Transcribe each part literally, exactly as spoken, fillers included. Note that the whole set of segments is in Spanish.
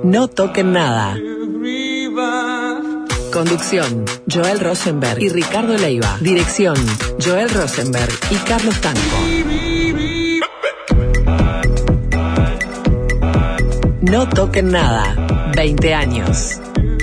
No toquen nada. Conducción, Joel Rosenberg y Ricardo Leiva. Dirección, Joel Rosenberg y Carlos Tanco. No toquen nada. veinte años.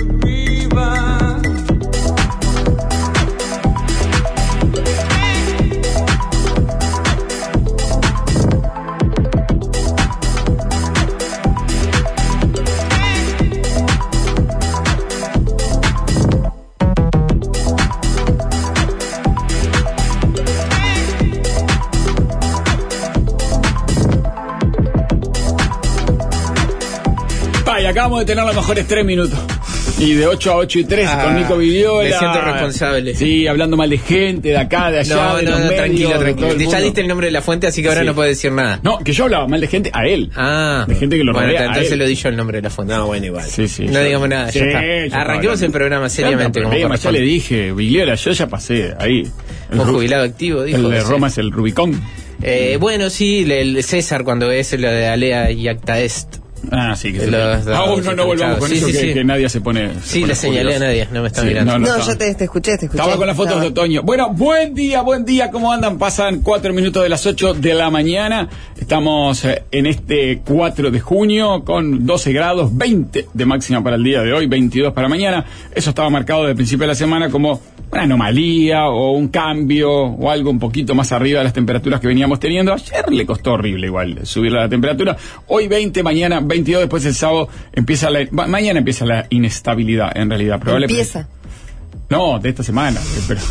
Acabamos de tener los mejores tres minutos. Y de ocho a ocho y tres ah, con Nico Vidiola. Me siento responsable. Sí, hablando mal de gente, de acá, de allá, no, de no, los no, medios, tranquilo, tranquilo. De ya diste el nombre de la fuente, así que ahora sí. No puedo decir nada. No, que yo hablaba mal de gente a él. Ah. De gente que lo bueno, rodea entonces a él. Lo di yo el nombre de la fuente. No, bueno, igual. Sí, sí. No yo, digamos nada, sí, ya está. Arranquemos el programa seriamente. Como problema, ya le dije, Vidiola, yo ya pasé ahí. Un jubilado activo, dijo. El de Roma es el Rubicón. Eh, bueno, sí, el César cuando es lo de Alea y Acta Est. Ah, sí, que se los, ah, no, no, no volvamos con sí, eso, sí, que, sí. que nadie se pone... Se sí, pone le señalé curioso. a nadie, no me está sí, mirando. No, no, no yo te, te escuché, te escuché. Estaba con las fotos no. de otoño. Bueno, buen día, buen día, ¿cómo andan? Pasan cuatro minutos de las ocho de la mañana. Estamos eh, en este cuatro de junio con doce grados, veinte de máxima para el día de hoy, veintidós para mañana. Eso estaba marcado desde el principio de la semana como una anomalía o un cambio o algo un poquito más arriba de las temperaturas que veníamos teniendo. Ayer le costó horrible igual subir la temperatura. Hoy veinte, mañana veintidós, después el sábado empieza la... Mañana empieza la inestabilidad, en realidad. Probablemente. Empieza. No, de esta semana, pero...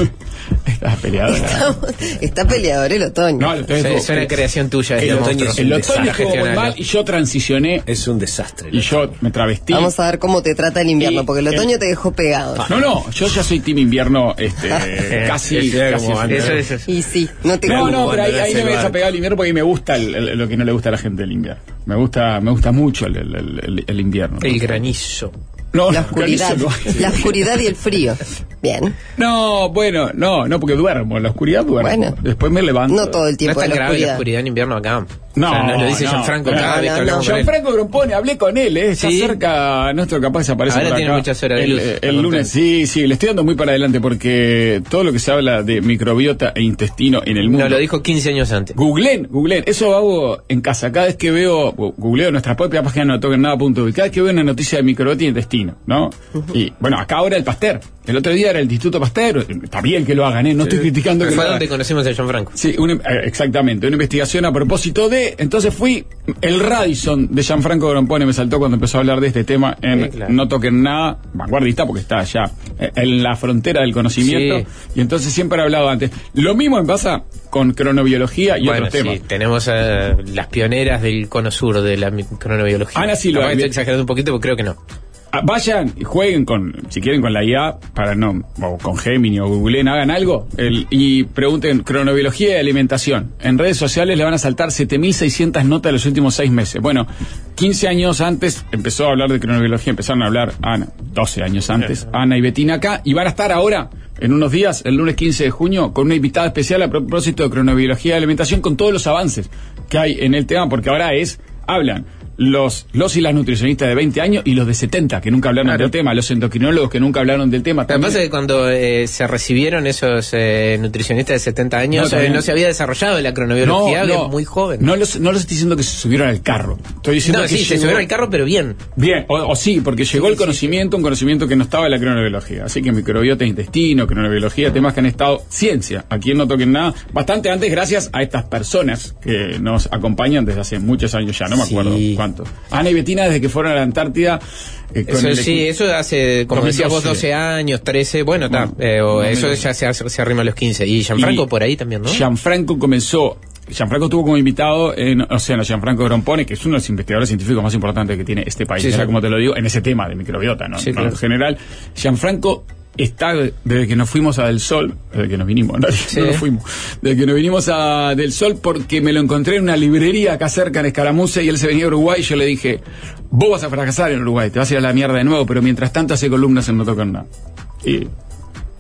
Está peleador. Está, está peleador el otoño. No, el otoño es, es una creación tuya. El otoño, es el otoño estuvo muy mal y yo transicioné. Es un desastre. Y yo me travestí. Vamos a ver cómo te trata el invierno, y porque el otoño el, te dejó pegado. No, no, yo ya soy team invierno, este, casi. casi como eso, eso, eso. Y sí, no te No, no, pero ahí, ahí no me deja pegado el invierno porque me gusta el, el, lo que no le gusta a la gente del invierno. Me gusta, me gusta mucho el, el, el, el invierno. El granizo. No, la oscuridad, no la oscuridad y el frío. Bien. No, bueno, no, no, porque duermo, en la oscuridad duermo. Bueno, después me levanto. No todo el tiempo. No es tan la grave oscuridad. la oscuridad en invierno acá. No, o sea, no lo dice no, Gianfranco no, cada no, vez que no, hablamos no. con él. Gianfranco Grompone, hablé con él, eh, está ¿Sí? cerca nuestro, capaz se aparece ahora por tiene acá. muchas horas de el, luz. El, el lunes, sí, sí, le estoy dando muy para adelante porque todo lo que se habla de microbiota e intestino en el mundo. No, lo dijo quince años antes. Googleen, googleen, eso hago en casa, cada vez que veo, googleo nuestra propia página no toquen nada punto uy, cada vez que veo una noticia de microbiota y intestino, ¿no? Uh-huh. Y bueno, acá ahora el Pasteur, el otro día era el Instituto Pasteur, está bien que lo hagan, ¿eh? No sí. estoy criticando que fue lo donde hagan. Conocimos a Gianfranco. Sí, una, exactamente, una investigación a propósito de, entonces fui, el Radisson de Gianfranco Grompone me saltó cuando empezó a hablar de este tema en sí, claro. No toquen nada, vanguardista porque está allá en la frontera del conocimiento, sí. Y entonces siempre he hablado antes. Lo mismo me pasa con cronobiología y bueno, otros temas. Sí, tenemos uh, las pioneras del cono sur de la cronobiología. Ana Silva. Estoy exagerando un poquito, pero creo que no. Vayan y jueguen con, si quieren con la I A, para no, o con Gemini o Google, hagan algo el, y pregunten cronobiología y alimentación. En redes sociales le van a saltar siete mil seiscientas notas de los últimos seis meses. Bueno, quince años antes empezó a hablar de cronobiología, empezaron a hablar Ana, doce años antes, Ana y Betina acá, y van a estar ahora, en unos días, el lunes quince de junio, con una invitada especial a propósito de cronobiología y alimentación, con todos los avances que hay en el tema, porque ahora es, hablan los los y las nutricionistas de veinte años y los de setenta que nunca hablaron claro. del tema, los endocrinólogos que nunca hablaron del tema. Lo que pasa es que cuando eh, se recibieron esos eh, nutricionistas de setenta años, no, eh, no se había desarrollado la cronobiología, no, no, muy joven. No los, no los estoy diciendo que se subieron al carro. Estoy diciendo no, que sí, llegó... se subieron al carro, pero bien. Bien, o, o sí, porque llegó sí, el conocimiento, sí, un conocimiento que no estaba en la cronobiología. Así que microbiota, intestino, cronobiología, temas que han estado ciencia. Aquí en No Toquen Nada, bastante antes gracias a estas personas que nos acompañan desde hace muchos años ya, no me acuerdo sí. cuánto. Ana y Betina desde que fueron a la Antártida. Eh, con eso sí, eso hace, como decías vos, doce años, trece, bueno, está. Bueno, eh, o eso ya se, se arrima a los quince. Y Gianfranco y por ahí también, ¿no? Gianfranco comenzó. Gianfranco estuvo como invitado en Océano, Gianfranco Grompone, que es uno de los investigadores científicos más importantes que tiene este país, sí, ya sí. como te lo digo, en ese tema de microbiota, ¿no? Sí, no claro. En general. Gianfranco está desde que nos fuimos a Del Sol, desde que nos vinimos, ¿no? Sí. no nos fuimos, desde que nos vinimos a Del Sol porque me lo encontré en una librería acá cerca en Escaramuce y él se venía a Uruguay y yo le dije, vos vas a fracasar en Uruguay, te vas a ir a la mierda de nuevo, pero mientras tanto hace columnas en No Toquen Nada. Y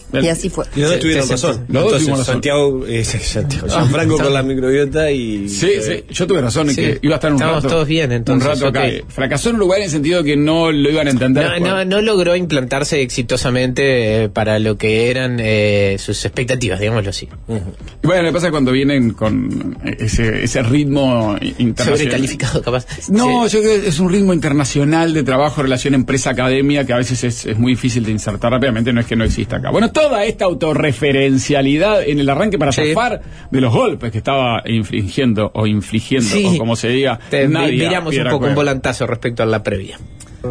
Y así fue. Y los dos Sí, tuvieron sí, razón. sí. Los dos Entonces, tuvimos razón. Santiago, eh, Santiago, Gianfranco con la microbiota y... Sí, eh, sí, yo tuve razón en Sí. que iba a estar un Estamos rato. todos bien, entonces, un rato acá. ok. Fracasó en Uruguay en el sentido de que no lo iban a entender. No, después. no, no logró implantarse exitosamente eh, para lo que eran eh, sus expectativas, digámoslo así. Y bueno, lo que pasa es cuando vienen con ese, ese ritmo internacional. Sobrecalificado, capaz. No, Sí. yo creo que es un ritmo internacional de trabajo, relación empresa-academia, que a veces es, es muy difícil de insertar rápidamente, no es que no exista acá. Bueno, toda esta autorreferencialidad en el arranque para Sí. zafar de los golpes que estaba infligiendo o infligiendo, Sí. o como se diga, Te, nadie miramos un Piedra poco un Cueva. volantazo respecto a la previa.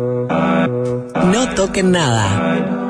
No toquen nada.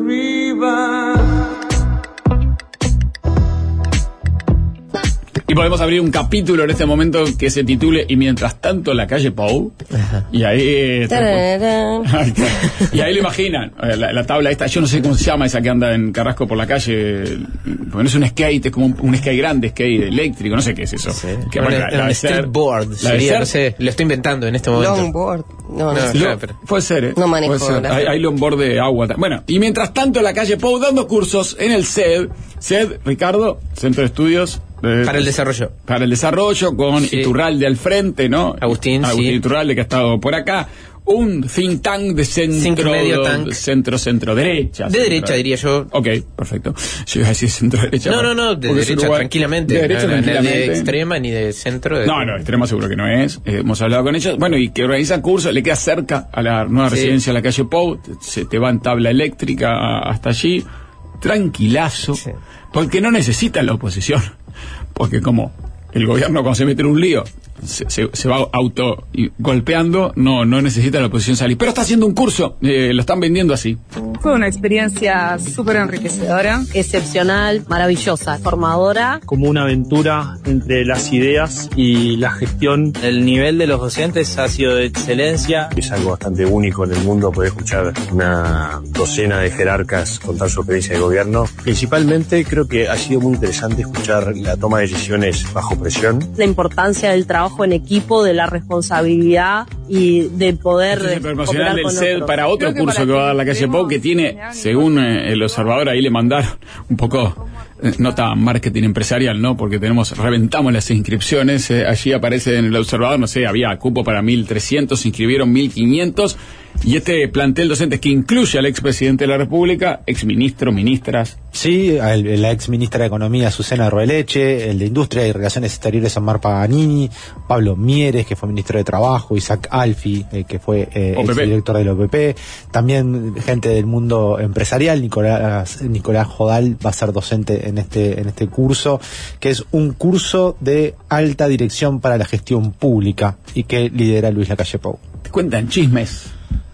Y podemos abrir un capítulo en este momento que se titule Y mientras tanto la calle Pou. Y ahí eh, Tararán. Ay, claro. Y ahí lo imaginan, eh, la, la tabla esta, yo no sé cómo se llama esa que anda en Carrasco por la calle, porque no es un skate, es como un, un skate grande, skate eléctrico, no sé qué es eso. Que Un, aparte la- la un de ser- skateboard, la de sería, ser- no sé, lo estoy inventando en este momento. Longboard. No, no, No, sé. Lo- claro, pero- puede ser, ¿eh? No manejo, Puede ser. gracias. Hay, hay longboard de agua. ta- Bueno, y mientras tanto la calle Pou dando cursos en el C E D. C E D, Ricardo, Centro de Estudios. eh, Para el desarrollo. Para el desarrollo, con Sí. Iturralde al frente, ¿no? Agustín, Agustín sí. Iturralde, que ha estado por acá. Un think tank de centro, Think medio tank. centro, centro derecha. De centro- derecha, diría yo. Ok, perfecto. Yo iba a decir centro derecha. No, no, no, de porque es derecha Uruguay. tranquilamente. De derecha No, no, no, tranquilamente. de extrema ni de centro. de- No, no, extrema seguro que no es. Eh, hemos hablado con ellos. Bueno, y que organizan cursos, le queda cerca a la nueva Sí. residencia de la calle Pou. Se te va en tabla eléctrica hasta allí. Tranquilazo. Sí. Porque no necesita la oposición. Porque como el gobierno cuando se mete en un lío se, se, se va auto y golpeando, no, no necesita la oposición salir. Pero está haciendo un curso, eh, lo están vendiendo así. Fue una experiencia súper enriquecedora. Excepcional, maravillosa, formadora. Como una aventura entre las ideas y la gestión. El nivel de los docentes ha sido de excelencia. Es algo bastante único en el mundo poder escuchar una docena de jerarcas contar su experiencia de gobierno. Principalmente creo que ha sido muy interesante escuchar la toma de decisiones bajo presión. La importancia del trabajo en equipo, de la responsabilidad y de poder Este es el promocional operar del con C E D otros. para otro Creo que curso para que va a dar que la calle estemos Pou, que tiene, en años. según eh, el observador, ahí le mandaron un poco, eh, nota marketing empresarial, ¿no? Porque tenemos, reventamos las inscripciones, eh, allí aparece en el observador, no sé, había cupo para mil trescientos, se inscribieron mil quinientos, y este plantel docentes que incluye al expresidente de la República, exministro, ministras. Sí, el- la ex ministra de Economía, Susana Roeleche, el de Industria y Relaciones Exteriores, Omar Paganini, Pablo Mieres, que fue ministro de Trabajo, Isaac Alfi, eh, que fue eh, O P P. exdirector del O P P, también gente del mundo empresarial. Nicolás, Nicolás Jodal va a ser docente en este, en este curso, que es un curso de alta dirección para la gestión pública y que lidera Luis Lacalle Pou. Te cuentan chismes.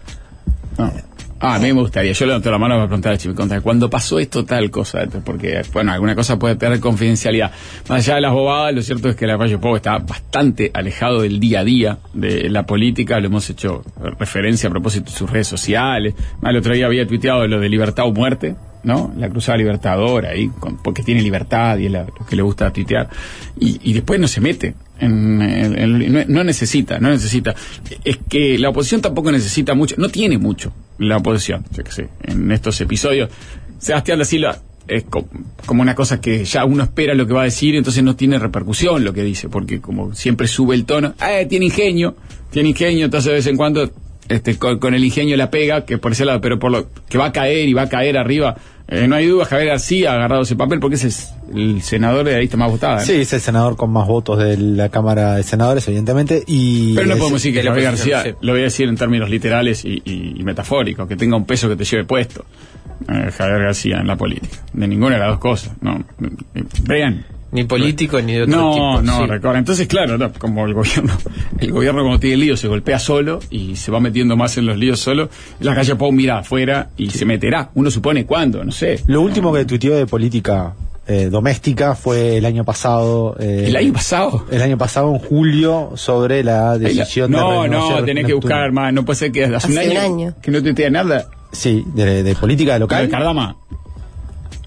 No. Ah, a mí me gustaría, yo levanto la mano para preguntar a Chimi, contar, cuando pasó esto tal cosa, porque, bueno, alguna cosa puede tener confidencialidad. Más allá de las bobadas, lo cierto es que la calle Pou está bastante alejado del día a día de la política, lo hemos hecho referencia a propósito de sus redes sociales. Más el otro día había tuiteado lo de libertad o muerte, ¿no? La cruzada libertadora ahí, con, porque tiene libertad y es la, lo que le gusta tuitear. Y, y después no se mete. En, en- en- no, no necesita, no necesita. Es que la oposición tampoco necesita mucho, no tiene mucho la oposición, yo qué sé, en estos episodios. Sebastián da Silva es co- como una cosa que ya uno espera lo que va a decir, entonces no tiene repercusión lo que dice, porque como siempre sube el tono, eh, tiene ingenio, tiene ingenio, entonces de vez en cuando este, con, con el ingenio la pega, que por ese lado, pero por lo que va a caer y va a caer arriba. Eh, no hay duda, Javier García ha agarrado ese papel porque ese es el senador de la lista más votada, ¿no? Sí, es el senador con más votos de la Cámara de Senadores, evidentemente. Y Pero no es- podemos decir que de la Javier oposición, García, sí. lo voy a decir en términos literales y, y- y metafóricos, que tenga un peso que te lleve puesto. Eh, Javier García en la política. De ninguna de las dos cosas. No. Eh, Vean. Ni político ni de otro No, tipo. no, sí. recuerda. Entonces, claro, no, como el gobierno, el gobierno cuando tiene lío se golpea solo y se va metiendo más en los líos solo. La calle Pou mira afuera y se meterá. Uno supone cuándo, no sé. Lo último que tuiteó de política eh, doméstica fue el año pasado. eh, El año pasado. El año pasado, en julio, sobre la decisión de No, renegociar no, tenés Neptuno. que buscar más. No puede ser que hace, Hace un, año un año. que no tuitea nada. Sí, de, de política ¿Lo local. de Cardama?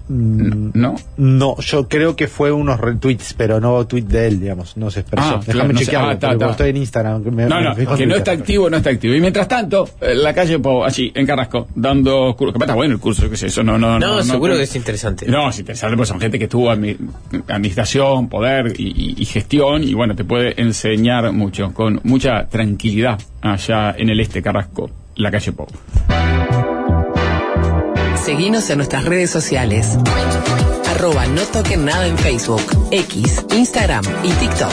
¿No? No, yo creo que fue unos retweets, pero no tweet de él, digamos, no se expresó. Ah, Déjame claro, no sé. chequearlo, Ah, ta, porque ta. estoy en Instagram. Me, No, me no, fijo en que no Twitter. está activo, no está activo. Y mientras tanto, eh, la calle Pou, allí, en Carrasco, dando curso. Que está bueno el curso, qué sé, eso no, no, No, no. seguro no, que es interesante. No, es interesante, porque son gente que tuvo admi- administración, poder y, y- y gestión, y bueno, te puede enseñar mucho, con mucha tranquilidad, allá en el este Carrasco, la calle Pou. Seguinos en nuestras redes sociales. Arroba no toquen nada en Facebook, X, Instagram y TikTok.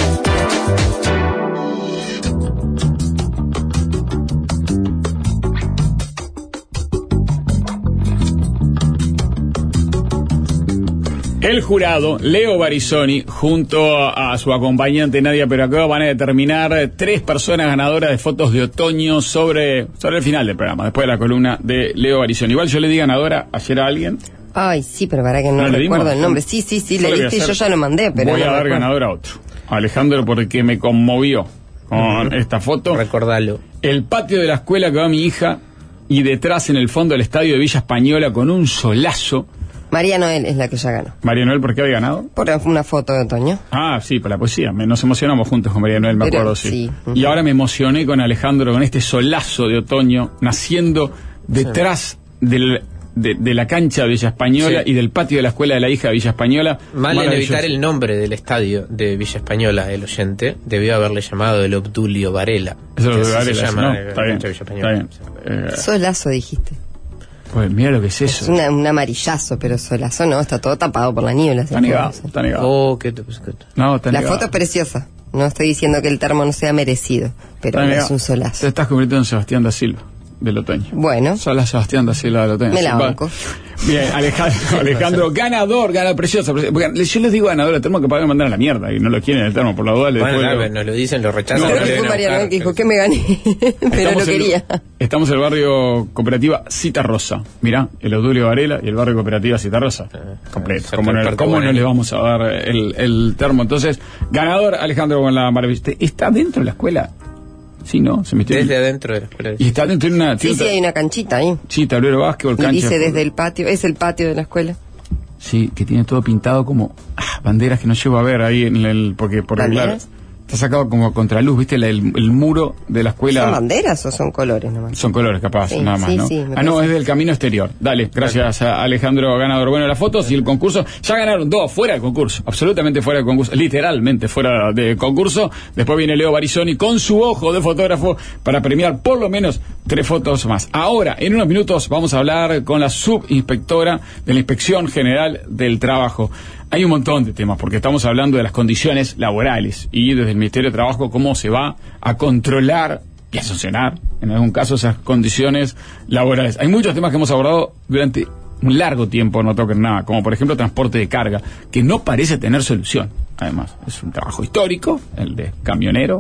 El jurado, Leo Barizoni, junto a su acompañante Nadia Peracova, van a determinar tres personas ganadoras de fotos de otoño sobre, sobre el final del programa, después de la columna de Leo Barizoni. Igual yo le di ganadora ayer a alguien. Ay, sí, pero para que no, ¿No le recuerdo dimos? el nombre. Sí, sí, sí, Yo le lo voy a diste y hacer. yo ya lo mandé, pero Voy no a dar recuerdo. ganador a otro. Alejandro, porque me conmovió con esta foto. Recordalo. El patio de la escuela que va mi hija y detrás en el fondo el estadio de Villa Española con un solazo. María Noel es la que ya ganó. María Noel, ¿por qué había ganado? Por una foto de otoño. Ah, sí, por la poesía. Me- nos emocionamos juntos con María Noel, me Pero, acuerdo, sí. sí. Y ahora me emocioné con Alejandro, con este solazo de otoño naciendo detrás del, de, de la cancha de Villa Española Sí. y del patio de la escuela de la hija de Villa Española. Mal en Maravilloso. evitar el nombre del estadio de Villa Española, el oyente, debió haberle llamado el Obdulio Varela. Eso que es lo de así se Varela, llama, ¿no? eh, Está bien, de Villa Española. está bien. Eh, Solazo dijiste. pues mira lo que es Es eso. una, un amarillazo, pero solazo no, está todo tapado por la niebla. Está negado, está negado. Oh, qué te- pues, qué te- No, está La negado. foto es preciosa. No estoy diciendo que el termo no sea merecido, pero Está no negado. es un Te solazo. estás convirtiendo en Sebastián da Silva del otoño. Bueno, Sola Sebastián da Silva del otoño. me la Sí, va. banco. Bien, Alejandro, Alejandro, ganador, ganador, precioso. precioso. Porque yo les digo ganador al termo que para mandar a la mierda y no lo quieren el termo, por la duda le Bueno, después no, lo- nos lo dicen, lo rechazan. No, Creo lo que deben fue María buscar, Noel que dijo pero- que me gané, pero Estamos no en- quería. Estamos en el barrio Cooperativa Cita Rosa. Mirá, el Odulio Varela y el barrio Cooperativa Cita Rosa. Completo. cerca ¿Cómo, del no, Parque cómo no Guaraní. le vamos a dar el, el termo? Entonces, ganador Alejandro con la maravilla. ¿Está dentro de la escuela? Sí, ¿no? Se metió. Desde adentro de la escuela. Y está dentro de una... Sí, tiene sí, otra- hay una canchita ahí. Sí, tablero de básquetbol, Y cancha. dice de desde fútbol. el patio, es el patio de la escuela. Sí, que tiene todo pintado como ah, banderas que no llego a ver ahí en el... Porque, porque claro, ¿Banderas? está sacado como a contraluz, ¿viste? La- El, el muro de la escuela... ¿Son banderas o son colores nomás? Son colores, capaz, Sí, nada más, sí, ¿no? sí, me ah, no, parece. es del camino exterior. Dale, gracias a Alejandro Ganador. Bueno, las fotos y el concurso. Ya ganaron dos, fuera del concurso. Absolutamente fuera del concurso. Literalmente fuera del concurso. Después viene Leo Barizoni con su ojo de fotógrafo para premiar por lo menos tres fotos más. Ahora, en unos minutos, vamos a hablar con la subinspectora de la Inspección General del Trabajo. Hay un montón de temas, porque estamos hablando de las condiciones laborales y desde el Ministerio de Trabajo cómo se va a controlar y a sancionar, en algún caso, esas condiciones laborales. Hay muchos temas que hemos abordado durante un largo tiempo, no toquen nada, como por ejemplo transporte de carga, que no parece tener solución. Además, es un trabajo histórico, el de camionero,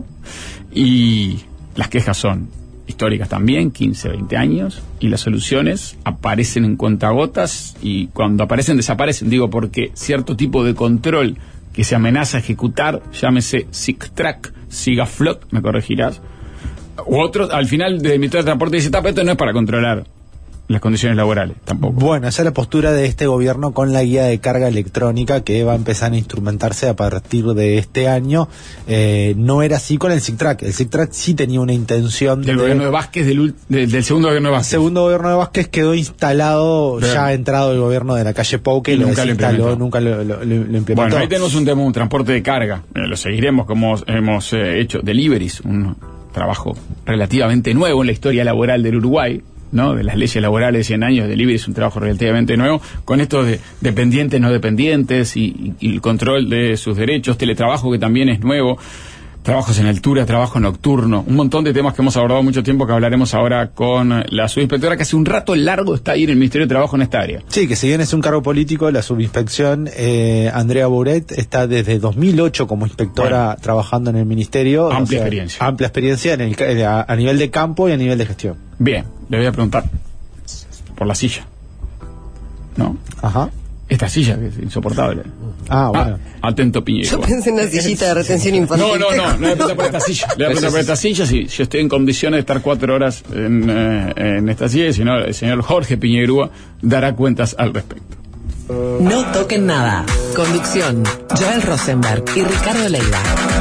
y las quejas son históricas también, quince, veinte años, y las soluciones aparecen en cuentagotas y cuando aparecen desaparecen, digo, porque cierto tipo de control que se amenaza a ejecutar, llámese SICTRAC, SIGAFLOT, me corregirás, u otros, al final del Ministerio de Transporte dice, "Tapa, esto no es para controlar las condiciones laborales, tampoco". Bueno, esa es la postura de este gobierno con la guía de carga electrónica que va a empezar a instrumentarse a partir de este año. Eh, no era así con el SICTRAC. El SICTRAC sí tenía una intención Del de... gobierno de Vázquez, del, ul- del, del segundo gobierno de El Vázquez. segundo gobierno de Vázquez quedó instalado, Bien. ya entrado el gobierno de la calle Pou, que Y lo nunca lo desinstaló, implementó. nunca lo, lo- lo- lo implementó. Bueno, ahí tenemos un tema, un transporte de carga. Eh, lo seguiremos como hemos eh, hecho. Deliveries, un trabajo relativamente nuevo en la historia laboral del Uruguay, ¿no? De las leyes laborales de cien años, Deliveries es un trabajo relativamente nuevo, con esto de dependientes, no dependientes y, y el control de sus derechos, teletrabajo que también es nuevo, trabajos en altura, trabajo nocturno, un montón de temas que hemos abordado mucho tiempo que hablaremos ahora con la subinspectora que hace un rato largo está ahí en el Ministerio de Trabajo en esta área. Sí, que si bien es un cargo político, la subinspección, eh, Andrea Bouret está desde dos mil ocho como inspectora Bueno. trabajando en el ministerio. Amplia experiencia. Amplia experiencia en el, ca- eh, a, a nivel de campo y a nivel de gestión. Bien, le voy a preguntar por la silla, ¿no? Ajá. Esta silla que es insoportable. Ah, bueno. Ah, atento Piñero. Yo pensé en una sillita de retención infantil. No, no, no, no le voy a preguntar por esta silla. Le voy a preguntar por esta silla si yo estoy en condiciones de estar cuatro horas en, eh, en esta silla, y si no, el señor Jorge Piñerúa dará cuentas al respecto. No toquen nada. Conducción, Joel Rosenberg y Ricardo Leiva.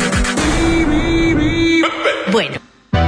Bueno.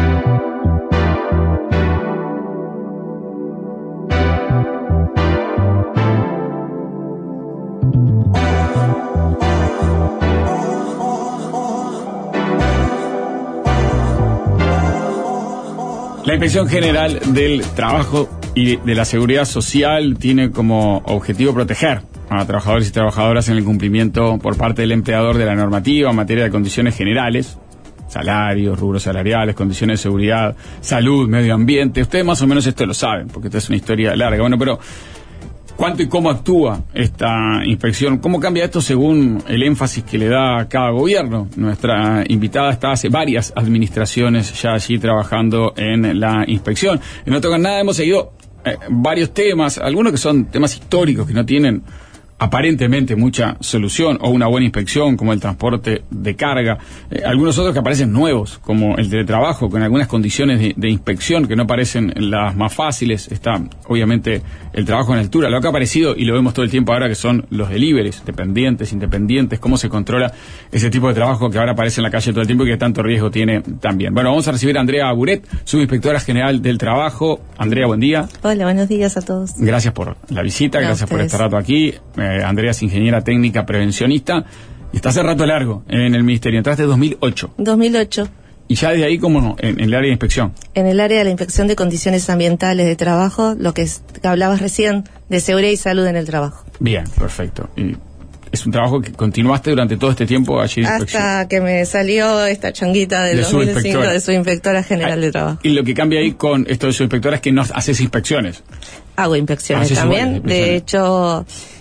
La Inspección General del Trabajo y de la Seguridad Social tiene como objetivo proteger a trabajadores y trabajadoras en el cumplimiento por parte del empleador de la normativa en materia de condiciones generales, salarios, rubros salariales, condiciones de seguridad, salud, medio ambiente. Ustedes más o menos esto lo saben, porque esta es una historia larga. Bueno, pero ¿cuánto y cómo actúa esta inspección? ¿Cómo cambia esto según el énfasis que le da cada gobierno? Nuestra invitada está hace varias administraciones ya allí trabajando en la inspección. Y no tocan nada, hemos seguido eh, varios temas, algunos que son temas históricos que no tienen aparentemente mucha solución, o una buena inspección como el transporte de carga, eh, algunos otros que aparecen nuevos como el teletrabajo con algunas condiciones de, de inspección que no parecen las más fáciles. Está obviamente el trabajo en altura, lo que ha aparecido y lo vemos todo el tiempo ahora, que son los deliveries, dependientes, independientes, cómo se controla ese tipo de trabajo que ahora aparece en la calle todo el tiempo y que tanto riesgo tiene también. Bueno, vamos a recibir a Andrea Buret, subinspectora general del trabajo. Andrea, buen día. Hola, buenos días a todos. Gracias por la visita, No, gracias por ustedes. este rato aquí. Eh, Andrea es ingeniera técnica prevencionista y está hace rato largo en el ministerio. Entraste en dos mil ocho. dos mil ocho, Y ya desde ahí, como en, en el área de inspección. en el área de la inspección de condiciones ambientales de trabajo, lo que, es, que hablabas recién, de seguridad y salud en el trabajo. Bien, perfecto. Y es un trabajo que continuaste durante todo este tiempo allí de inspección. Hasta que me salió esta chonguita del De dos mil cinco subinspectora. de subinspectora general de trabajo. Y lo que cambia ahí con esto de subinspectora es que no haces inspecciones. Hago inspecciones Haces también. igual, De hecho,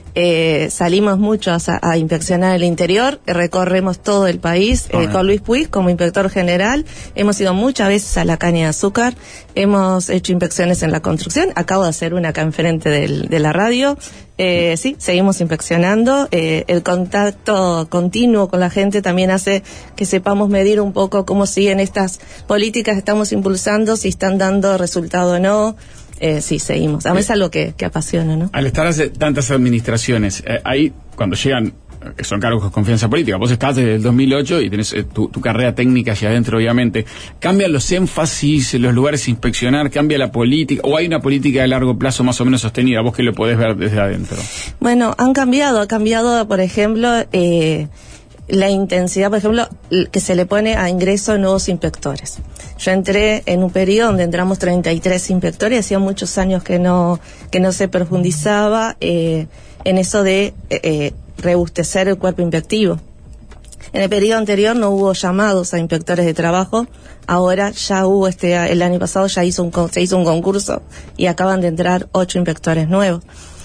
eh, salimos muchos a, a inspeccionar el interior, recorremos todo el país eh, Ah, con Luis Puig como inspector general. Hemos ido muchas veces a la caña de azúcar, hemos hecho inspecciones en la construcción. Acabo de hacer una acá enfrente del, de la radio. Eh, sí, seguimos inspeccionando. Eh, el contacto continuo con la gente también hace que sepamos medir un poco cómo siguen estas políticas que estamos impulsando, si están dando resultado o no. Eh, sí, seguimos. A mí es algo que, que apasiona, ¿no? Al estar hace tantas administraciones, eh, ahí cuando llegan, eh, que son cargos con confianza política, vos estás desde el dos mil ocho y tenés eh, tu, tu carrera técnica allá adentro, obviamente. ¿Cambian los énfasis, los lugares a inspeccionar? ¿Cambia la política? ¿O hay una política de largo plazo más o menos sostenida? Vos que lo podés ver desde adentro. Bueno, han cambiado. Ha cambiado, por ejemplo, eh, la intensidad, por ejemplo, l- que se le pone a ingreso de nuevos inspectores. Yo entré en un periodo donde entramos treinta y tres inspectores, hacía muchos años que no que no se profundizaba eh, en eso de eh, eh, rebustecer el cuerpo inspectivo. En el periodo anterior no hubo llamados a inspectores de trabajo, ahora ya hubo, este el año pasado ya hizo un, con- se hizo un concurso y acaban de entrar ocho inspectores nuevos.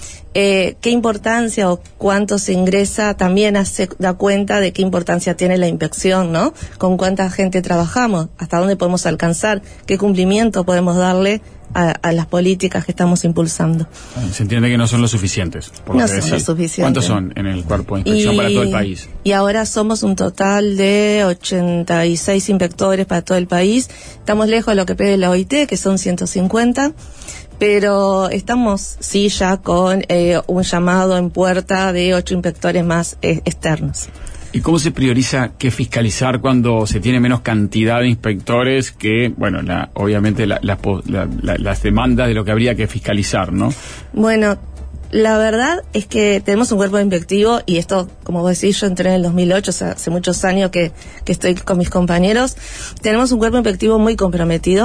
Eh, qué importancia o cuánto se ingresa también hace, da cuenta de qué importancia tiene la inspección, ¿no? Con cuánta gente trabajamos, hasta dónde podemos alcanzar, qué cumplimiento podemos darle a, a las políticas que estamos impulsando. Se entiende que no son los suficientes. Por lo No que son decís. los suficientes. ¿Cuántos son en el cuerpo de inspección Y- para todo el país? Y ahora somos un total de ochenta y seis inspectores para todo el país. Estamos lejos de lo que pide la O I T, que son ciento cincuenta. Pero estamos, sí, ya con eh, un llamado en puerta de ocho inspectores más eh, externos. ¿Y cómo se prioriza qué fiscalizar cuando se tiene menos cantidad de inspectores que, bueno, la, obviamente la, la, la, la, las demandas de lo que habría que fiscalizar, ¿no? Bueno, la verdad es que tenemos un cuerpo inspectivo y esto, como vos decís, yo entré en el dos mil ocho, o sea, hace muchos años que, que estoy con mis compañeros. Tenemos un cuerpo inspectivo muy comprometido,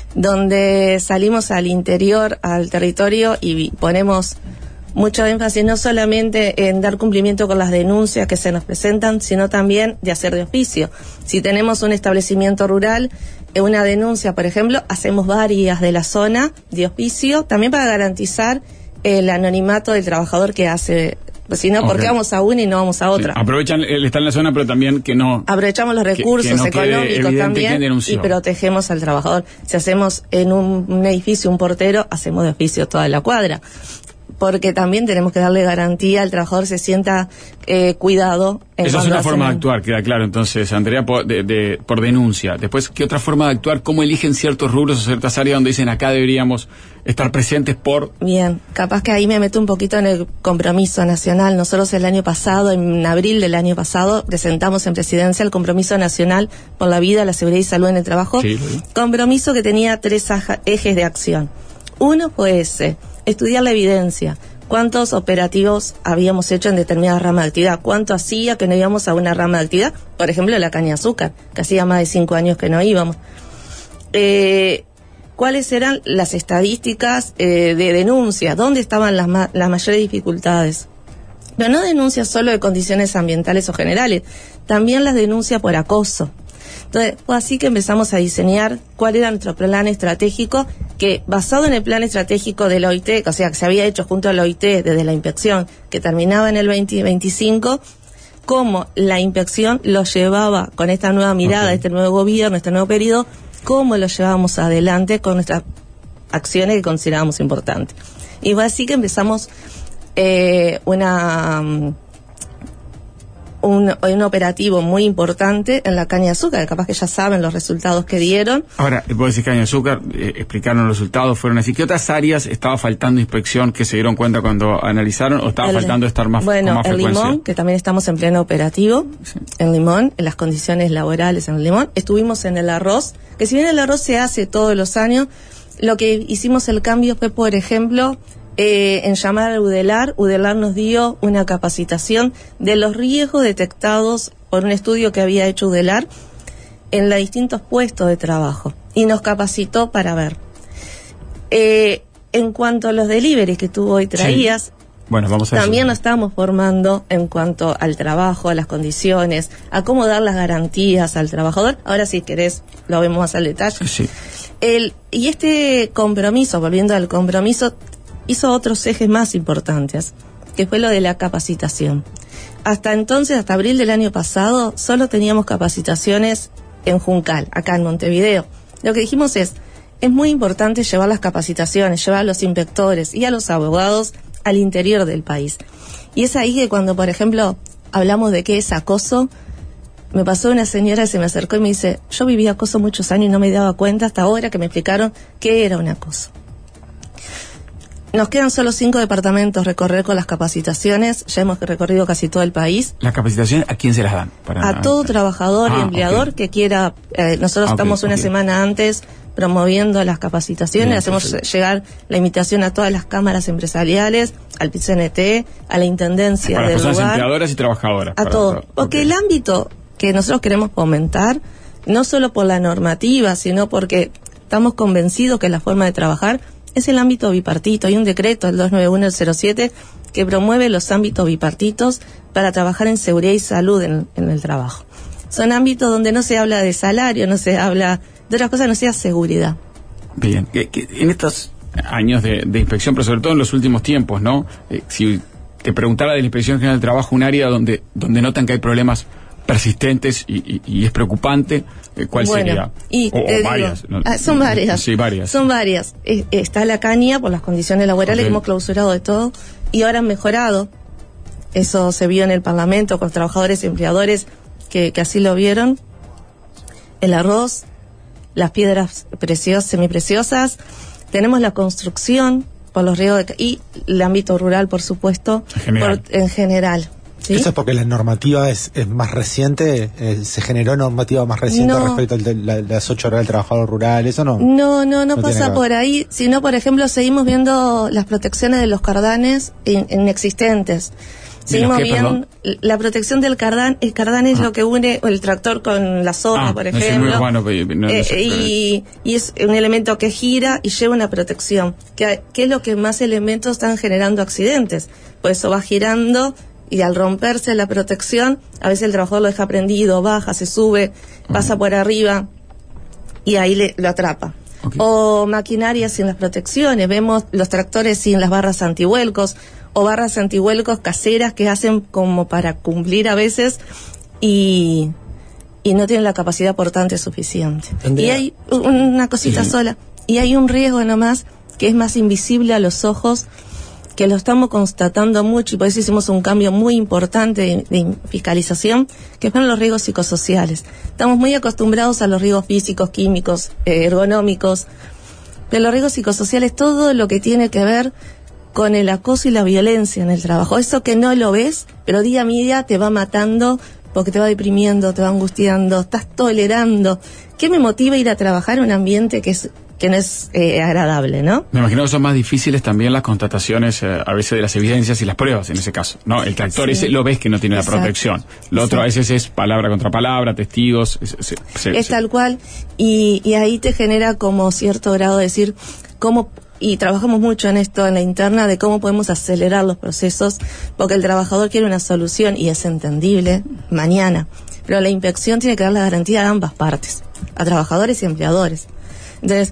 donde salimos al interior, al territorio y ponemos mucho énfasis no solamente en dar cumplimiento con las denuncias que se nos presentan, sino también de hacer de oficio. Si tenemos un establecimiento rural, eh, una denuncia, por ejemplo, hacemos varias de la zona de oficio, también para garantizar el anonimato del trabajador que hace. Pues si no, ¿por qué Ok. vamos a una y no vamos a otra? Sí, aprovechan el estar en la zona, pero también que no... Aprovechamos los que- recursos que no quede económicos evidente también quién denunció. y protegemos al trabajador. Si hacemos en un, un edificio un portero, hacemos de oficio toda la cuadra. porque también tenemos que darle garantía al trabajador se sienta eh, cuidado. Esa es una forma de actuar, queda claro. Entonces, Andrea, por, de, de, por denuncia. Después, ¿qué otra forma de actuar? ¿Cómo eligen ciertos rubros o ciertas áreas donde dicen acá deberíamos estar presentes por...? Bien, capaz que ahí me meto un poquito en el compromiso nacional. Nosotros el año pasado, en abril del año pasado, presentamos en Presidencia el Compromiso Nacional por la Vida, la Seguridad y Salud en el Trabajo. Sí, sí. Compromiso que tenía tres ejes de acción. Uno fue ese, estudiar la evidencia. ¿Cuántos operativos habíamos hecho en determinada rama de actividad? ¿Cuánto hacía que no íbamos a una rama de actividad? Por ejemplo, la caña de azúcar, que hacía más de cinco años que no íbamos. Eh, ¿Cuáles eran las estadísticas eh, de denuncia? ¿Dónde estaban las, ma las mayores dificultades? Pero no denuncias solo de condiciones ambientales o generales, también las denuncias por acoso. Entonces, fue así que empezamos a diseñar cuál era nuestro plan estratégico, que basado en el plan estratégico de la O I T, o sea, que se había hecho junto a la O I T desde la inspección, que terminaba en el veinte veinticinco, cómo la inspección lo llevaba con esta nueva mirada, okay. este nuevo gobierno, este nuevo periodo, cómo lo llevábamos adelante con nuestras acciones que considerábamos importantes. Y fue así que empezamos eh, una... Um, Un, un operativo muy importante en la caña de azúcar, que capaz que ya saben los resultados que dieron. Ahora, vos decís caña de azúcar, eh, explicaron los resultados, fueron así. ¿Qué otras áreas estaba faltando inspección que se dieron cuenta cuando analizaron o estaba el, faltando estar más, bueno, con más el frecuencia? Limón, que también estamos en pleno operativo, sí. en Limón, en las condiciones laborales en el Limón. Estuvimos en el arroz, que si bien el arroz se hace todos los años, lo que hicimos el cambio fue, por ejemplo, Eh, en llamar a Udelar. Udelar nos dio una capacitación de los riesgos detectados por un estudio que había hecho Udelar en los distintos puestos de trabajo y nos capacitó para ver. Eh, en cuanto a los deliveries que tú hoy traías, sí. bueno, vamos a también eso. nos estamos formando en cuanto al trabajo, a las condiciones, a cómo dar las garantías al trabajador. Ahora, si querés, lo vemos más al detalle. Sí. El, y este compromiso, volviendo al compromiso, hizo otros ejes más importantes, que fue lo de la capacitación. Hasta entonces, hasta abril del año pasado, solo teníamos capacitaciones en Juncal, acá en Montevideo. Lo que dijimos es, es muy importante llevar las capacitaciones, llevar a los inspectores y a los abogados al interior del país. Y es ahí que cuando, por ejemplo, hablamos de qué es acoso, me pasó una señora que se me acercó y me dice, yo viví acoso muchos años y no me daba cuenta hasta ahora que me explicaron qué era un acoso. Nos quedan solo cinco departamentos recorrer con las capacitaciones. Ya hemos recorrido casi todo el país. ¿Las capacitaciones a quién se las dan? Para a todo trabajador ah, y empleador okay. que quiera. Eh, nosotros okay, estamos una okay. semana antes promoviendo las capacitaciones. Bien, hacemos perfecto. llegar la invitación a todas las cámaras empresariales, al P I C N T, a la intendencia para del personas lugar. empleadoras y trabajadoras. A todo. todo. Porque okay. el ámbito que nosotros queremos fomentar, no solo por la normativa, sino porque estamos convencidos que la forma de trabajar es el ámbito bipartito. Hay un decreto, el doscientos noventa y uno del cero siete, que promueve los ámbitos bipartitos para trabajar en seguridad y salud en, en el trabajo. Son ámbitos donde no se habla de salario, no se habla de otras cosas, no sea seguridad. Bien, que, que en estos años de, de inspección, pero sobre todo en los últimos tiempos, ¿no? Eh, si te preguntara de la Inspección General del Trabajo, un área donde, donde notan que hay problemas persistentes y, y, y es preocupante, ¿cuál bueno, sería? Y, o, eh, o varias. Digo, ah, son varias. Sí, varias. Son varias. Eh, está la caña por las condiciones laborales, okay. que hemos clausurado de todo, y ahora han mejorado. Eso se vio en el Parlamento con trabajadores y empleadores que, que así lo vieron. El arroz, las piedras preciosas, semipreciosas. Tenemos la construcción por los riesgos de, y el ámbito rural, por supuesto, en general. Por, en general. ¿Sí? Eso es porque la normativa es, es más reciente, eh, se generó normativa más reciente no. respecto a la, las ocho horas del trabajador rural, eso no. No, no, no, no pasa por ahí, sino por ejemplo seguimos viendo las protecciones de los cardanes in, inexistentes. Seguimos viendo la protección del cardán. El cardán es ah. lo que une el tractor con la soga, ah, por ejemplo. Es bueno, pero no, eh, no sé, y, y es un elemento que gira y lleva una protección. Que, que es lo que más elementos están generando accidentes. Por eso va girando y al romperse la protección, a veces el trabajador lo deja prendido, baja, se sube, pasa por arriba y ahí le, lo atrapa. Okay. O maquinaria sin las protecciones, vemos los tractores sin las barras antivuelcos o barras antivuelcos caseras que hacen como para cumplir a veces y, y no tienen la capacidad portante suficiente. Andrea. Y hay una cosita sí. sola, y hay un riesgo nomás que es más invisible a los ojos que lo estamos constatando mucho y por eso hicimos un cambio muy importante de, de fiscalización, que fueron los riesgos psicosociales. Estamos muy acostumbrados a los riesgos físicos, químicos, eh, ergonómicos, pero los riesgos psicosociales, todo lo que tiene que ver con el acoso y la violencia en el trabajo. Eso que no lo ves, pero día a día te va matando porque te va deprimiendo, te va angustiando, estás tolerando. ¿Qué me motiva a ir a trabajar en un ambiente que es que no es eh, agradable, ¿no? Me imagino que son más difíciles también las constataciones eh, a veces de las evidencias y las pruebas en ese caso, ¿no? El tractor sí. ese lo ves que no tiene Exacto. la protección. Lo otro sí. a veces es palabra contra palabra, testigos. Es, es, es, es tal cual. Y, y ahí te genera como cierto grado de decir cómo... Y trabajamos mucho en esto, en la interna, de cómo podemos acelerar los procesos, porque el trabajador quiere una solución, y es entendible, mañana. Pero la inspección tiene que dar la garantía a ambas partes, a trabajadores y empleadores. Entonces,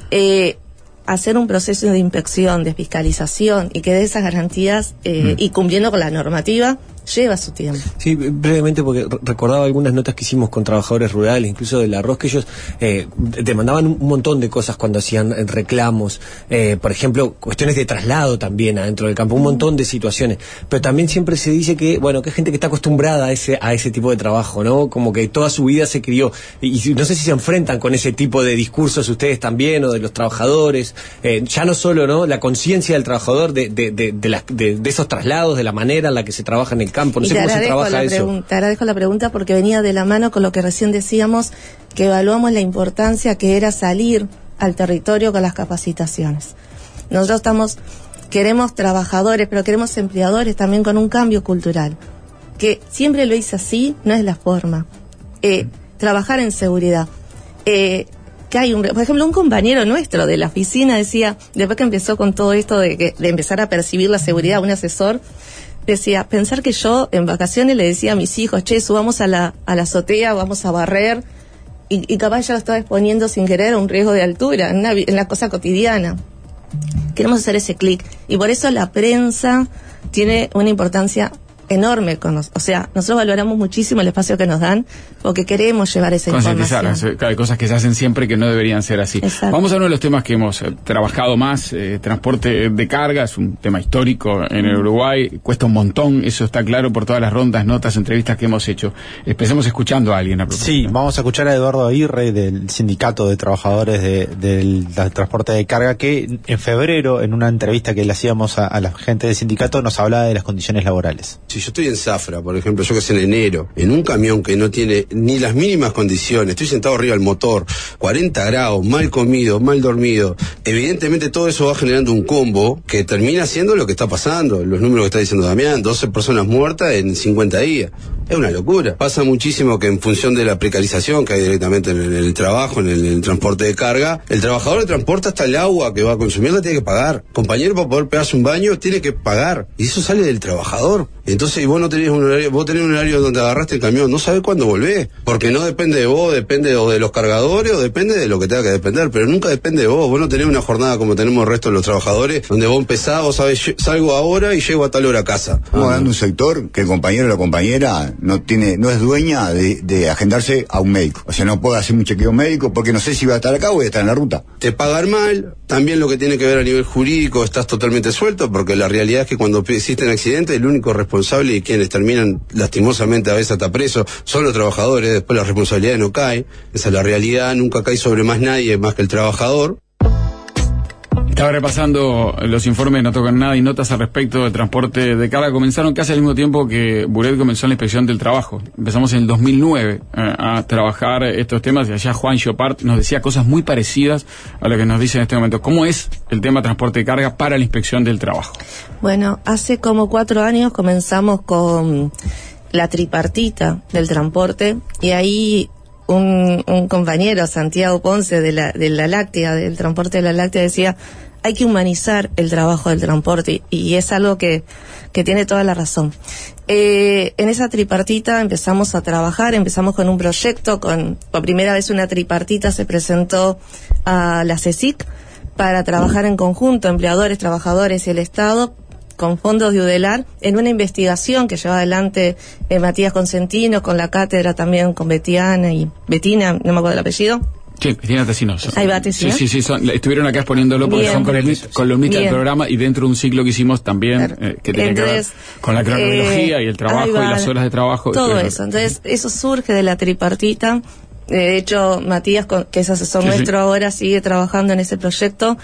eh, hacer un proceso de inspección, de fiscalización, y que dé esas garantías, eh, mm. y cumpliendo con la normativa, lleva su tiempo. Sí, brevemente, porque recordaba algunas notas que hicimos con trabajadores rurales, incluso del arroz, que ellos eh, demandaban un montón de cosas cuando hacían reclamos, eh, por ejemplo, cuestiones de traslado también adentro del campo, un montón de situaciones, pero también siempre se dice que, bueno, que hay gente que está acostumbrada a ese a ese tipo de trabajo, ¿no? Como que toda su vida se crió, y, y no sé si se enfrentan con ese tipo de discursos ustedes también, o de los trabajadores, eh, ya no solo, ¿no?, la conciencia del trabajador de, de, de, de, la, de, de esos traslados, de la manera en la que se trabaja en el campo. No sé cómo se trabaja eso. Te agradezco la pregunta porque venía de la mano con lo que recién decíamos, que evaluamos la importancia que era salir al territorio con las capacitaciones. Nosotros estamos, queremos trabajadores, pero queremos empleadores también con un cambio cultural. Que siempre lo hice así, no es la forma. Eh, trabajar en seguridad. Eh, que hay un, por ejemplo, un compañero nuestro de la oficina decía, después que empezó con todo esto de, que, de empezar a percibir la seguridad, un asesor decía, pensar que yo en vacaciones le decía a mis hijos, che, subamos a la, a la azotea, vamos a barrer, y, y capaz ya lo estaba exponiendo sin querer a un riesgo de altura, en, una, en la cosa cotidiana. Queremos hacer ese clic, y por eso la prensa tiene una importancia enorme con nos, o sea, nosotros valoramos muchísimo el espacio que nos dan porque queremos llevar esa información. Hay cosas que se hacen siempre que no deberían ser así. Exacto. Vamos a uno de los temas que hemos eh, trabajado más, eh, transporte de carga, es un tema histórico en el Uruguay, cuesta un montón, eso está claro por todas las rondas, notas, entrevistas que hemos hecho. Empecemos escuchando a alguien a propósito. Sí, vamos a escuchar a Eduardo Aguirre del Sindicato de Trabajadores de, del, del Transporte de Carga, que en febrero, en una entrevista que le hacíamos a, a la gente del sindicato, nos hablaba de las condiciones laborales. Si yo estoy en Zafra, por ejemplo, yo que sé, en enero, en un camión que no tiene ni las mínimas condiciones, estoy sentado arriba del motor, cuarenta grados, mal comido, mal dormido, evidentemente todo eso va generando un combo que termina siendo lo que está pasando, los números que está diciendo Damián, doce personas muertas en cincuenta días. Es una locura. Pasa muchísimo que en función de la precarización que hay directamente en el, en el trabajo, en el, en el transporte de carga, el trabajador de transporte hasta el agua que va a consumir la tiene que pagar. Compañero, para poder pegarse un baño tiene que pagar. Y eso sale del trabajador. Entonces, y vos no tenés un horario, vos tenés un horario donde agarraste el camión, no sabés cuándo volvés. Porque no depende de vos, depende o de los cargadores o depende de lo que tenga que depender, pero nunca depende de vos. Vos no tenés una jornada como tenemos el resto de los trabajadores, donde vos empezás, vos sabés, salgo ahora y llego a tal hora a casa. Estamos hablando de un sector que el compañero o la compañera no tiene, no es dueña de, de agendarse a un médico. O sea, no puede hacer un chequeo médico porque no sé si va a estar acá o voy a estar en la ruta. Te pagan mal, también lo que tiene que ver a nivel jurídico, estás totalmente suelto, porque la realidad es que cuando existen accidentes, el único responsable y quienes terminan lastimosamente a veces hasta presos son los trabajadores, después la responsabilidad no cae, esa es la realidad, nunca cae sobre más nadie más que el trabajador. Estaba repasando los informes, no tocan nada y notas al respecto del transporte de carga. Comenzaron casi al mismo tiempo que Buret comenzó la inspección del trabajo. Empezamos en el dos mil nueve eh, a trabajar estos temas y allá Juan Chopart nos decía cosas muy parecidas a lo que nos dice en este momento. ¿Cómo es el tema transporte de carga para la inspección del trabajo? Bueno, hace como cuatro años comenzamos con la tripartita del transporte y ahí un, un compañero, Santiago Ponce de la, de la láctea, del transporte de la láctea, decía hay que humanizar el trabajo del transporte y es algo que, que tiene toda la razón. Eh, en esa tripartita empezamos a trabajar, empezamos con un proyecto, con por primera vez una tripartita se presentó a la CECIC para trabajar en conjunto, empleadores, trabajadores y el Estado, con fondos de UDELAR, en una investigación que lleva adelante eh, Matías Consentino, con la cátedra también con Betiana y Betina, no me acuerdo el apellido. Sí, Cristina Tessino. Ahí va Tessino. Sí, sí, sí, son, estuvieron acá exponiéndolo porque Bien. son columnistas columnista del programa y dentro de un ciclo que hicimos también, claro. eh, que tiene Entonces, que ver con la cronología eh, y el trabajo y las horas de trabajo. Todo eso. Entonces, eso surge de la tripartita. De hecho, Matías, que es asesor sí, nuestro sí. ahora, sigue trabajando en ese proyecto.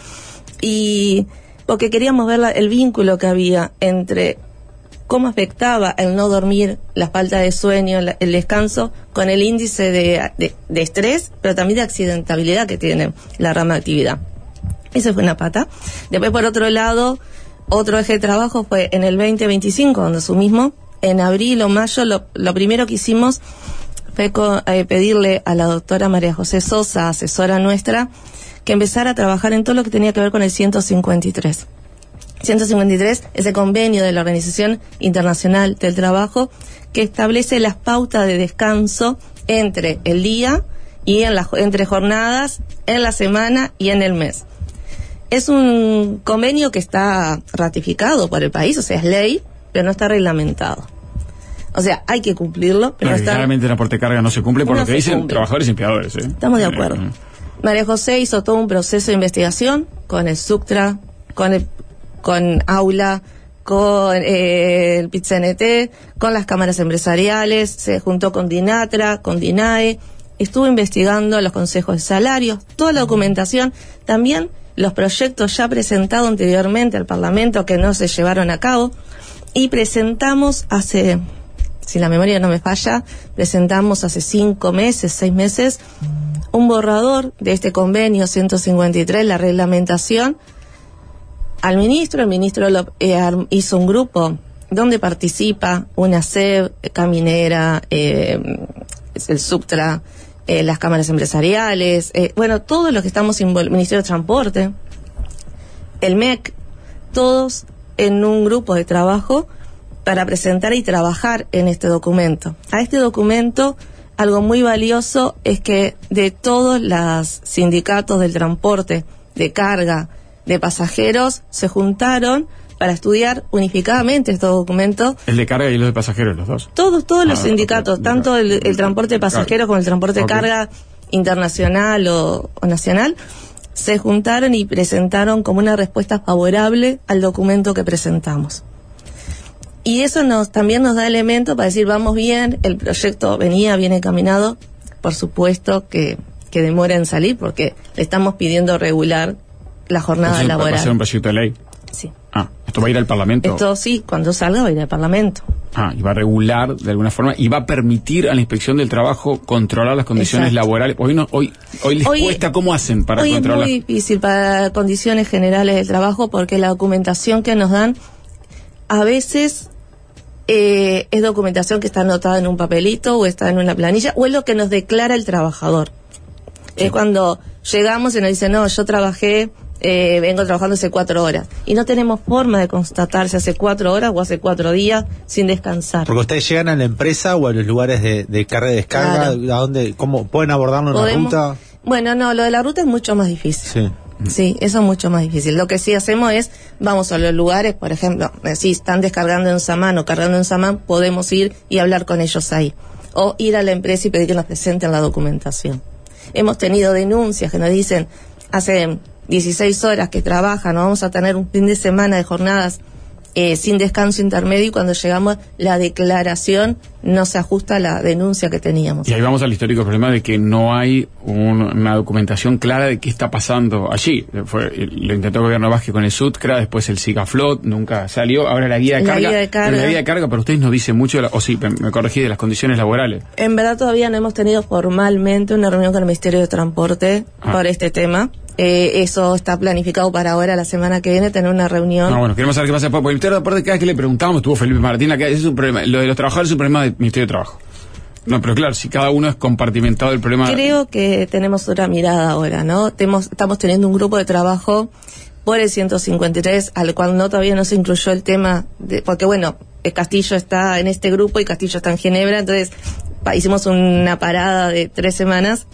Y porque queríamos ver la, el vínculo que había entre cómo afectaba el no dormir, la falta de sueño, la, el descanso, con el índice de, de, de estrés, pero también de accidentabilidad que tiene la rama de actividad. Esa fue una pata. Después, por otro lado, otro eje de trabajo fue en el veinte veinticinco, donde asumimos, en abril o mayo, lo, lo primero que hicimos fue co, eh, pedirle a la doctora María José Sosa, asesora nuestra, que empezara a trabajar en todo lo que tenía que ver con el ciento cincuenta y tres. ciento cincuenta y tres es el convenio de la Organización Internacional del Trabajo que establece las pautas de descanso entre el día y en la, entre jornadas, en la semana y en el mes. Es un convenio que está ratificado por el país, o sea, es ley, pero no está reglamentado. O sea, hay que cumplirlo, pero no, no está... Claramente el transporte de carga no se cumple por no lo que dicen cumple. Trabajadores y empleadores. ¿eh? Estamos de acuerdo. Eh, María José hizo todo un proceso de investigación con el SUCTRA, con el con Aula, con eh, el Pit-C N T, con las cámaras empresariales, se juntó con DINATRA, con DINAE, estuvo investigando los consejos de salarios, toda la documentación, también los proyectos ya presentados anteriormente al Parlamento que no se llevaron a cabo, y presentamos hace, si la memoria no me falla, presentamos hace cinco meses, seis meses, un borrador de este convenio ciento cincuenta y tres, la reglamentación, al ministro. El ministro lo, eh, hizo un grupo donde participa una C E B, Caminera, eh, el SUCTRA, eh, las cámaras empresariales, eh, bueno, todos los que estamos involucrados, el Ministerio de Transporte, el M E C, todos en un grupo de trabajo para presentar y trabajar en este documento. A este documento, algo muy valioso es que de todos los sindicatos del transporte, de carga, de pasajeros, se juntaron para estudiar unificadamente estos documentos. El de carga y los de pasajeros, los dos. Todos, todos ah, los sindicatos, okay. tanto el, el transporte de pasajeros como el transporte de okay. carga internacional o, o nacional, se juntaron y presentaron como una respuesta favorable al documento que presentamos. Y eso nos también nos da elemento para decir, vamos bien, el proyecto venía bien encaminado, por supuesto que, que demora en salir, porque le estamos pidiendo regular la jornada Entonces, laboral. ¿Va a ser un proyecto de ley? Sí. Ah, ¿esto va a ir al Parlamento? Esto sí, cuando salga va a ir al Parlamento. Ah, y va a regular de alguna forma y va a permitir a la Inspección del Trabajo controlar las condiciones Exacto. laborales. Hoy no, hoy, hoy les hoy, cuesta, ¿cómo hacen para hoy controlar? Es muy difícil para condiciones generales del trabajo porque la documentación que nos dan a veces eh, es documentación que está anotada en un papelito o está en una planilla o es lo que nos declara el trabajador. Sí. Es cuando llegamos y nos dicen, no, yo trabajé Eh, vengo trabajando hace cuatro horas y no tenemos forma de constatar si hace cuatro horas o hace cuatro días sin descansar. Porque ustedes llegan a la empresa o a los lugares de, de carga y descarga, claro. ¿A dónde, cómo pueden abordarlo en ¿Podemos? la ruta? Bueno, no, lo de la ruta es mucho más difícil. Sí. Sí, eso es mucho más difícil. Lo que sí hacemos es, vamos a los lugares, por ejemplo, si están descargando en Samán o cargando en Samán, podemos ir y hablar con ellos ahí. O ir a la empresa y pedir que nos presenten la documentación. Hemos tenido denuncias que nos dicen, hace dieciséis horas que trabajan, no vamos a tener un fin de semana de jornadas eh, sin descanso intermedio y cuando llegamos la declaración no se ajusta a la denuncia que teníamos. Y ahí vamos al histórico problema de que no hay un, una documentación clara de qué está pasando allí. Fue, lo intentó el gobierno Vázquez con el SUTCRA, después el SIGAFLOT, nunca salió, ahora la guía de la carga. Guía de carga. La guía de carga, pero ustedes nos dicen mucho, de la, o sí, me, me corregí, de las condiciones laborales. En verdad todavía no hemos tenido formalmente una reunión con el Ministerio de Transporte ah. por este tema. Eh, eso está planificado para ahora, la semana que viene, tener una reunión. No, bueno, queremos saber qué pasa después. Porque el Ministerio de Transporte, cada vez que le preguntamos, estuvo Felipe Martín, acá, ese es un problema. Lo de los trabajadores es un problema del Ministerio de Trabajo. No, pero claro, si cada uno es compartimentado el problema. Creo que tenemos otra mirada ahora, ¿no? Temos, estamos teniendo un grupo de trabajo por el ciento cincuenta y tres, al cual no todavía no se incluyó el tema, de, porque bueno, el Castillo está en este grupo y Castillo está en Ginebra, entonces pa, hicimos una parada de tres semanas.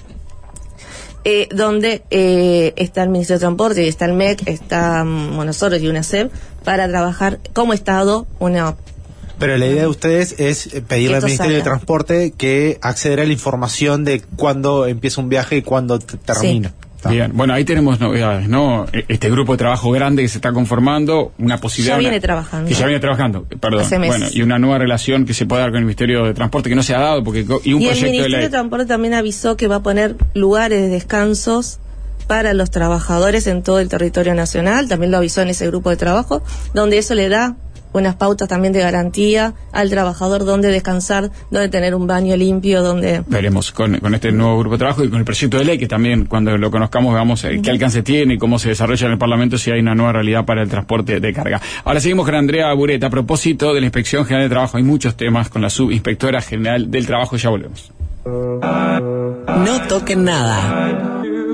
Eh, donde eh, está el Ministerio de Transporte y está el M E C, está um, nosotros y una C E B para trabajar como Estado una Pero la idea de ustedes es pedirle al Ministerio de Transporte que accederá a la información de cuándo empieza un viaje y cuándo t- termina. Sí. Bien, bueno, ahí tenemos novedades, ¿no? Este grupo de trabajo grande que se está conformando, una posibilidad... Ya viene una, trabajando. Que ya viene trabajando, perdón. Hace meses. Bueno, y una nueva relación que se puede dar con el Ministerio de Transporte que no se ha dado, porque y un y proyecto el Ministerio de de, ley... Transporte también avisó que va a poner lugares de descansos para los trabajadores en todo el territorio nacional, también lo avisó en ese grupo de trabajo, donde eso le da unas pautas también de garantía al trabajador, dónde descansar, dónde tener un baño limpio, dónde... Veremos con, con este nuevo grupo de trabajo y con el proyecto de ley, que también cuando lo conozcamos veamos eh, qué alcance tiene y cómo se desarrolla en el Parlamento, si hay una nueva realidad para el transporte de carga. Ahora seguimos con Andrea Buret. A propósito de la Inspección General de Trabajo, hay muchos temas con la Subinspectora General del Trabajo, ya volvemos. No toquen nada.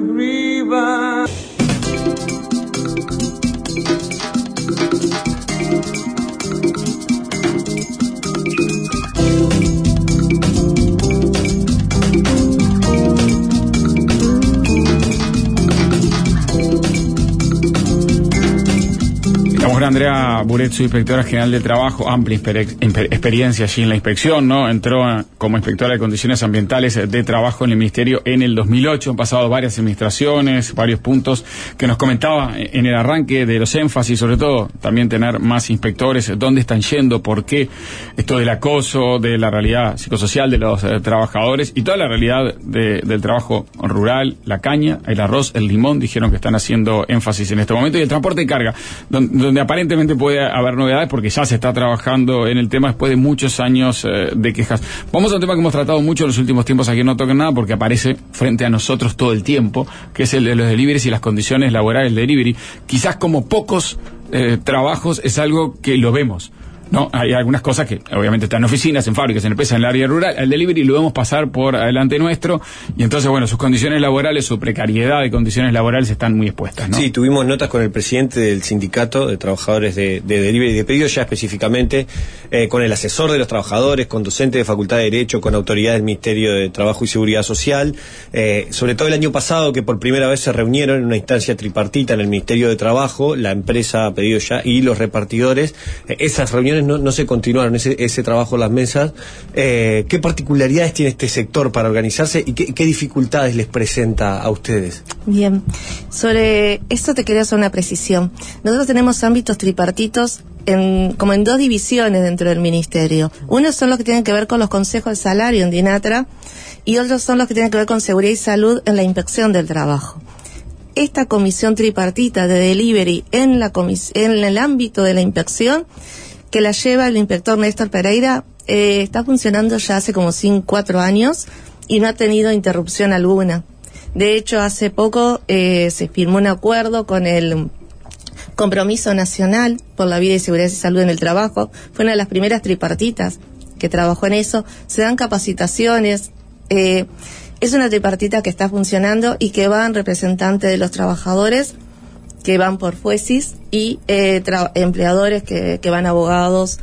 Estamos con Andrea Buret, subinspectora general de Trabajo, amplia experiencia allí en la inspección, ¿no? Entró como inspectora de condiciones ambientales de trabajo en el Ministerio en el dos mil ocho, han pasado varias administraciones, varios puntos que nos comentaba en el arranque de los énfasis, sobre todo también tener más inspectores, dónde están yendo, por qué, esto del acoso, de la realidad psicosocial de los eh, trabajadores y toda la realidad de, del trabajo rural, la caña, el arroz, el limón, dijeron que están haciendo énfasis en este momento, y el transporte de carga, donde, donde aparentemente puede haber novedades porque ya se está trabajando en el tema después de muchos años eh, de quejas. Vamos a un tema que hemos tratado mucho en los últimos tiempos aquí en No Toquen Nada, porque aparece frente a nosotros todo el tiempo, que es el de los deliveries y las condiciones laborales del delivery. Quizás como pocos eh, trabajos es algo que lo vemos, ¿no? Hay algunas cosas que obviamente están en oficinas, en fábricas, en empresas, en el área rural. El delivery lo vemos pasar por adelante nuestro, y entonces, bueno, sus condiciones laborales, su precariedad de condiciones laborales están muy expuestas, ¿no? Sí, tuvimos notas con el presidente del sindicato de trabajadores de, de delivery y de pedido, ya específicamente, eh, con el asesor de los trabajadores, con docente de Facultad de Derecho, con autoridades del Ministerio de Trabajo y Seguridad Social, eh, sobre todo el año pasado, que por primera vez se reunieron en una instancia tripartita en el Ministerio de Trabajo, la empresa Pedido Ya y los repartidores. Eh, esas reuniones No, no se continuaron, ese, ese trabajo en las mesas. Eh, ¿Qué particularidades tiene este sector para organizarse y qué, qué dificultades les presenta a ustedes? Bien, sobre esto te quería hacer una precisión. Nosotros tenemos ámbitos tripartitos en, como en dos divisiones dentro del Ministerio. Unos son los que tienen que ver con los consejos de salario en DINATRA y otros son los que tienen que ver con seguridad y salud en la inspección del trabajo. Esta comisión tripartita de delivery en, la comis- en el ámbito de la inspección, que la lleva el inspector Néstor Pereira, eh, está funcionando ya hace como cinco, cuatro años y no ha tenido interrupción alguna. De hecho, hace poco eh, se firmó un acuerdo con el Compromiso Nacional por la Vida y Seguridad y Salud en el Trabajo. Fue una de las primeras tripartitas que trabajó en eso. Se dan capacitaciones. Eh, es una tripartita que está funcionando y que van representantes de los trabajadores, que van por FUESIS, y eh, tra- empleadores que, que van abogados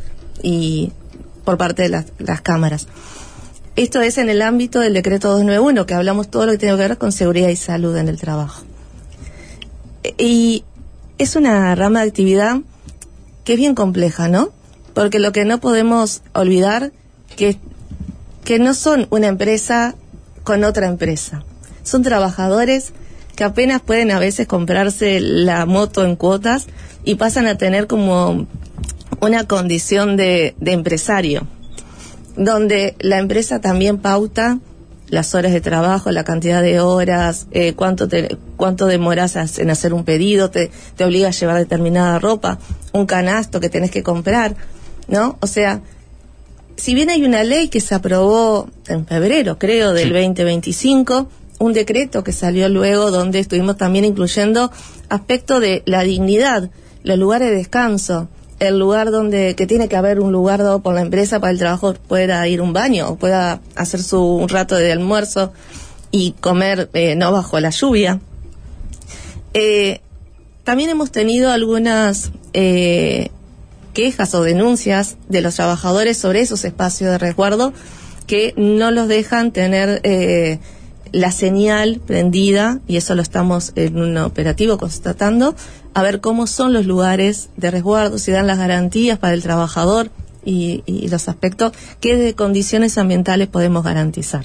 y por parte de las, las cámaras. Esto es en el ámbito del decreto doscientos noventa y uno, que hablamos todo lo que tiene que ver con seguridad y salud en el trabajo. Y es una rama de actividad que es bien compleja, ¿no? Porque lo que no podemos olvidar que que no son una empresa con otra empresa. Son trabajadores que apenas pueden a veces comprarse la moto en cuotas y pasan a tener como una condición de, de empresario, donde la empresa también pauta las horas de trabajo, la cantidad de horas, eh, cuánto te, cuánto demoras en hacer un pedido, te, te obliga a llevar determinada ropa, un canasto que tenés que comprar, ¿no? O sea, si bien hay una ley que se aprobó en febrero, creo, del sí. veinte veinticinco, un decreto que salió luego donde estuvimos también incluyendo aspecto de la dignidad, los lugares de descanso, el lugar donde, que tiene que haber un lugar dado por la empresa para el trabajador pueda ir a un baño o pueda hacer su un rato de almuerzo y comer eh, no bajo la lluvia. Eh, también hemos tenido algunas eh, quejas o denuncias de los trabajadores sobre esos espacios de resguardo que no los dejan tener eh, la señal prendida, y eso lo estamos en un operativo constatando, a ver cómo son los lugares de resguardo, si dan las garantías para el trabajador y, y los aspectos que de condiciones ambientales podemos garantizar.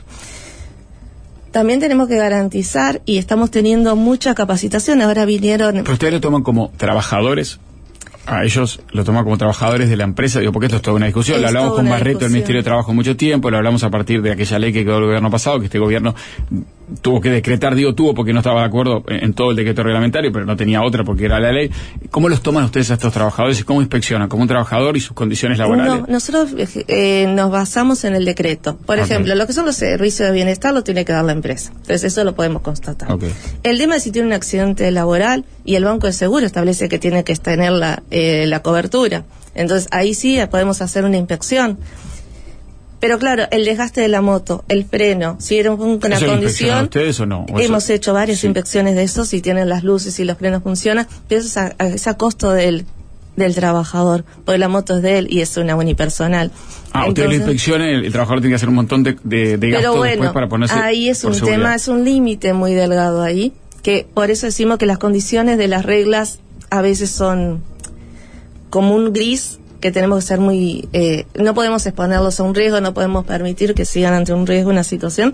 También tenemos que garantizar, y estamos teniendo mucha capacitación, ahora vinieron... ¿Pero ustedes lo toman como trabajadores? A ellos lo toman como trabajadores de la empresa, digo, porque esto es toda una discusión. Lo hablamos con Barreto del Ministerio de Trabajo mucho tiempo, lo hablamos a partir de aquella ley que quedó el gobierno pasado, que este gobierno tuvo que decretar, digo tuvo porque no estaba de acuerdo en todo el decreto reglamentario, pero no tenía otra porque era la ley. ¿Cómo los toman ustedes a estos trabajadores y cómo inspeccionan como un trabajador y sus condiciones laborales? No, nosotros eh, nos basamos en el decreto. Por okay. ejemplo, lo que son los servicios de bienestar lo tiene que dar la empresa. Entonces eso lo podemos constatar. Okay. El tema es si tiene un accidente laboral y el Banco de Seguro establece que tiene que tener la, eh, la cobertura. Entonces ahí sí podemos hacer una inspección. Pero claro, el desgaste de la moto, el freno, si era una ¿Eso condición... ustedes o no? ¿O hemos eso? hecho varias sí. inspecciones de eso, si tienen las luces y los frenos funcionan, pero eso es a, es a costo del, del trabajador, porque la moto es de él y es una unipersonal. Ah, Entonces, ustedes lo inspeccionan, el, el trabajador tiene que hacer un montón de, de, de gastos bueno, después para ponerse ahí es un seguridad. tema, es un límite muy delgado ahí, que por eso decimos que las condiciones de las reglas a veces son como un gris, que tenemos que ser muy... Eh, no podemos exponerlos a un riesgo, no podemos permitir que sigan ante un riesgo una situación,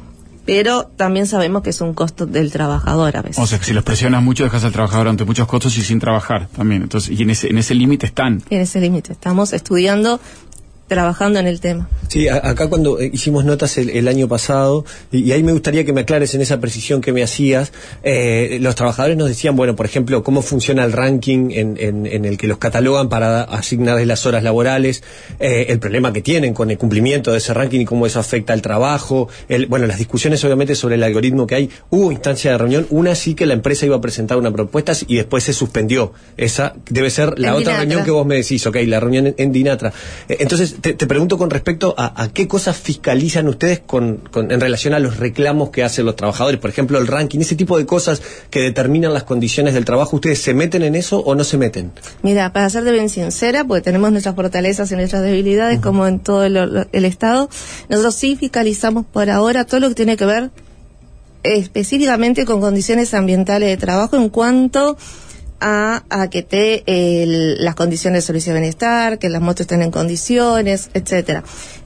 pero también sabemos que es un costo del trabajador a veces. O sea, que si los presionas mucho, dejas al trabajador ante muchos costos y sin trabajar también. Entonces, y en ese, en ese límite están. En ese límite estamos estudiando, trabajando en el tema. Sí, a, acá cuando eh, hicimos notas el, el año pasado, y, y ahí me gustaría que me aclares en esa precisión que me hacías, eh, los trabajadores nos decían, bueno, por ejemplo, cómo funciona el ranking en, en, en el que los catalogan para asignarles las horas laborales, eh, el problema que tienen con el cumplimiento de ese ranking y cómo eso afecta al trabajo, el, bueno, las discusiones obviamente sobre el algoritmo que hay. Hubo instancia de reunión, una sí que la empresa iba a presentar una propuesta y después se suspendió. Esa debe ser la en otra Dinatra. reunión que vos me decís, ok, la reunión en, en Dinatra. Eh, entonces, te, te pregunto con respecto a, a qué cosas fiscalizan ustedes con, con, en relación a los reclamos que hacen los trabajadores, por ejemplo el ranking, ese tipo de cosas que determinan las condiciones del trabajo. ¿Ustedes se meten en eso o no se meten? Mira, para serte bien sincera, porque tenemos nuestras fortalezas y nuestras debilidades, uh-huh. como en todo el, el Estado, nosotros sí fiscalizamos por ahora todo lo que tiene que ver específicamente con condiciones ambientales de trabajo en cuanto a, a que te el, las condiciones de servicio de bienestar, que las motos estén en condiciones, etcétera.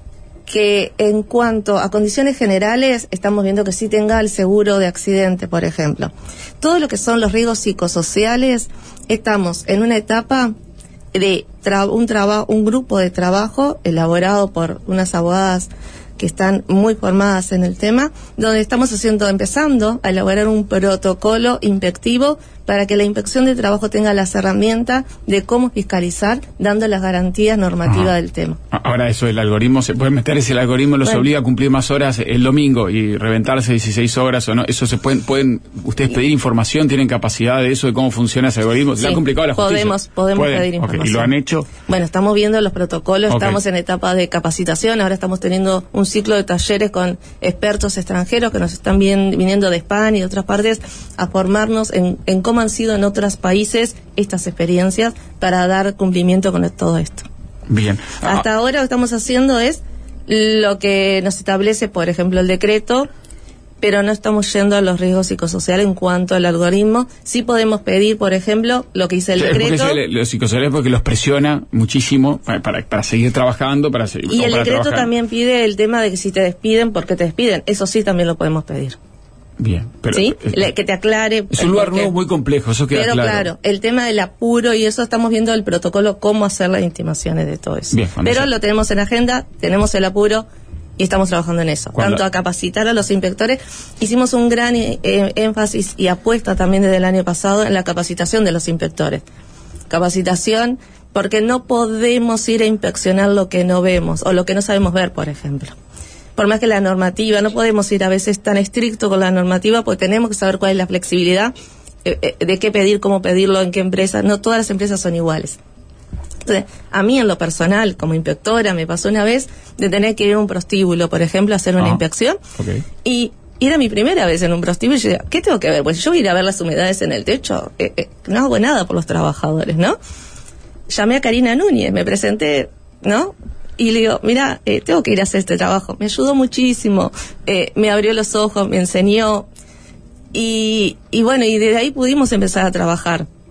Que en cuanto a condiciones generales, estamos viendo que sí tenga el seguro de accidente, por ejemplo. Todo lo que son los riesgos psicosociales, estamos en una etapa de tra- un trabajo, un grupo de trabajo elaborado por unas abogadas que están muy formadas en el tema, donde estamos haciendo, empezando a elaborar un protocolo inspectivo para que la inspección de trabajo tenga las herramientas de cómo fiscalizar, dando las garantías normativas Ajá. del tema. Ahora eso, el algoritmo, ¿se puede meter ese algoritmo, los bueno. obliga a cumplir más horas el domingo y reventarse dieciséis horas o no? Eso se pueden, pueden ustedes pedir información, tienen capacidad de eso, de cómo funciona ese algoritmo. ¿Se sí, le ha complicado a la justicia? Podemos, podemos pedir okay. información. ¿Y lo han hecho? Bueno, estamos viendo los protocolos, okay. estamos en etapa de capacitación, ahora estamos teniendo un ciclo de talleres con expertos extranjeros que nos están bien, viniendo de España y de otras partes a formarnos en, en cómo han sido en otros países estas experiencias para dar cumplimiento con todo esto. Bien. Ah. Hasta ahora lo que estamos haciendo es lo que nos establece, por ejemplo, el decreto, pero no estamos yendo a los riesgos psicosociales en cuanto al algoritmo. Sí podemos pedir, por ejemplo, lo que dice el sí, decreto. Porque los psicosociales porque los presiona muchísimo para, para, para seguir trabajando. para seguir, Y el para decreto trabajar. también pide el tema de que si te despiden, ¿por qué te despiden? Eso sí también lo podemos pedir. Bien, pero ¿Sí? eh, Le, que te aclare. Es un lugar nuevo muy complejo, eso queda pero claro. Pero claro, el tema del apuro y eso, estamos viendo el protocolo, cómo hacer las intimaciones de todo eso. Bien, pero sea. lo tenemos en agenda, tenemos el apuro y estamos trabajando en eso. ¿Cuándo? Tanto a capacitar a los inspectores, hicimos un gran eh, énfasis y apuesta también desde el año pasado en la capacitación de los inspectores. Capacitación, porque no podemos ir a inspeccionar lo que no vemos o lo que no sabemos ver, por ejemplo. Por más que la normativa, no podemos ir a veces tan estricto con la normativa, porque tenemos que saber cuál es la flexibilidad, eh, eh, de qué pedir, cómo pedirlo, en qué empresa. No todas las empresas son iguales. Entonces, a mí en lo personal, como inspectora, me pasó una vez de tener que ir a un prostíbulo, por ejemplo, a hacer una ah, inspección. Okay. Y era mi primera vez en un prostíbulo y yo decía, ¿qué tengo que ver? Pues yo voy a ir a ver las humedades en el techo. Eh, eh, no hago nada por los trabajadores, ¿no? Llamé a Karina Núñez, me presenté, ¿no? Y le digo, mira, eh, tengo que ir a hacer este trabajo. Me ayudó muchísimo, eh, me abrió los ojos, me enseñó. Y, y bueno, y desde ahí pudimos empezar a trabajar.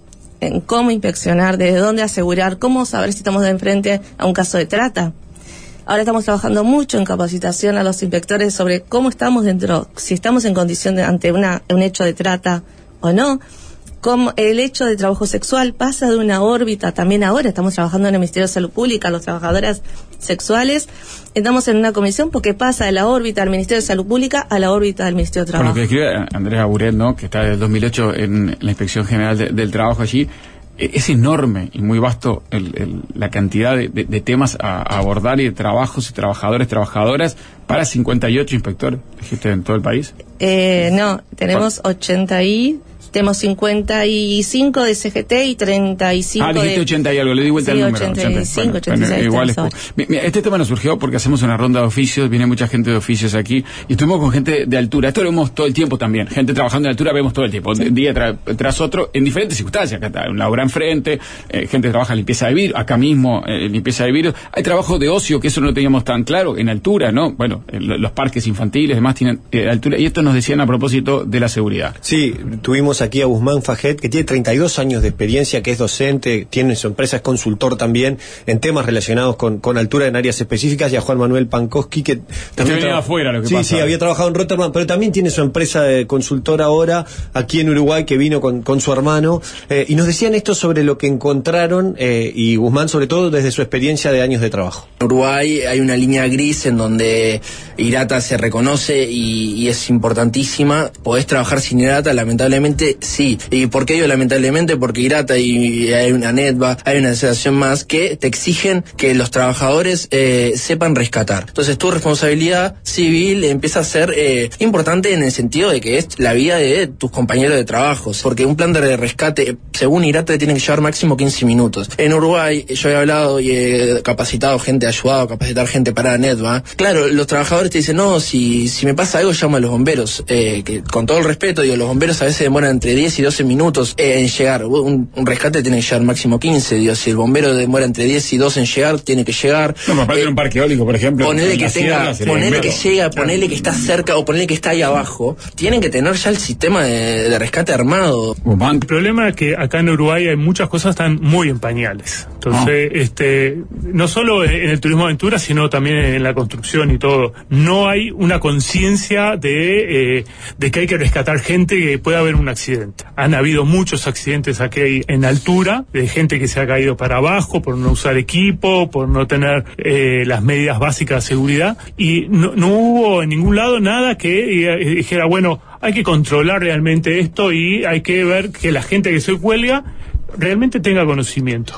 en cómo inspeccionar, desde dónde asegurar, cómo saber si estamos de enfrente a un caso de trata. Ahora estamos trabajando mucho en capacitación a los inspectores sobre cómo estamos dentro, si estamos en condición de, ante una, un hecho de trata o no. Como el hecho de trabajo sexual pasa de una órbita, también ahora estamos trabajando en el Ministerio de Salud Pública, los trabajadoras sexuales, estamos en una comisión porque pasa de la órbita del Ministerio de Salud Pública a la órbita del Ministerio de Trabajo. Por lo que escribe Andrés Aburet, ¿no?, que está desde el dos mil ocho en la Inspección General de, del Trabajo allí, es enorme y muy vasto el, el, la cantidad de, de, de temas a, a abordar y de trabajos y trabajadores, trabajadoras para cincuenta y ocho inspectores, dijiste, en todo el país. Eh, no, tenemos ochenta y... Tenemos cincuenta y cinco de C G T y treinta y cinco ah, dijiste de... ochenta y algo, le di vuelta sí, al número. ochenta y cinco, ochenta y seis. Bueno, igual es... Mira, este tema nos surgió porque hacemos una ronda de oficios, viene mucha gente de oficios aquí, y estuvimos con gente de altura. Esto lo vemos todo el tiempo también. Gente trabajando en altura vemos todo el tiempo, sí. Día tra tras otro, en diferentes circunstancias. Acá está una obra enfrente, eh, gente que trabaja en limpieza de vidrio, acá mismo eh, limpieza de vidrio. Hay trabajo de ocio, que eso no lo teníamos tan claro, en altura, ¿no? Bueno, eh, los parques infantiles, demás tienen eh, altura. Y esto nos decían a propósito de la seguridad. Sí, tuvimos aquí a Guzmán Fajet, que tiene treinta y dos años de experiencia, que es docente, tiene su empresa, es consultor también en temas relacionados con, con altura en áreas específicas, y a Juan Manuel Pankowski, que también venía afuera, lo que sí, pasa. sí, había trabajado en Rotterdam, pero también tiene su empresa de consultor ahora aquí en Uruguay, que vino con, con su hermano, eh, y nos decían esto sobre lo que encontraron, eh, y Guzmán sobre todo desde su experiencia de años de trabajo. En Uruguay hay una línea gris en donde IRATA se reconoce y, y es importantísima. Podés trabajar sin IRATA, lamentablemente sí. ¿Y por qué digo lamentablemente? Porque IRATA y hay una NETVA, hay una asociación más que te exigen que los trabajadores eh, sepan rescatar. Entonces tu responsabilidad civil empieza a ser eh, importante en el sentido de que es la vida de tus compañeros de trabajo, porque un plan de rescate, según IRATA, tiene que llevar máximo quince minutos. En Uruguay, yo he hablado y he capacitado gente, ayudado a capacitar gente para la NETVA. Claro, los trabajadores te dicen, no, si, si me pasa algo, llamo a los bomberos. Eh, que con todo el respeto, digo, los bomberos a veces demoran entre diez y doce minutos eh, en llegar. Un, un rescate tiene que llegar máximo quince. Digo, si el bombero demora entre diez y doce en llegar, tiene que llegar. No, me parece eh, un parque eólico, por ejemplo. Ponele que tenga, ponele que llega, ponele que está cerca o ponele que está ahí abajo. Tienen que tener ya el sistema de, de rescate armado. El problema es que acá en Uruguay hay muchas cosas que están muy en pañales. Entonces, oh. este, no solo en el turismo aventura, sino también en la construcción y todo. No hay una conciencia de, eh, de que hay que rescatar gente, que puede haber un accidente. Han habido muchos accidentes aquí en altura, de gente que se ha caído para abajo por no usar equipo, por no tener eh, las medidas básicas de seguridad, y no, no hubo en ningún lado nada que eh, dijera, bueno, hay que controlar realmente esto y hay que ver que la gente que se cuelga realmente tenga conocimiento.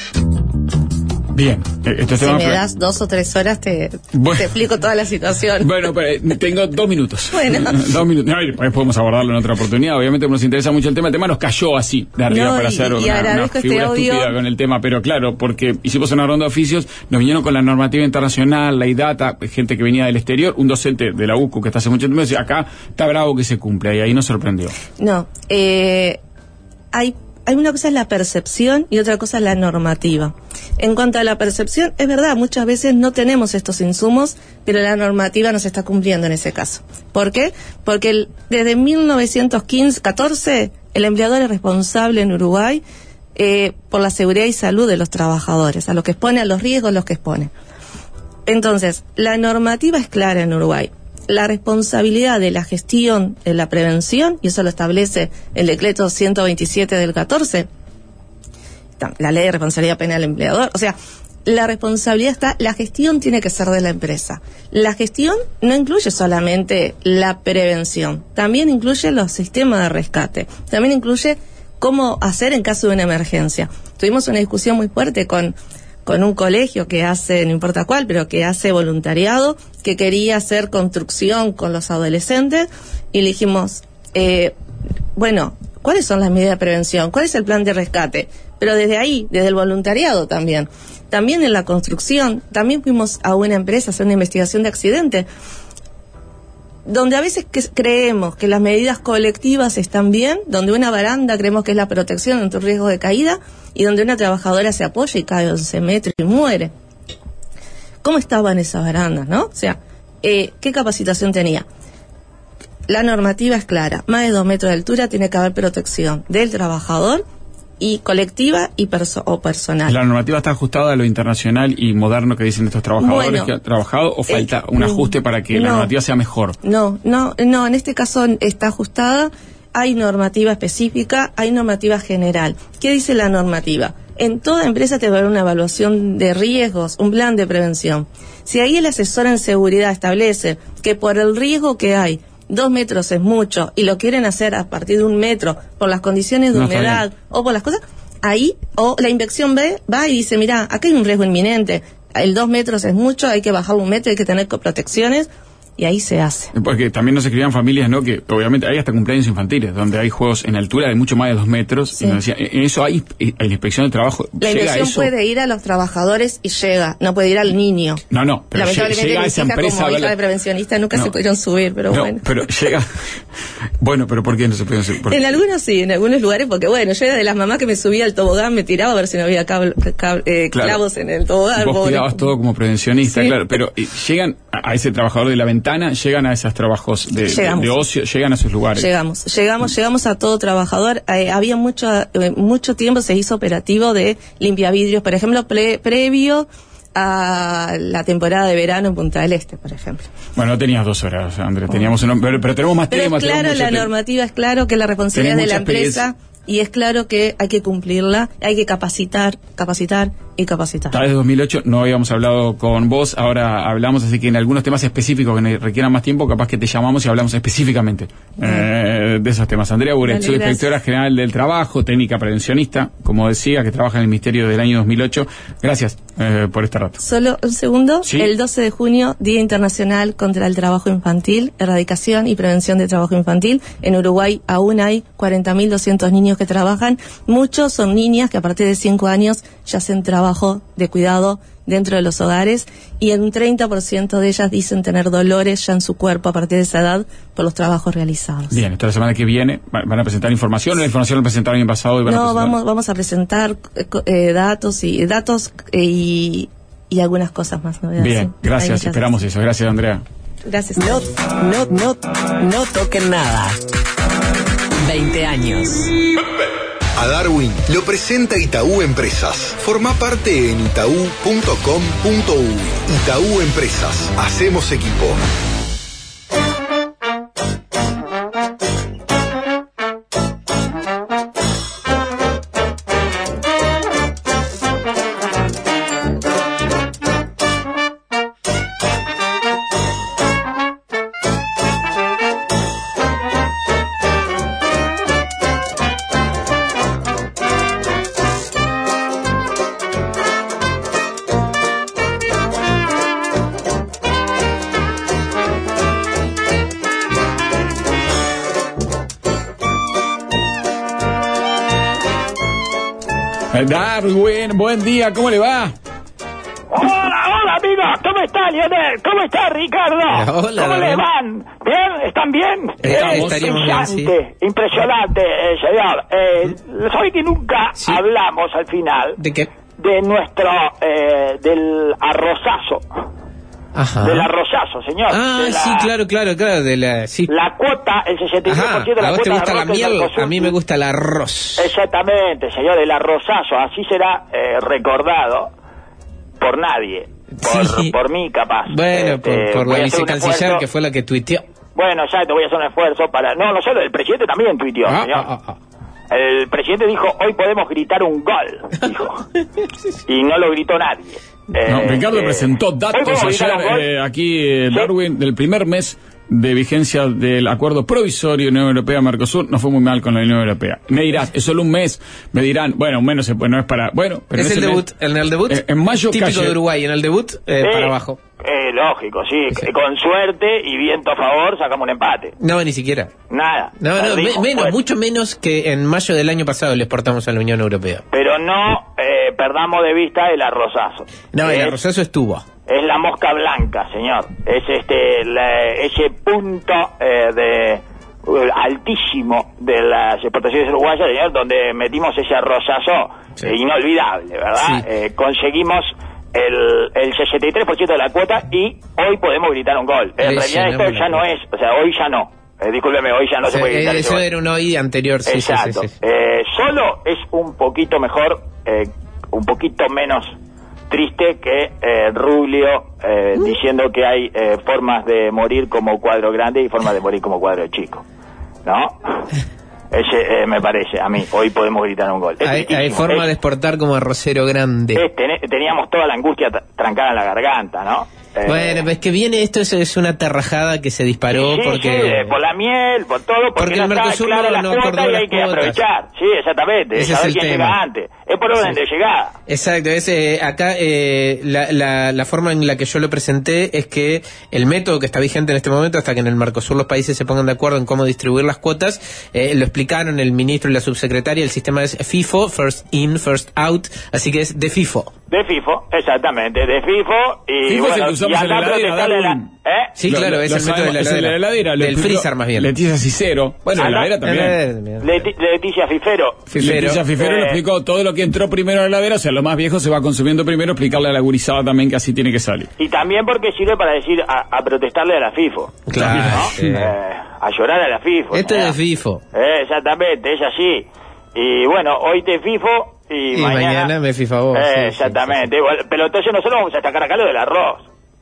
Bien. Este si me das dos o tres horas te, bueno, te explico toda la situación. Bueno, pero tengo dos minutos. Bueno. dos minutos. No, después podemos abordarlo en otra oportunidad. Obviamente nos interesa mucho el tema. El tema nos cayó así, de arriba, no, para hacer y, una, una figura este estúpida con el tema. Pero claro, porque hicimos una ronda de oficios, nos vinieron con la normativa internacional, la IDATA, gente que venía del exterior, un docente de la U C U que está hace mucho tiempo, decía, acá está bravo que se cumpla, y ahí nos sorprendió. No, eh, hay Hay una cosa es la percepción y otra cosa es la normativa. En cuanto a la percepción, es verdad, muchas veces no tenemos estos insumos, pero la normativa nos está cumpliendo en ese caso. ¿Por qué? Porque el, desde mil novecientos catorce el empleador es responsable en Uruguay eh, por la seguridad y salud de los trabajadores, a los que expone, a los riesgos a los que expone. Entonces, la normativa es clara en Uruguay. La responsabilidad de la gestión de la prevención, y eso lo establece el decreto ciento veintisiete del catorce, la ley de responsabilidad penal del empleador, o sea, la responsabilidad está, la gestión tiene que ser de la empresa. La gestión no incluye solamente la prevención, también incluye los sistemas de rescate, también incluye cómo hacer en caso de una emergencia. Tuvimos una discusión muy fuerte con con un colegio que hace, no importa cuál, pero que hace voluntariado, que quería hacer construcción con los adolescentes, y le dijimos, eh, bueno, ¿cuáles son las medidas de prevención? ¿Cuál es el plan de rescate? Pero desde ahí, desde el voluntariado también. También en la construcción, también fuimos a una empresa a hacer una investigación de accidentes, donde a veces que creemos que las medidas colectivas están bien, donde una baranda creemos que es la protección ante un riesgo de caída, y donde una trabajadora se apoya y cae once metros y muere. ¿Cómo estaban esas barandas, no? O sea, eh, ¿qué capacitación tenía? La normativa es clara, más de dos metros de altura tiene que haber protección del trabajador y colectiva y perso o personal. ¿La normativa está ajustada a lo internacional y moderno que dicen estos trabajadores Bueno, que han trabajado o falta eh, un ajuste para que no, la normativa sea mejor? No, no, no, en este caso está ajustada, hay normativa específica, hay normativa general. ¿Qué dice la normativa? En toda empresa te va a dar una evaluación de riesgos, un plan de prevención. Si ahí el asesor en seguridad establece que por el riesgo que hay, dos metros es mucho, y lo quieren hacer a partir de un metro, por las condiciones de No, humedad o por las cosas, ahí, o la inspección ve, va y dice, mira, acá hay un riesgo inminente, el dos metros es mucho, hay que bajar un metro, hay que tener protecciones, y ahí se hace. Porque también nos escribían familias, ¿no? Que obviamente hay hasta cumpleaños infantiles, donde hay juegos en altura de mucho más de dos metros. Sí. Y nos decían, en eso hay, en la inspección de trabajo. La ¿llega inspección eso? puede ir a los trabajadores y llega, no puede ir al niño. No, no, pero Lamentablemente llega a mis esa hijas empresa. como a hija verla- de prevencionista nunca No. se pudieron subir, pero no, bueno. pero llega. Bueno, pero ¿por qué no se pueden subir? Porque- En algunos sí, en algunos lugares, porque bueno, yo era de las mamás que me subía al tobogán, me tiraba a ver si no había cable- cable- eh, Claro. clavos en el tobogán. Vos pobre. cuidabas todo como prevencionista, Sí. claro, pero eh, llegan a a ese trabajador de la ventana, llegan a esos trabajos de, de, Llegamos. de ocio, llegan a esos lugares. Llegamos, llegamos, llegamos a todo trabajador. Eh, había mucho, eh, mucho tiempo se hizo operativo de limpiavidrios, por ejemplo, pre- previo a la temporada de verano en Punta del Este, por ejemplo. Bueno, no tenías dos horas, Andrés, teníamos un, pero, pero tenemos más Pero temas. es claro, tenemos la mucho te- normativa es claro que la responsabilidad Tenés de la mucha experiencia. empresa y es claro que hay que cumplirla, hay que capacitar, capacitar y capacitar. Tal vez de dos mil ocho no habíamos hablado con vos, ahora hablamos, así que en algunos temas específicos que ne- requieran más tiempo, capaz que te llamamos y hablamos específicamente eh, de esos temas. Andrea Buret, Dale, subinspectora gracias. general del trabajo, técnica prevencionista, como decía, que trabaja en el Ministerio del año dos mil ocho. Gracias eh, por este rato. Solo un segundo. Sí. El doce de junio, Día Internacional contra el Trabajo Infantil, Erradicación y Prevención de Trabajo Infantil. En Uruguay aún hay cuarenta mil doscientos niños que trabajan. Muchos son niñas que a partir de cinco años ya hacen trabajo de cuidado dentro de los hogares y un treinta por ciento de ellas dicen tener dolores ya en su cuerpo a partir de esa edad por los trabajos realizados. Bien, esta la semana que viene va- van a presentar información, la información la presentaron el año pasado y van a No, presentar. vamos, vamos a presentar eh, co- eh, datos y datos eh, y, y algunas cosas más. novedades, Bien, sí. Hay gracias, muchas esperamos eso. Gracias, Andrea. Gracias. No, no, no, no toquen nada. veinte años. A Darwin lo presenta Itaú Empresas. Forma parte en itaú punto com punto uy. Itaú Empresas. Hacemos equipo. Eh, Darwin, buen día, ¿cómo le va? Hola, hola amigos, ¿cómo está Lionel? ¿Cómo está Ricardo? Hola, ¿Cómo Daniel. le van? ¿Bien? ¿Están bien? Estamos, Eh, estaríamos bien, sí. impresionante, impresionante, eh, señor. Eh, Sabe que nunca hablamos al final ¿De qué? de nuestro, eh, del arrozazo. Ajá. Del arrozazo, señor. Ah, de la, sí, claro, claro, claro, de la... Sí. La cuota, el sesenta y tres por Ajá, ciento de la a vos te cuota gusta de la arroz del miel, Mercosur. a mí me gusta el arroz. Exactamente, señor, el arrozazo. Así será eh, recordado por nadie. Por, Sí. por mí, capaz. Bueno, Este, por, por voy la a hacer un vicecanciller, esfuerzo. que fue la que tuiteó. Bueno, ya te voy a hacer un esfuerzo para... No, no solo, el presidente también tuiteó, Ah, señor. ah, ah, El presidente dijo, hoy podemos gritar un gol, dijo. Y no lo gritó nadie. No, Eh, Ricardo eh, presentó hoy datos podemos gritar ayer un gol. eh, aquí, eh, Darwin, del primer mes de vigencia del acuerdo provisorio Unión Europea-Mercosur. No fue muy mal con la Unión Europea. Me dirás, es solo un mes. Me dirán, bueno, un mes no, se, puede, no es para... Bueno, pero Es en el ese debut, mes- en el debut, eh, en mayo típico calle- de Uruguay, en el debut, eh, Sí. para abajo. Eh, lógico, sí. Con suerte y viento a favor sacamos un empate. No, ni siquiera. Nada. No, no, Perdimos, me- menos, pues. mucho menos que en mayo del año pasado le exportamos a la Unión Europea. Pero no eh, perdamos de vista el arrozazo. No, el Es- arrozazo estuvo. Es la mosca blanca, señor. Es este la- ese punto eh, de uh, altísimo de las exportaciones uruguayas, señor, donde metimos ese arrozazo Sí. eh, inolvidable, ¿verdad? Sí. Eh, conseguimos el, el sesenta y tres por ciento de la cuota y hoy podemos gritar un gol. En Le realidad esto llenamos ya la no es, o sea, hoy ya no. Eh, discúlpeme, hoy ya no se Eh, puede gritar. eso ese era un hoy anterior, sí, sí, Exacto. sí, sí. Eh, solo es un poquito mejor, eh, un poquito menos triste que eh, Rubio eh, diciendo que hay eh, formas de morir como cuadro grande y formas de morir como cuadro chico, ¿no? Ese eh, me parece, a mí, hoy podemos gritar un gol. Es Hay, hay tristísimo. forma Es- de exportar como arrocero grande. es ten- teníamos toda la angustia tra- trancada en la garganta, ¿no? Eh, Bueno, pues que viene esto, es, es una terrajada que se disparó sí, porque... sí, eh, por la miel, por todo, porque, Porque no el estaba Mercosur clara no- la no cuota acordó y las hay que cuotas. aprovechar. Sí, exactamente, Ese es saber el quién tema. llega antes. Es por orden Sí. de llegada. Exacto, es, eh, acá eh, la, la, la forma en la que yo lo presenté es que el método que está vigente en este momento, hasta que en el Mercosur los países se pongan de acuerdo en cómo distribuir las cuotas, eh, lo explicaron el ministro y la subsecretaria, el sistema es FIFO, First In, First Out, así que es de FIFO. De FIFO, exactamente, de FIFO y FIFO es el bueno, que usamos y en la andá a heladera, protestarle la- Darwin. ¿eh? Sí, Lo- claro, lo- es lo el método de la sabemos, es el de la heladera. heladera, lo Del explicó freezer más bien. Leticia Cicero. Bueno, la Andá- heladera también. Leti- Leticia Fifero. Leticia Fifero lo Eh, explicó, todo lo que entró primero a la heladera, o sea, lo más viejo se va consumiendo primero, explicarle a la gurizada también que así tiene que salir. Y también porque sirve para decir a, a protestarle a la FIFO. Claro, ¿no? sí. Eh, a llorar a la FIFO. Esto es ¿no? de FIFO. Eh, exactamente, es así. Y bueno, hoy te FIFO y, Y mañana me FIFA vos, Eh, sí, sí, exactamente. Igual, pero entonces nosotros vamos a sacar acá lo del arroz.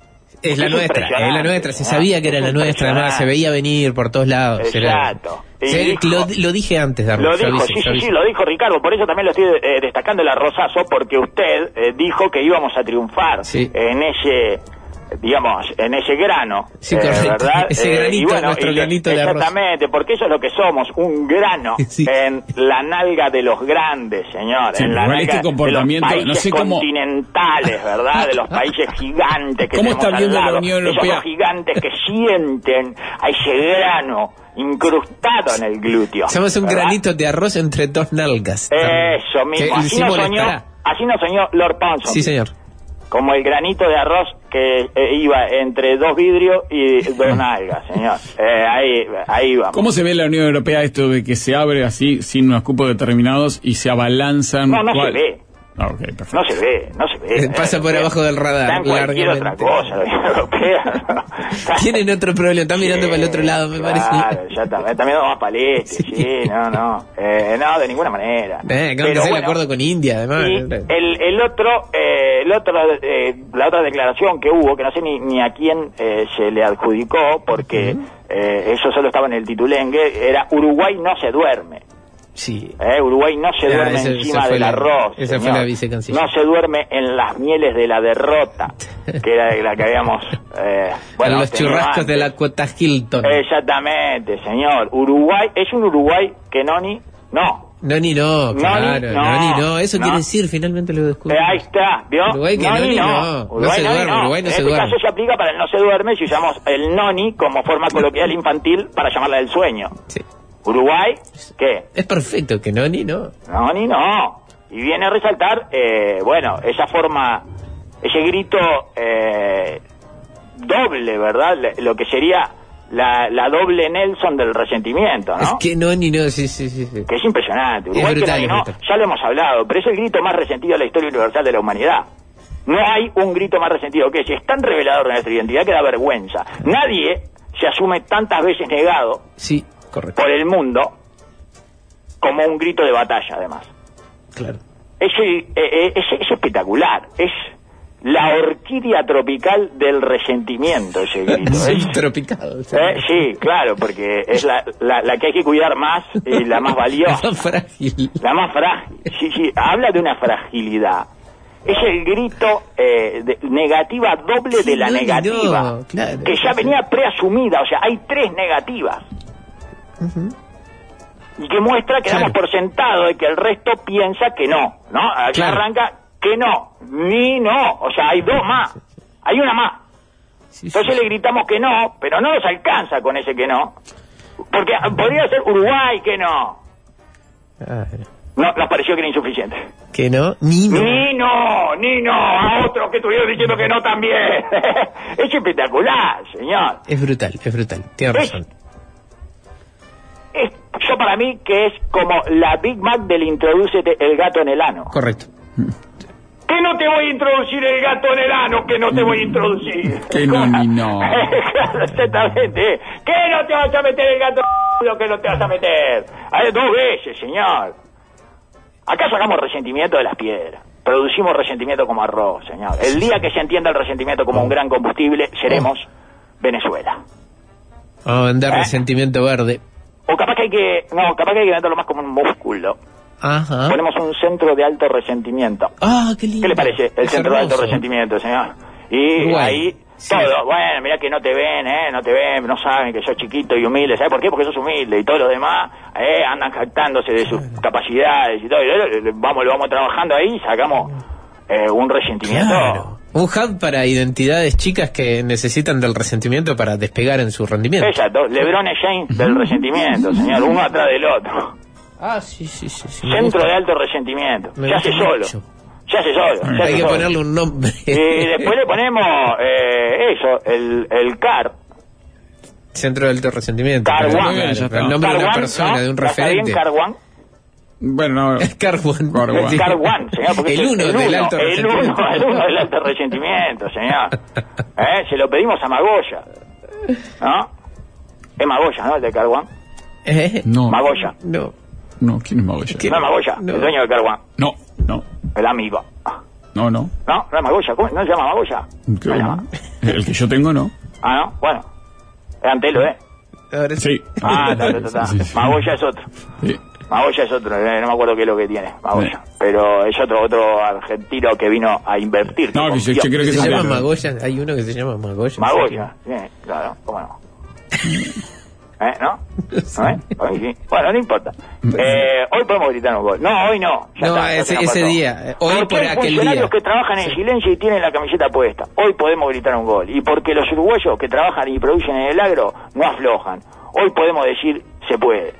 Es la Es nuestra, es la impresionante, nuestra, se ¿no? sabía que era Es la nuestra, además se veía venir por todos lados. era- Exacto. Y Se- dijo- lo, lo dije antes, Darwin, Lo yo dijo, aviso, sí, yo sí, aviso. sí, lo dijo Ricardo, por eso también lo estoy eh, destacando el arrozazo, porque usted eh, dijo que íbamos a triunfar Sí. en ese, digamos, en ese grano, Sí, eh, correcto. ¿verdad? Ese granito, nuestro y- granito de arroz. exactamente, porque eso es lo que somos, un grano Sí. en la nalga de los grandes, señor, Sí, en la igual nalga este comportamiento, de los no países sé cómo- continentales, ¿verdad? De los países gigantes que ¿Cómo tenemos está al viendo la lado, Unión esos Europea? dos gigantes que sienten a ese grano incrustado en el glúteo. Somos un ¿verdad? granito de arroz entre dos nalgas. Eso mismo, Que así sí nos, molestará. soñó, así nos soñó Lord Ponson. Sí, señor. Como el granito de arroz que eh, iba entre dos vidrios y dos nalgas, señor. Eh, ahí, ahí vamos. ¿Cómo se ve en la Unión Europea esto de que se abre así, sin unos cupos determinados, y se abalanzan? No, no ¿Cuál? se ve. Ah, ok, perfecto. No se ve, no se ve. Eh, pasa por Eh, abajo del radar, Está en cualquier otra largamente. cosa, la Unión Europea. ¿no? Tienen otro problema, están mirando para el otro lado, me Claro, parece. ya está, está mirando más para el este, sí, no, no. Eh, no, de ninguna manera. Eh, que Pero no el bueno, acuerdo con India, además. Y el, el otro, eh, el otro eh, la otra declaración que hubo, que no sé ni, ni a quién eh, se le adjudicó, porque eh, eso solo estaba en el titulengue, era Uruguay no se duerme. Sí. Eh, Uruguay no se Ah, duerme ese- encima esa fue del la- arroz. esa fue señor. la vicecanciller. No se duerme en las mieles de la derrota, que era la que habíamos. Eh, bueno, a los tenido churrascos antes. de la cuota Hilton. Exactamente, señor. Uruguay es un Uruguay que Noni no. Noni no, claro, Noni no, Noni no, eso no. quiere decir, finalmente lo descubrí. Eh, ahí está, ¿vio? Uruguay que Noni no, no se Noni duerme, Uruguay no en se este duerme. caso se aplica para el no se duerme si usamos el Noni como forma coloquial infantil para llamarla del sueño. Sí. Uruguay, ¿qué? Es perfecto, que Noni no. Noni no. Y viene a resaltar, eh, bueno, esa forma, ese grito eh, doble, ¿verdad? Le- Lo que sería la, la doble Nelson del resentimiento, ¿no? Es que Noni no, sí, sí, sí. sí. Que es impresionante. Es Uruguay que brutal, Noni es no, brutal. ya lo hemos hablado, pero es el grito más resentido de la historia universal de la humanidad. No hay un grito más resentido que ese. Es tan revelador de nuestra identidad que da vergüenza. Nadie se asume tantas veces negado Sí, correcto. por el mundo como un grito de batalla, además. Claro. Es, el- eh, eh, es, es espectacular. Es la orquídea tropical del resentimiento, ese grito. Es Es- un tropical. o sea, eh, sí, claro, porque es la, la, la que hay que cuidar más y la más valiosa. es frágil. La más frágil. Sí, sí, habla de una fragilidad. Es el grito eh, de, negativa doble de la no, negativa. no, claro. Que ya venía preasumida, o sea, hay tres negativas. Y que muestra que Claro. damos por sentado de que el resto piensa que no, ¿no? Allá Claro. arranca que no, ni no, o sea, hay dos más, hay una más. Sí, sí. Entonces le gritamos que no, pero no nos alcanza con ese que no, porque ah, podría ser Uruguay que no. Ah, No, nos pareció que era insuficiente. que no, ni no. Ni no, ni no, a otros que estuvieron diciendo que no también. Es espectacular, señor. Es brutal, es brutal. Tiene Es- razón. Es, yo para mí que es como la Big Mac del introducete el gato en el ano. Correcto. Que no te voy a introducir el gato en el ano, que no te voy a introducir. Que no, ni no. Claro, exactamente. Que no te vas a meter el gato en el que no te vas a meter. Hay dos veces, señor. Acá sacamos resentimiento de las piedras. Producimos resentimiento como arroz, señor. El día que se entienda el resentimiento como un gran combustible, seremos Venezuela. Vamos a vender ¿Eh? resentimiento verde. O capaz que hay que... No, capaz que hay que venderlo más como un músculo. Ajá. Ponemos un centro de alto resentimiento. Ah, qué lindo. ¿Qué le parece el Es centro de alto hermoso. resentimiento, señor? Y Uruguay. ahí Sí. todo, bueno, mirá que no te ven, ¿eh? No te ven, no saben que sos chiquito y humilde. ¿Sabes por qué? Porque sos humilde y todos los demás eh, andan jactándose de sus capacidades y todo. Y le- le- vamos, lo vamos trabajando ahí y sacamos eh, un resentimiento. Claro. Un hub para identidades chicas que necesitan del resentimiento para despegar en su rendimiento. Exacto, Lebron y James del resentimiento, señor, uno atrás del otro. Ah, sí, sí, sí. sí, me Centro gusta. de alto resentimiento. Me Se hace gusta solo. mucho. Se hace solo. se hace Hay que solo. ponerle un nombre. Y después le ponemos eh, eso, el, el C A R. Centro de alto resentimiento. Car Claro, One. claro, Ya está. el nombre de Car una One, persona, ¿no? de un ¿Ya está bien, referente. Car One? Bueno, no. Car One. Car One. Car One, señor, porque El es uno el del uno, alto el resentimiento. uno, el uno del alto resentimiento, señor. ¿Eh? Se lo pedimos a Magoya. ¿No? Es Magoya, ¿no? El de Car One. ¿Eh? No. Magoya. No. No, ¿quién es Magoya? No es Magoya, No. el dueño de Car One. No, no. El amigo. No, no. No, no es Magoya. ¿Cómo? ¿No se llama Magoya? ¿Qué ¿No se no? llama? El que yo tengo, no. Ah, ¿no? Bueno. Es Antelo, ¿eh? Ahora sí. Sí. Ah, ta, ta, ta, ta. Sí, sí. Magoya es otro. Sí. Magoya es otro, eh, no me acuerdo qué es lo que tiene, Magoya. Pero es otro otro argentino que vino a invertir. No, que yo, confió. yo creo que Se es llama el- Magoya. Hay uno que se llama Magoya. Magoya, sí, claro, cómo no. ¿Eh? ¿No? ¿No es? Hoy sí. Bueno, no importa. Eh, hoy podemos gritar un gol. No, hoy no. Ya No, está, ya ese, se nos ese pasó. día. eh, Hoy Porque por hay aquel funcionarios día. que trabajan en silencio y tienen la camiseta puesta. Hoy podemos gritar un gol. Y porque los uruguayos que trabajan y producen en el agro no aflojan. Hoy podemos decir se puede.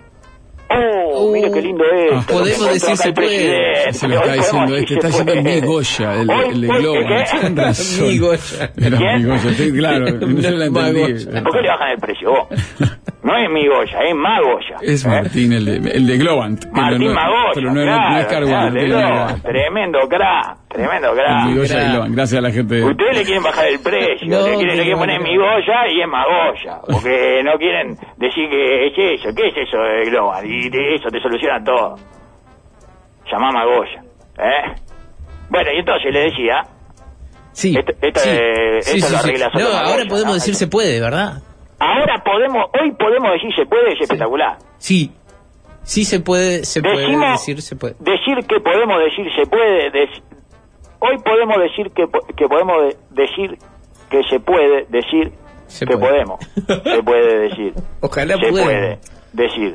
Oh, Uh, mire qué lindo es. ah, podemos decir se puede. Se lo está diciendo este, está diciendo el Migoya, el, el de Globo. Con razón. Migoya. Era ¿Quién? Migoya, sí, claro. No se la entendí. Magoya. ¿Por qué le bajan el precio vos? No es mi Goya, es Magoya. Es ¿eh? Martín, el de, el de Globant. que Martín no- Magoya. Pero no, no- claro, no es Carwan. claro, no tiene no, nada que ver. tremendo crack, tremendo El crack. Migoya y Globant, gracias a la gente. Ustedes le quieren bajar el precio, No, le quieren, le quieren no, poner no. mi Goya y es Magoya, porque no quieren decir que es eso, ¿qué es eso de Global? Y de eso te soluciona todo. Llamá Magoya, ¿eh? Bueno, y entonces le decía, Sí. esto, esto, sí. eh, Sí, esto sí, lo sí. arregla solo No, Magoya, ahora podemos ¿no? decir se puede, ¿verdad? Ahora podemos, hoy podemos decir se puede, es espectacular. Sí. Sí se puede, se puede Decimos- decir se puede. Decir que podemos decir se puede, dec- hoy podemos decir que, po- que podemos de- decir que se puede decir Se que puede. podemos, se puede decir, Ojalá se pueda. puede decir,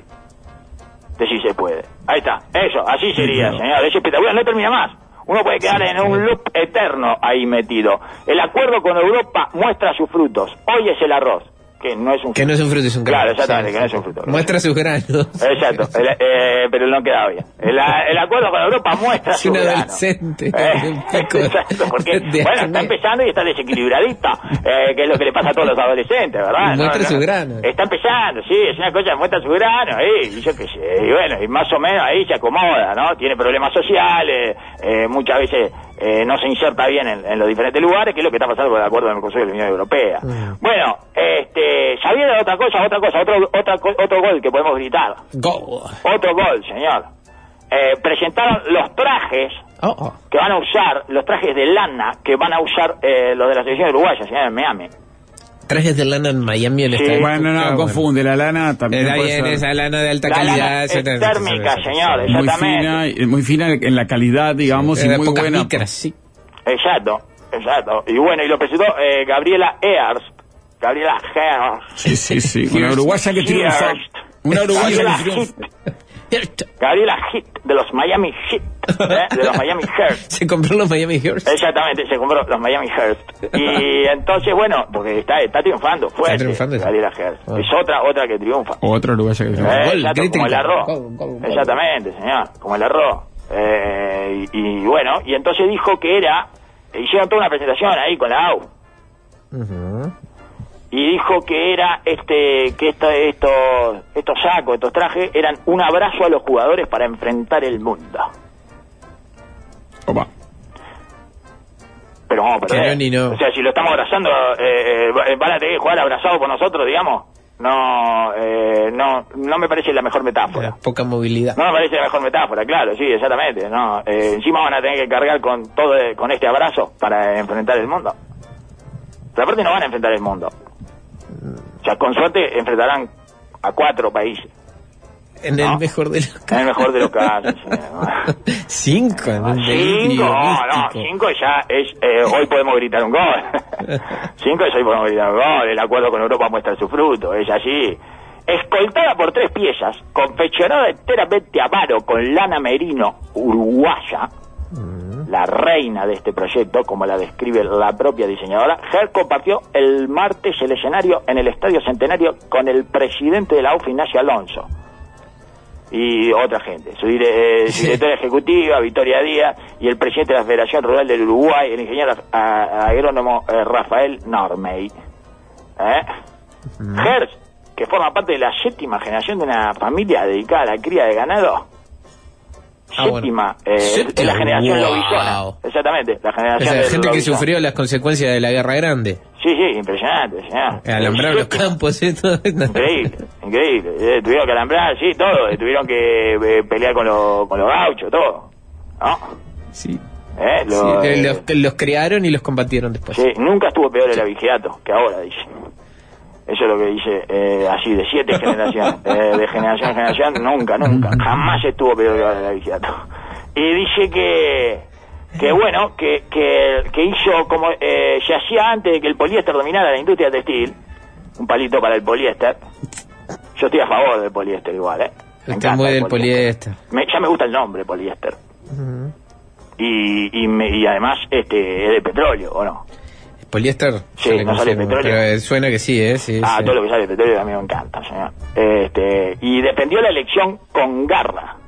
decir se puede. Ahí está, eso, así sería, señor, es espectacular, no termina más. Uno puede quedar en un loop eterno ahí metido. El acuerdo con Europa muestra sus frutos. Hoy es el arroz, que no es un Que no es un fruto, es un grano. Claro, exactamente, Sí, que no sí. es un fruto. Muestra sus granos. Exacto, el, eh, pero no queda bien. El, el acuerdo con Europa muestra Es su un grano. adolescente. Eh, un pico exacto, porque de bueno, acné. está empezando y está desequilibradita, eh, que es lo que le pasa a todos los adolescentes, ¿verdad? Y muestra su grano. Está empezando, sí, es una cosa, muestra su grano, eh, y yo qué sé, y bueno, y más o menos ahí se acomoda, ¿no? Tiene problemas sociales, eh, muchas veces eh, no se inserta bien en, en los diferentes lugares, que es lo que está pasando con el acuerdo del Mercosur y la Unión Europea. Mm. Bueno, este, ¿sabía de otra cosa? Otra cosa, otro, otra, co- otro gol que podemos gritar. Go. Otro gol, señor. Eh, presentaron los trajes Oh, oh. que van a usar, los trajes de lana que van a usar eh, los de la selección uruguaya, señor, en Miami. Trajes de lana en Miami en Sí. esta Bueno, no, época, no, confunde. La lana también Está puede bien, ser esa lana de alta La calidad. lana es etcétera, térmica, etcétera, señor, muy exactamente. fina, y- muy fina en la calidad, digamos, y Era muy pocas buena. micras, sí. Exacto, exacto. Y bueno, y lo presentó eh, Gabriela Earst. Gabriela Hearst. Sí, sí, sí. Una uruguaya que triunfa. Una uruguaya Gabriela que triunfa. Heat. Gabriela Heat, de los Miami Heat, ¿eh? de los Miami Hearst. Se compró los Miami Hearst. Exactamente, se compró los Miami Hearst. Y entonces, bueno, porque está, está triunfando fuerte. Está triunfando, sí. Gabriela Hearst. Ah. Es otra, otra que triunfa. Otra uruguaya que Eh, triunfa. Gol, exacto, griten como el gol, arroz. gol, gol, gol. Exactamente, señor, como el arroz. Eh, y, y bueno, y entonces dijo que era, hicieron toda una presentación ahí con la A U. Ujú. Y dijo que era este, que esto, estos, estos sacos, estos trajes, eran un abrazo a los jugadores para enfrentar el mundo. Opa. pero vamos a perder. Que no, ni no. O sea, si lo estamos abrazando, eh, eh, van a tener que jugar abrazado por nosotros, digamos. No, eh, no, no me parece la mejor metáfora. La poca movilidad. No me parece la mejor metáfora, claro, sí, exactamente. No, eh, encima van a tener que cargar con todo, con este abrazo para enfrentar el mundo. Pero aparte no van a enfrentar el mundo. O sea, con suerte enfrentarán a cuatro países. En ¿no? el mejor de los casos. En el mejor de los casos. Sí. Cinco, en un Cinco, no, no, cinco ya es, eh, hoy podemos gritar un gol. Cinco es hoy podemos gritar un gol, el acuerdo con Europa muestra su fruto, es así. Escoltada por tres piezas, confeccionada enteramente a mano con lana merino uruguaya, mm. la reina de este proyecto, como la describe la propia diseñadora, Ger compartió el martes el escenario en el Estadio Centenario con el presidente de la U F, Ignacio Alonso. Y otra gente, su, dire, eh, su directora ejecutiva, Victoria Díaz, y el presidente de la Federación Rural del Uruguay, el ingeniero a, agrónomo eh, Rafael Normey. ¿Eh? Uh-huh. Gers, que forma parte de la séptima generación de una familia dedicada a la cría de ganado. Ah, séptima, bueno. eh, Séptima, de la generación wow. lobizona. Exactamente, la generación de la gente lobizona. que sufrió las consecuencias de la Guerra Grande. Sí, sí, impresionante, impresionante. Alambraron los campos, ¿eh? Increíble, increíble. Eh, tuvieron que alambrar, sí, todo. Eh, tuvieron que eh, pelear con, lo, con los gauchos, todo. ¿No? Sí. Eh, lo, sí eh, los, los crearon y los combatieron después. Sí, nunca estuvo peor el abigeato que ahora, dice. Eso es lo que dice, eh, así, de siete generaciones, eh, de generación en generación, nunca, nunca, jamás estuvo peor que el abigeato. Y dice que... que bueno, que, que, que hizo como eh, se hacía antes de que el poliéster dominara la industria textil, un palito para el poliéster. Yo estoy a favor del poliéster igual, ¿eh? Me Está muy del poliéster. Me, ya me gusta el nombre, poliéster. Uh-huh. Y, y, me, y además este es de petróleo, ¿o no? ¿Poliéster? Sí, no sale petróleo. Pero suena que sí, ¿eh? Sí, ah, sí. todo lo que sale de petróleo a mí me encanta, señor. Este, y defendió la elección con garra.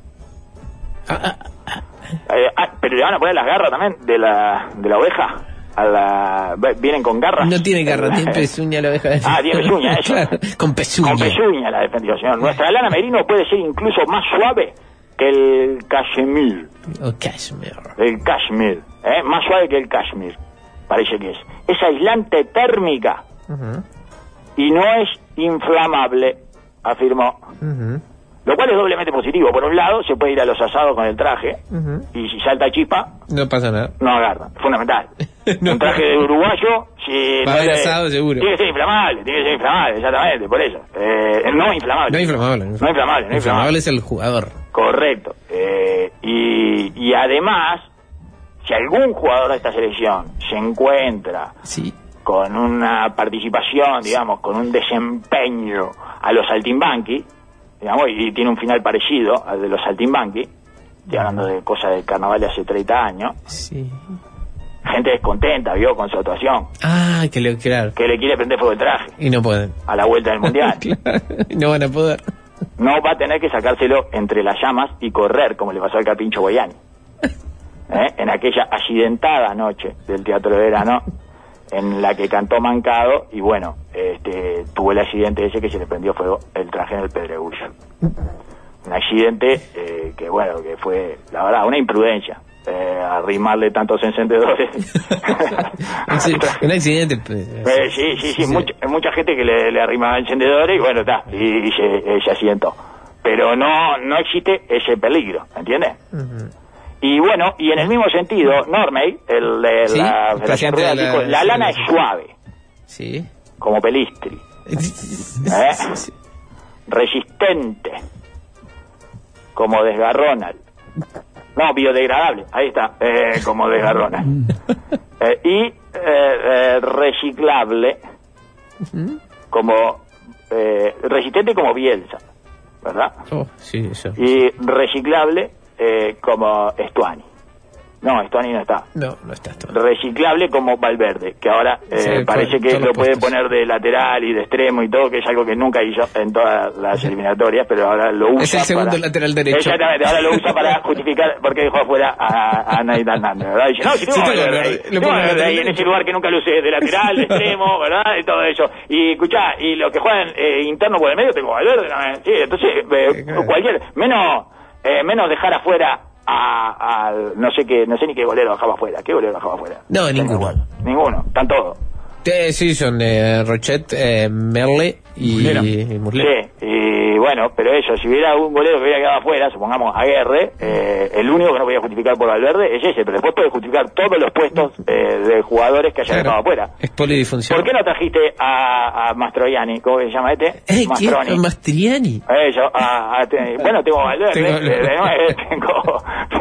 Ah, ah, ah. Eh, ah, pero le van a poner las garras también de la de la oveja. A la, vienen con garras. No tiene garra, tiene pezuña la oveja. Ah, tiene pezuña, eso. Claro, con pezuña. Con pezuña la defendió, señor. Nuestra lana merino puede ser incluso más suave que el cashmere. O cashmere. El cashmere, ¿eh? Más suave que el cashmere, parece que es. Es aislante térmica uh-huh. y no es inflamable, afirmó. Uh-huh. Lo cual es doblemente positivo. Por un lado, se puede ir a los asados con el traje uh-huh. y si salta chispa, no pasa nada. No agarra. Fundamental. no. Un traje de uruguayo, si va no a haber asado, seguro. Tiene que ser inflamable, tiene que ser inflamable, exactamente, por eso. Eh, no inflamable. No inflamable. No inflamable, no inflamable. Inflamable es el jugador. Correcto. Eh, y, y además, si algún jugador de esta selección se encuentra sí. con una participación, digamos, con un desempeño a los saltimbanqui, digamos, y tiene un final parecido al de los saltimbanqui, estoy hablando de cosas del carnaval de hace treinta años, sí. gente descontenta, vio, con su actuación. Ah, que le, claro. Que le quiere prender fuego el traje. Y no pueden. A la vuelta del mundial. Claro, no van a poder. No va a tener que sacárselo entre las llamas y correr, como le pasó al Capincho Boyani. ¿Eh? En aquella accidentada noche del Teatro de Verano, en la que cantó mancado y bueno, este, tuvo el accidente ese que se le prendió fuego el traje en el pedregullo. Un accidente eh, que bueno, que fue la verdad una imprudencia, eh, arrimarle tantos encendedores. Sí, un accidente pues, eh, sí, sí, sí, sí. Mucha, mucha gente que le, le arrimaba encendedores y bueno, está, y, y se, eh, se accidentó. Pero no, no existe ese peligro, ¿entiendes? Uh-huh. Y bueno, y en el mismo sentido, Normey, el de ¿sí? la Federación Rural, dijo, la lana es suave. Sí. Como pelistri. ¿Eh? Resistente. Como desgarrona. No, biodegradable. Ahí está. Eh, como desgarrona. Eh, y eh, eh, reciclable. Uh-huh. Como eh, resistente como Bielsa. ¿Verdad? Oh, sí, eso. Y reciclable Eh, como Stuani. No, Stuani no está. No, no está. Stuani. Reciclable como Valverde, que ahora eh, sí, parece que lo puede poner de lateral y de extremo y todo, que es algo que nunca hizo en todas las eliminatorias, pero ahora lo usa. Es el segundo para... lateral derecho. Exactamente, ahora lo usa para justificar por qué dejó afuera a, a Naida Hernández, ¿verdad? Dice, no, si tengo que ver ahí, tengo que ver ahí en ese lugar que nunca luce de lateral, de extremo, ¿verdad? Y todo eso. Y escuchá, y los que juegan eh, interno por el medio, tengo Valverde, ¿no? Sí, entonces, eh, cualquier, menos. Eh, menos dejar afuera a, a no sé qué, no sé ni qué golero dejaba afuera. ¿Qué golero dejaba afuera? No, ninguno. Ninguno, están todos. Eh, sí, son eh, Rochet, eh, Merle y, y Muslera. Sí, y bueno, pero eso, si hubiera un golero que hubiera quedado afuera, supongamos Aguerre, eh, el único que no podía justificar por Valverde es ese, pero después puede justificar todos los puestos eh, de jugadores que hayan dejado afuera. Es polidifunción. ¿Por qué no trajiste a, a Mastroianni? ¿Cómo se llama este? Eh, Mastroni. ¿quién? Mastriani. Eh, yo, a, a, te, bueno, tengo Valverde, Tengo- eh, de nueve, tengo...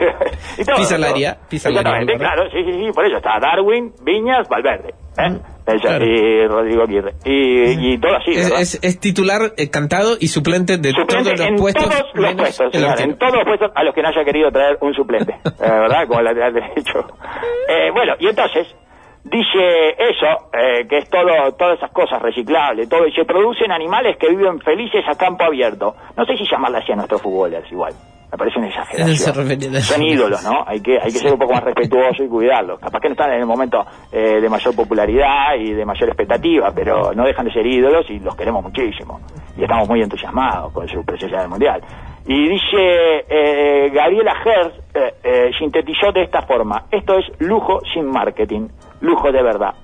y todo, Pisa el área, todo. pisa el área, Exactamente, ¿verdad? claro, sí, sí, sí, por eso está Darwin, Viñas, Valverde. ¿eh? Eso, claro. y Rodrigo Aguirre. Y, y todo así, Es, ¿verdad? es, es titular eh, cantado y suplente de Suplente todos los en puestos. todos los menos puestos, el señor, arquero. en todos los puestos a los que no haya querido traer un suplente, eh, ¿verdad? Como lateral derecho. Eh, bueno, y entonces dice eso, eh, que es todo, todas esas cosas reciclables, todo, y se producen animales que viven felices a campo abierto. No sé si llamarla así a nuestros futboleros igual. Me parece una Se exageración. refería a- Son ídolos, ¿no? Hay que hay que ser un poco más respetuoso y cuidarlos. Capaz que no están en el momento eh, de mayor popularidad y de mayor expectativa, pero no dejan de ser ídolos y los queremos muchísimo. Y estamos muy entusiasmados con su presencia en el Mundial. Y dice eh, Gabriela Herz, eh, eh, sintetizó de esta forma: esto es lujo sin marketing, lujo de verdad.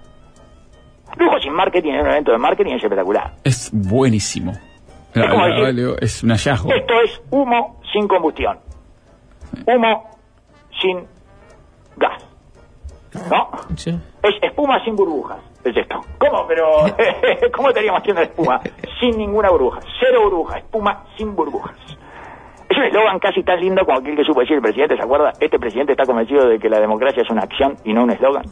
Lujo sin marketing en un evento de marketing es espectacular. Es buenísimo. La- como la- decir- la- es un hallazgo. Esto es humo sin combustión. Humo sin gas. ¿No? Sí. Es espuma sin burbujas. Es esto. ¿Cómo? Pero, ¿cómo estaríamos haciendo espuma? Sin ninguna burbuja. Cero burbujas. Espuma sin burbujas. Es un eslogan casi tan lindo como aquel que supo decir el presidente, ¿se acuerda? Este presidente está convencido de que la democracia es una acción y no un eslogan.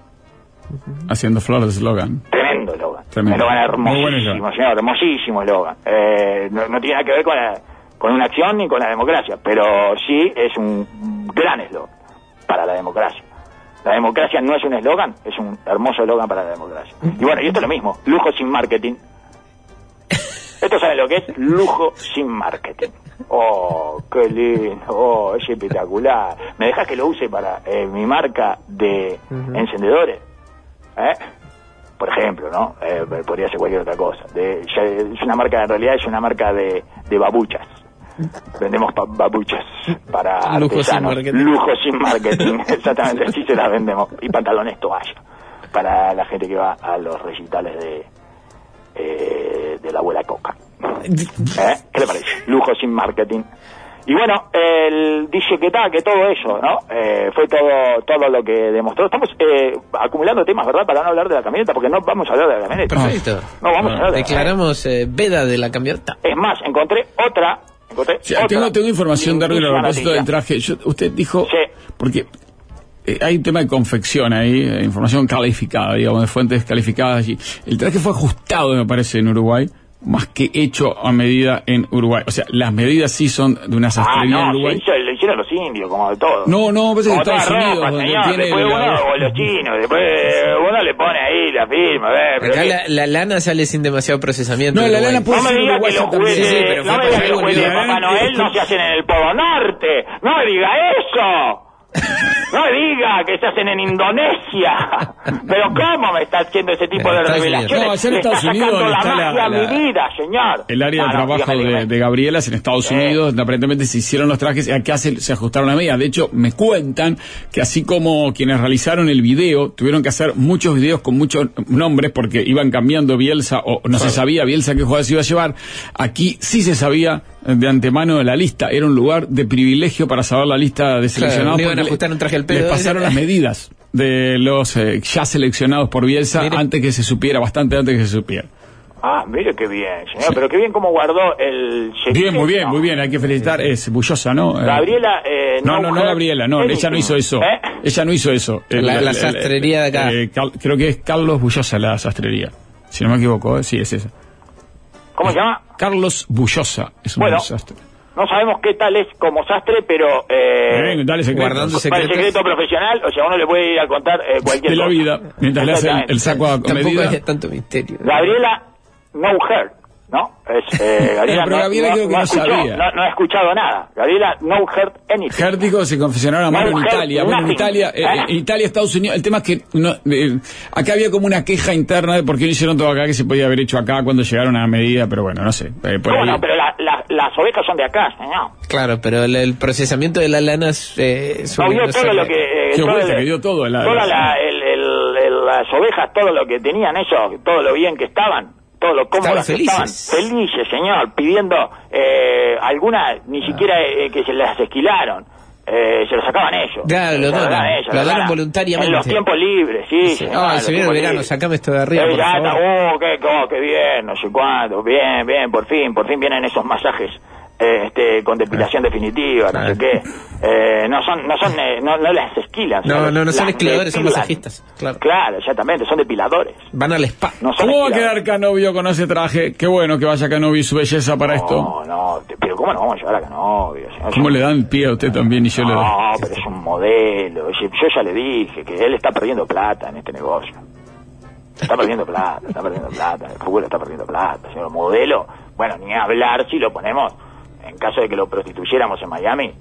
Haciendo flor de eslogan. Tremendo eslogan. Tremendo. Un eslogan Muy buen hermosísimo, eslogan. señor, hermosísimo eslogan. Eh, no, no tiene nada que ver con, la, con una acción ni con la democracia, pero sí es un gran eslogan para la democracia. La democracia no es un eslogan, es un hermoso eslogan para la democracia. Y bueno, y esto es lo mismo, lujo sin marketing. Esto saben lo que es lujo sin marketing. Oh, qué lindo, oh, es espectacular. ¿Me dejas que lo use para eh, mi marca de Ujú. encendedores? ¿Eh? Por ejemplo, ¿no? Eh, podría ser cualquier otra cosa. De, ya es una marca, en realidad es una marca de, de babuchas. Vendemos pa- babuchas para Lujo sin artesanos. marketing. Lujo sin marketing, exactamente, así se las vendemos. Y pantalones toalla para la gente que va a los recitales de eh, de la abuela Coca. ¿Eh? ¿Qué le parece? Lujo sin marketing. Y bueno, él dice que tal, que todo eso, ¿no? Eh, fue todo todo lo que demostró. Estamos eh, acumulando temas, ¿verdad? Para no hablar de la camioneta, porque no vamos a hablar de la camioneta. Perfecto. No vamos a hablar de la Declaramos eh, veda de la camioneta. Es más, encontré otra. Encontré Sí, otra tengo, tengo información de Darwin a lindísima propósito del noticia. traje. Yo- usted dijo, porque eh, hay un tema de confección ahí, eh, información calificada, digamos, de fuentes calificadas. Y el traje fue ajustado, me parece, en Uruguay, más que hecho a medida en Uruguay. O sea, las medidas sí son de una Ah, sastrería en no, Uruguay. sí, lo hicieron los indios, como de todo. No, no, parece que Como toda Estados Unidos, ropa, donde señor, tiene después la- uno, o los chinos, después uno le pone ahí la firma, a ver, pero Acá que- la, la lana sale sin demasiado procesamiento. No, en la Uruguay. lana puede No me ser diga que uruguaya los también. juguetes, Sí, sí, pero no fue me para diga que los algo juguetes de legal. Papá Noel no se hacen en el Polo Norte. No me diga eso. No me diga que se hacen en Indonesia. Pero ¿cómo me está haciendo ese tipo de Estados Unidos. revelaciones? No, allá en Le Estados está Unidos sacando la está la- magia a la- mi vida, señor. El área Ah, de no, trabajo dígame, de, dígame. de Gabriela es en Estados Eh. Unidos, aparentemente se hicieron los trajes y acá se, se ajustaron a medida. De hecho, me cuentan que así como quienes realizaron el video, tuvieron que hacer muchos videos con muchos nombres porque iban cambiando Bielsa o no se sabía Bielsa qué jugador se iba a llevar. Aquí sí se sabía de antemano la lista. Era un lugar de privilegio para saber la lista de seleccionados. le iban a porque ajustar un traje al les pedo. pasaron las medidas de los eh, ya seleccionados por Bielsa Mire. antes que se supiera, bastante antes que se supiera. Ah, mire qué bien, señor. Pero qué bien cómo guardó el... Bien, muy bien, muy bien, hay que felicitar. Es Bullosa, ¿no? Eh, Gabriela... Eh, No, no, no, mujer, Gabriela, no, anything. ella no hizo eso. ¿Eh? Ella no hizo eso. La- la sastrería de acá. eh, Cal- creo que es Carlos Bullosa la sastrería. Si no me equivoco, ¿eh? Sí, es esa. ¿Cómo se llama? Carlos Bullosa es un Bueno, desastre. No sabemos qué tal es como sastre, pero... Eh, Bien, dale secretos. guardando para el secretos. secreto profesional, o sea, uno le puede ir a contar eh, cualquier De la cosa. vida, mientras le hace el, el saco a Tampoco medida. hay tanto misterio. Gabriela No Heard, ¿no? Es, eh, Gabriela Pero no, Gabriela no- creo que no no escuchó, sabía. no, no ha escuchado nada. Gabriela No Heard Anything. Gértico se confesionaron a mano en No, Italia. Bueno, en nothing. Italia, eh, ¿Eh? en Italia, Estados Unidos. El tema es que no, eh, acá había como una queja interna de por qué no hicieron todo acá que se podía haber hecho acá cuando llegaron a la medida, pero bueno, no sé. Eh, por ¿Cómo ahí. no? Pero la, la, las ovejas son de acá, señor. Claro, pero el, el procesamiento de la lana es... Eh, no vio todo lo que... Eh, Qué todo vuelta el- que dio todo. La, toda la, el, el, el- las ovejas, todo lo que tenían ellos, todo lo bien que estaban, todo lo cómodas que estaban, felices. felices, señor, pidiendo, eh, algunas ni siquiera eh, que se las esquilaron, eh, se lo sacaban ellos. Claro, lo Se donan, daban ellos, lo lo donan daban voluntariamente. En los tiempos libres, sí, Sí. señor, Ah, en los se viene el tiempos verano, libres. sacame esto de arriba, Eh, por ya favor. está, uh, qué, cómo, qué bien, no sé cuánto, bien, bien, por fin, por fin vienen esos masajes. eh, Este, con depilación definitiva, no sé qué, eh, no son, no son, eh, no, no las esquilan, No, sino no, no son las esquiladores, son depilan. masajistas. Claro. Claro, exactamente, son depiladores. Van al spa. No son ¿Cómo va a esquiladores. quedar Canovio con ese traje? Qué bueno que vaya Canovio y su belleza para esto. No, no, te- pero ¿cómo no vamos a llevar a Canovio? señor? ¿Cómo le dan pie a usted también y yo le doy? No, pero es un modelo. Oye, yo ya le dije que él está perdiendo plata en este negocio. Está perdiendo plata, está perdiendo plata. El fútbol está perdiendo plata, señor. Modelo, bueno, ni hablar si lo ponemos en caso de que lo prostituyéramos en Miami.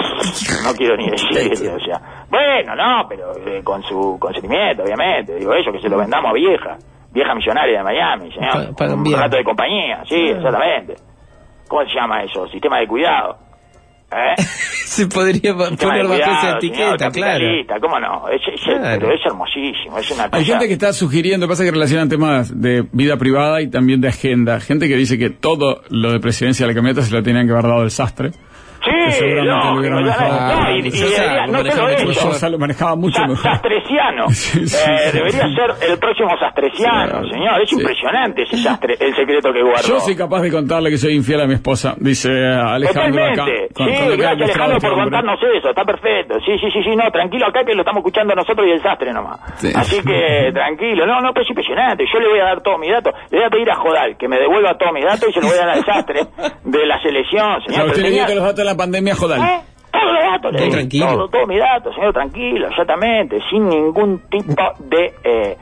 No quiero ni decirlo, o sea. Bueno, no, pero eh, con su consentimiento, obviamente. Digo, eso, que se lo vendamos a vieja. Vieja millonaria de Miami, señor. Pa- pagan Un bien. rato de compañía, sí, exactamente. ¿Cómo se llama eso? Sistema de cuidado. ¿Eh? Se podría pa- Sistema de poner bajo esa cuidado, etiqueta, señor, claro. capitalista, ¿cómo no? Es, es- Claro. Pero es hermosísimo, es una cosa... Hay gente que está sugiriendo, pasa que relacionan temas de vida privada y también de agenda. Gente que dice que todo lo de presidencia de la camioneta se lo tenían que haber dado el sastre. Sí, que seguramente no, lo hubiera no, manejado. no, y, y Yo debería- sabía, no maneja solo mucho eso, Yo lo manejaba mucho Sa- mejor. Sastreciano. Sí, sí, Eh, sí, debería sí. ser el próximo Sastreciano, Sí, señor. Es sí. impresionante ese sastre, el secreto que guardó. Yo soy capaz de contarle que soy infiel a mi esposa, dice Alejandro acá. Totalmente. con- Sí, con lo que ha gracias mostrado Alejandro este por hombre. contarnos eso, está perfecto. Sí, sí, sí, sí, no, tranquilo acá que lo estamos escuchando nosotros y el sastre nomás. Sí. Así que tranquilo, no, no, pero es impresionante. Yo le voy a dar todos mis datos, le voy a pedir a Jodal que me devuelva todos mis datos y se los voy a dar al sastre de la selección, O señor. sea, usted Pero le dio tenía- todos los datos de la pandemia, Jodal. ¿Eh? Todos los datos, le Todo di, tranquilo. todo, todos mis datos, señor, tranquilo, exactamente, sin ningún tipo de eh,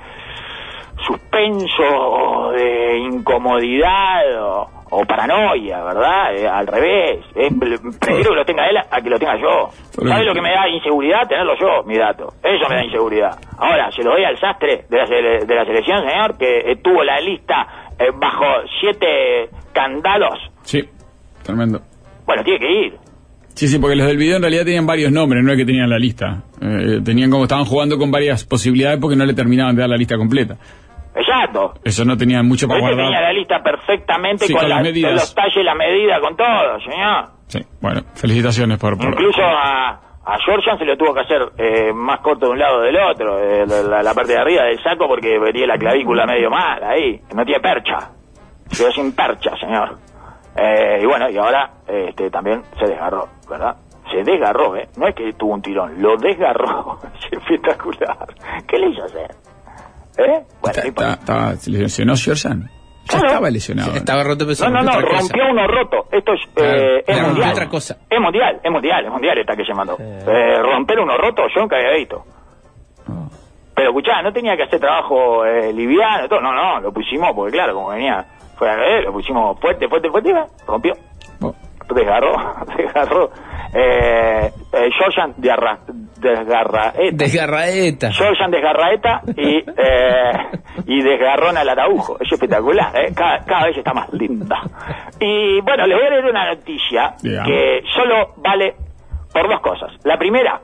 suspenso o de incomodidad o, o paranoia, ¿verdad? Eh, al revés, eh, prefiero que lo tenga él a que lo tenga yo. ¿Sabe lo que me da inseguridad? Tenerlo yo, mi dato. Eso me da inseguridad. Ahora, se lo doy al sastre de la, sele- de la selección, señor, que eh, tuvo la lista eh, bajo siete candados. Sí, tremendo. Bueno, tiene que ir. Sí, sí, porque los del video en realidad tenían varios nombres, no es que tenían la lista. Eh, tenían como estaban jugando con varias posibilidades porque no le terminaban de dar la lista completa. Exacto. Eso no tenían mucho para Este tenía guardar. la lista perfectamente Sí, con, con la- las medidas. con los talles, la medida, con todo, señor. Sí, bueno, felicitaciones por... por- Incluso a, a Georgian se lo tuvo que hacer eh, más corto de un lado del otro, eh, la, la- la parte de arriba del saco, porque venía la clavícula medio mal ahí, no tiene percha. Se quedó sin percha, señor. Eh, y bueno, y ahora eh, este también se desgarró, ¿verdad? Se desgarró, ¿eh? No es que tuvo un tirón, lo desgarró. Es espectacular. ¿Qué le hizo hacer? ¿Eh? Bueno, Está- no importa. está- estaba- ¿Se lesionó Georgian? Ya Claro. estaba lesionado. Estaba roto, pero se No, no, rompió no, otra cosa. rompió uno roto. Esto es, Claro, eh, es claro, mundial. otra cosa. Es mundial, es mundial, es mundial esta que se mandó. Eh, romper uno roto, yo nunca había visto. Oh. Pero escuchá, no tenía que hacer trabajo eh, liviano, todo. No, no, lo pusimos porque claro, como venía, fue eh, lo pusimos fuerte, fuerte, fuerte, y va, rompió. Oh. Desgarró, desgarró. Eh, eh, Georgian desgarra, desgarraeta. Desgarraeta. Georgian desgarraeta y, eh, y desgarrón al araujo. Es espectacular, ¿eh? Cada, cada vez está más linda. Y bueno, les voy a leer una noticia Digamos. que solo vale por dos cosas. La primera,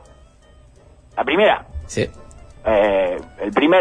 la primera, Sí. eh, el primer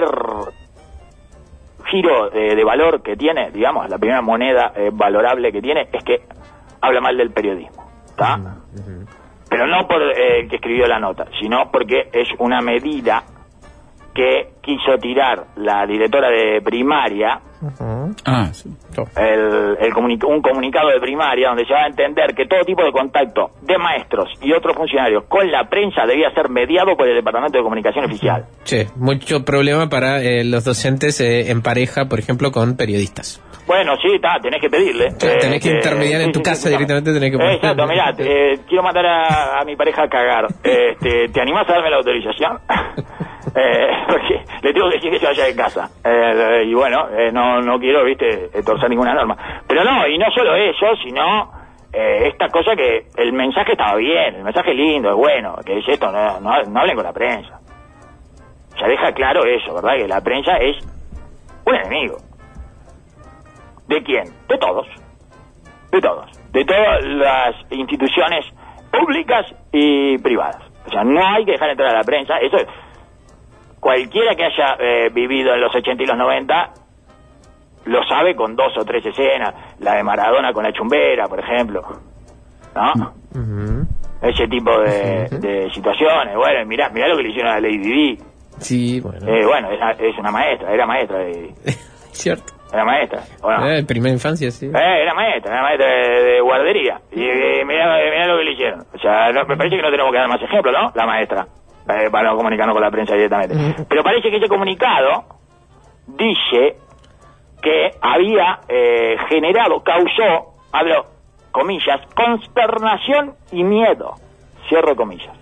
giro de, de valor que tiene, digamos, la primera moneda eh, valorable que tiene es que habla mal del periodismo, ¿está? Pero no por eh, el que escribió la nota, sino porque es una medida que quiso tirar la directora de primaria, Ah, sí. el, el comuni- un comunicado de primaria donde se va a entender que todo tipo de contacto de maestros y otros funcionarios con la prensa debía ser mediado por el Departamento de Comunicación Oficial. Sí, mucho problema para eh, los docentes eh, en pareja, por ejemplo, con periodistas. Bueno, sí, está, tenés que pedirle. Claro, tenés que Eh, intermediar en tu casa directamente, tenés que Eh, Exacto, mirá, eh, quiero mandar a, a mi pareja a cagar. Este, ¿te animás a darme la autorización? eh, porque le tengo que decir que se vaya de casa. Eh, y bueno, eh, no, no quiero, viste, eh, torcer ninguna norma. Pero no, y no solo eso, sino eh, esta cosa que el mensaje estaba bien, el mensaje es lindo, es bueno, que es esto, no, no, no hablen con la prensa. Ya deja claro eso, ¿verdad? Que la prensa es un enemigo. ¿De quién? De todos. De todos. de todas las instituciones públicas y privadas. O sea, no hay que dejar entrar a la prensa. Eso es, cualquiera que haya eh, vivido en los ochenta y los noventa lo sabe con dos o tres escenas. La de Maradona con la chumbera, por ejemplo, ¿no? Uh-huh. Ese tipo de, de situaciones. Bueno, mirá, mirá lo que le hicieron a Lady Di. Sí, bueno. Eh, bueno, es, es una maestra, era maestra de... Cierto. Era maestra, ¿o no? Eh, primera infancia, sí. Eh, era maestra, era maestra de, de guardería. Y eh, mirá, mirá lo que le hicieron. O sea, no, me parece que no tenemos que dar más ejemplos, ¿no? La maestra, eh, para no comunicarnos con la prensa directamente. Uh-huh. Pero parece que ese comunicado dice que había eh, generado, causó, hablo, comillas, consternación y miedo. Cierro comillas.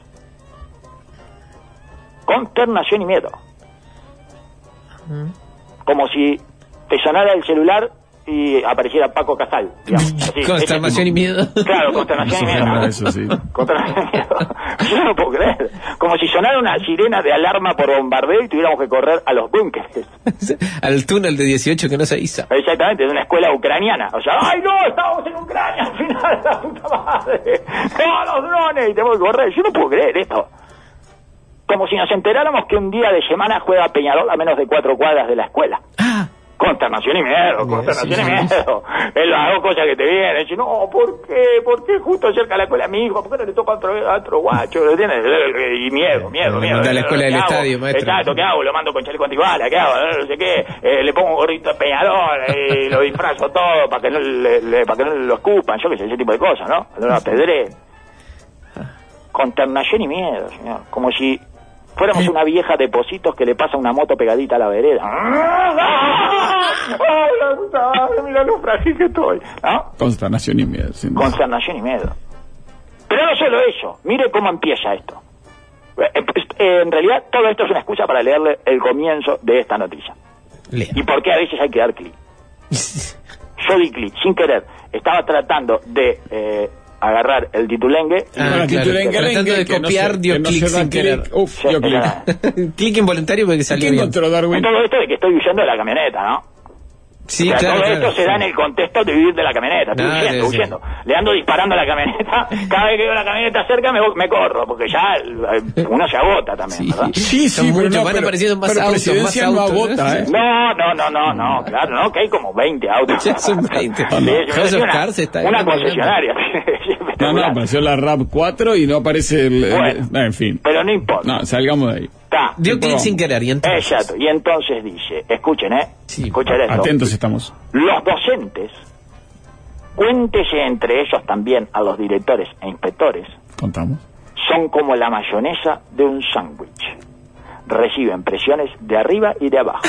Consternación y miedo. Uh-huh. Como si te sonara el celular y apareciera Paco Casal, digamos. Así, consternación y miedo. Claro, consternación y miedo. Eso sí. Consternación y miedo. Yo no puedo creer. Como si sonara una sirena de alarma por bombardeo y tuviéramos que correr a los búnkeres. Al túnel de dieciocho que no se hizo. Exactamente, de una escuela ucraniana. O sea, ¡ay no! Estábamos en Ucrania al final, la puta madre. ¡No, los drones! Y tenemos que correr. Yo no puedo creer esto. Como si nos enteráramos que un día de semana juega Peñarol a menos de cuatro cuadras de la escuela. Ah. Consternación y miedo, consternación sí, sí, y miedo. Es las dos cosas que te vienen. Dice, no, ¿por qué? ¿Por qué justo cerca de la escuela a mi hijo? ¿Por qué no le toca a otro, a otro guacho? ¿Entiendes? Y miedo, miedo, miedo. A la escuela del estadio, maestro. Exacto, ¿qué hago? Lo mando con chaleco antibala, ¿qué hago? No sé qué. Eh, le pongo un gorrito de Peñarol y lo disfrazo todo para que no le, le, para que no lo escupan. Yo qué sé, ese tipo de cosas, ¿no? No lo apedré. Consternación y miedo, señor. Como si fuéramos una vieja de Positos que le pasa una moto pegadita a la vereda. ¡Ay, la puta madre! Mira lo frágil que estoy, ¿no? Consternación y miedo. Sí. Consternación y miedo. Pero no solo eso. Mire cómo empieza esto. En realidad, todo esto es una excusa para leerle el comienzo de esta noticia. Lea. Y por qué a veces hay que dar clic. Yo di clic, sin querer. Estaba tratando de... Eh, agarrar el titulengue ah, claro, titulengue, tratando de copiar, no dio no clic sin querer. Uf, dio clic. Clic involuntario porque salió bien. Todo esto de que estoy huyendo de la camioneta, ¿no? Sí, o sea, claro, todo claro, esto sí. se da en el contexto de vivir de la camioneta. Estoy Dale, huyendo, sí. huyendo. Le ando disparando a la camioneta. Cada vez que veo la camioneta cerca me, me corro, porque ya uno se agota también, sí. ¿verdad? Sí, sí, mucho, pero no, van pero, apareciendo más pero autos, más no autos. agota, ¿eh? No, no, no, no, no, claro, no, que hay como veinte autos. Ya son veinte. Sí, House of una, Cards está una concesionaria. No, no, apareció la RAV cuatro y no aparece el... Bueno, el no, en fin. Pero no importa. No, salgamos de ahí. Está. Dio clic sin querer y entonces... Exacto, y entonces dice, escuchen, ¿eh? Sí. Escuchen esto. Atentos estamos. Los docentes, cuéntese entre ellos también a los directores e inspectores, contamos, son como la mayonesa de un sándwich. Reciben presiones de arriba y de abajo.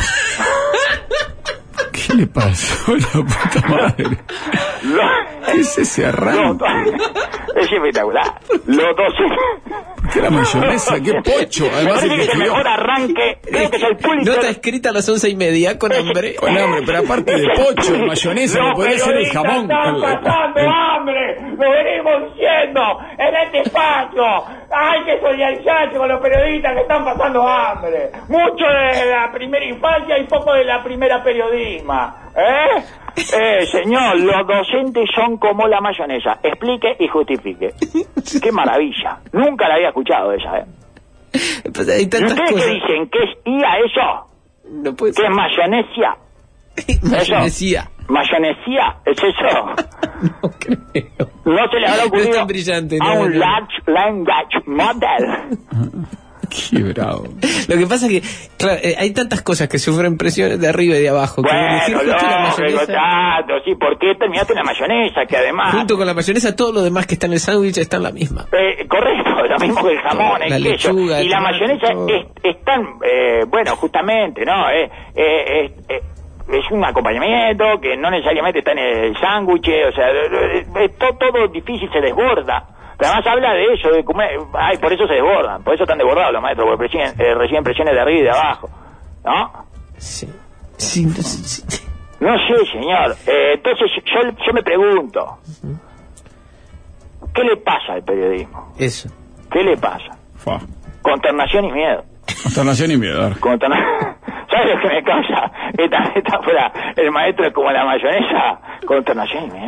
¿Qué le pasó a la puta madre? Lo, ¿Qué es ese arranque? Es espectacular. Los docentes... ¿Qué la mayonesa? ¿Qué pocho? Además, parece que es el mejor arranque. Creo que es el Pulitzer. Nota escrita a las once y media con hambre. Con hambre, pero aparte de pocho, mayonesa, no podría ser el jamón. Están pasando el, el... hambre. Lo venimos diciendo en este espacio. Hay que solidarizarse con los periodistas que están pasando hambre. Mucho de la primera infancia y poco de la primera periodismo. ¿Eh? Eh, señor, los docentes son como la mayonesa. Explique y justifique. Qué maravilla. Nunca la había escuchado esa, ¿eh? Pues hay tantas ¿Y ustedes cosas. qué dicen? ¿Qué es I A eso? No puede ¿Qué ser. es mayonesia? Mayonesía. ¿Mayonesía? ¿Es eso? No creo. No se le habrá No ocurrido es tan brillante. a No, un no. large language model. Qué bravo. Lo que pasa es que, claro, eh, hay tantas cosas que sufren presiones de arriba y de abajo. Que elegir Bueno, justo la lógico, mayonesa, exacto, sí, ¿por qué terminaste en la mayonesa? Que además... junto con la mayonesa, todo lo demás que está en el sándwich está en la misma. Eh, correcto, lo mismo que el jamón, La el queso. lechuga, Y el la tomate, mayonesa todo. es, es tan, eh, bueno, justamente, ¿no? Eh, eh, eh, eh, es un acompañamiento que no necesariamente está en el sándwich, o sea, eh, eh, todo, todo difícil se desborda. Pero además habla de eso, de comer, ay, por eso se desbordan, por eso están desbordados los maestros, porque reciben, eh, reciben presiones de arriba y de abajo, ¿no? Sí. Sí, no, sí, sí. No sé, señor. Eh, entonces yo, yo me pregunto, ¿qué le pasa al periodismo? Eso. ¿Qué le pasa? Fua. Consternación y miedo. Consternación y miedo. Consterna... ¿Sabes lo que me causa esta metáfora? El maestro es como la mayonesa. Consternación y miedo.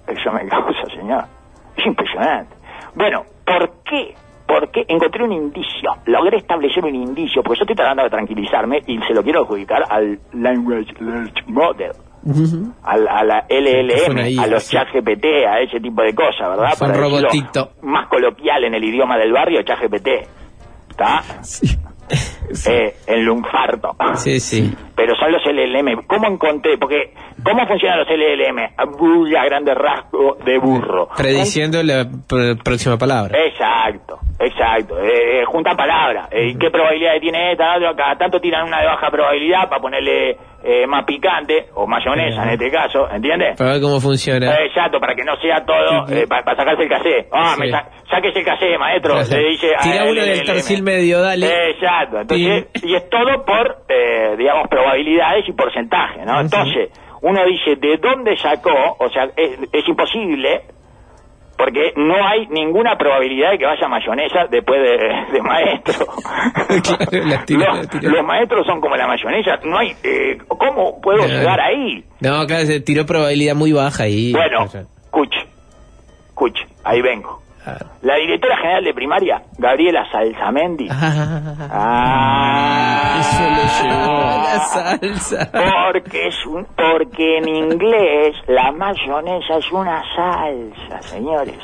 eso me causa, señor. Es impresionante. Bueno, ¿por qué? Porque encontré un indicio, logré establecer un indicio, porque yo estoy tratando de tranquilizarme y se lo quiero adjudicar al Language Search Model, uh-huh. al, a la L L M, ahí, a los sí. ChatGPT, a ese tipo de cosas, ¿verdad? Fue Para un robotito. Más coloquial en el idioma del barrio, ChatGPT. ¿Está? Sí. Sí. Eh, el lunfardo. Sí, sí. Pero son los L L M. ¿Cómo encontré? Porque, ¿cómo funcionan los L L M? A grande rasgo de burro. Prediciendo la pr- próxima palabra. Exacto, exacto. Eh, juntan palabras. Eh, ¿Qué probabilidad tiene esta? Cada tanto tiran una de baja probabilidad para ponerle eh, más picante, o mayonesa en este caso, ¿entiendes? Para ver cómo funciona. Eh, exacto, para que no sea todo, eh, para pa sacarse el casé. Ah, sí. me sa- sáquese el casé, maestro. Claro. Le dice tira uno del perfil medio, dale. Eh, exacto. Entonces, y es todo por, eh, digamos, probabilidades y porcentaje, ¿no? Entonces, uno dice, ¿de dónde sacó? O sea, es, es imposible, porque no hay ninguna probabilidad de que vaya mayonesa después de, de maestro. Claro, la tira, los, la tira. los maestros son como la mayonesa. No hay, eh, ¿cómo puedo no, llegar ahí? No, claro, se tiró probabilidad muy baja y... Bueno, escuche, escuche, ahí vengo. La directora general de primaria, Gabriela Salsamendi. Ah, ah eso le llevó la salsa. Porque es un, porque en inglés la mayonesa es una salsa, señores.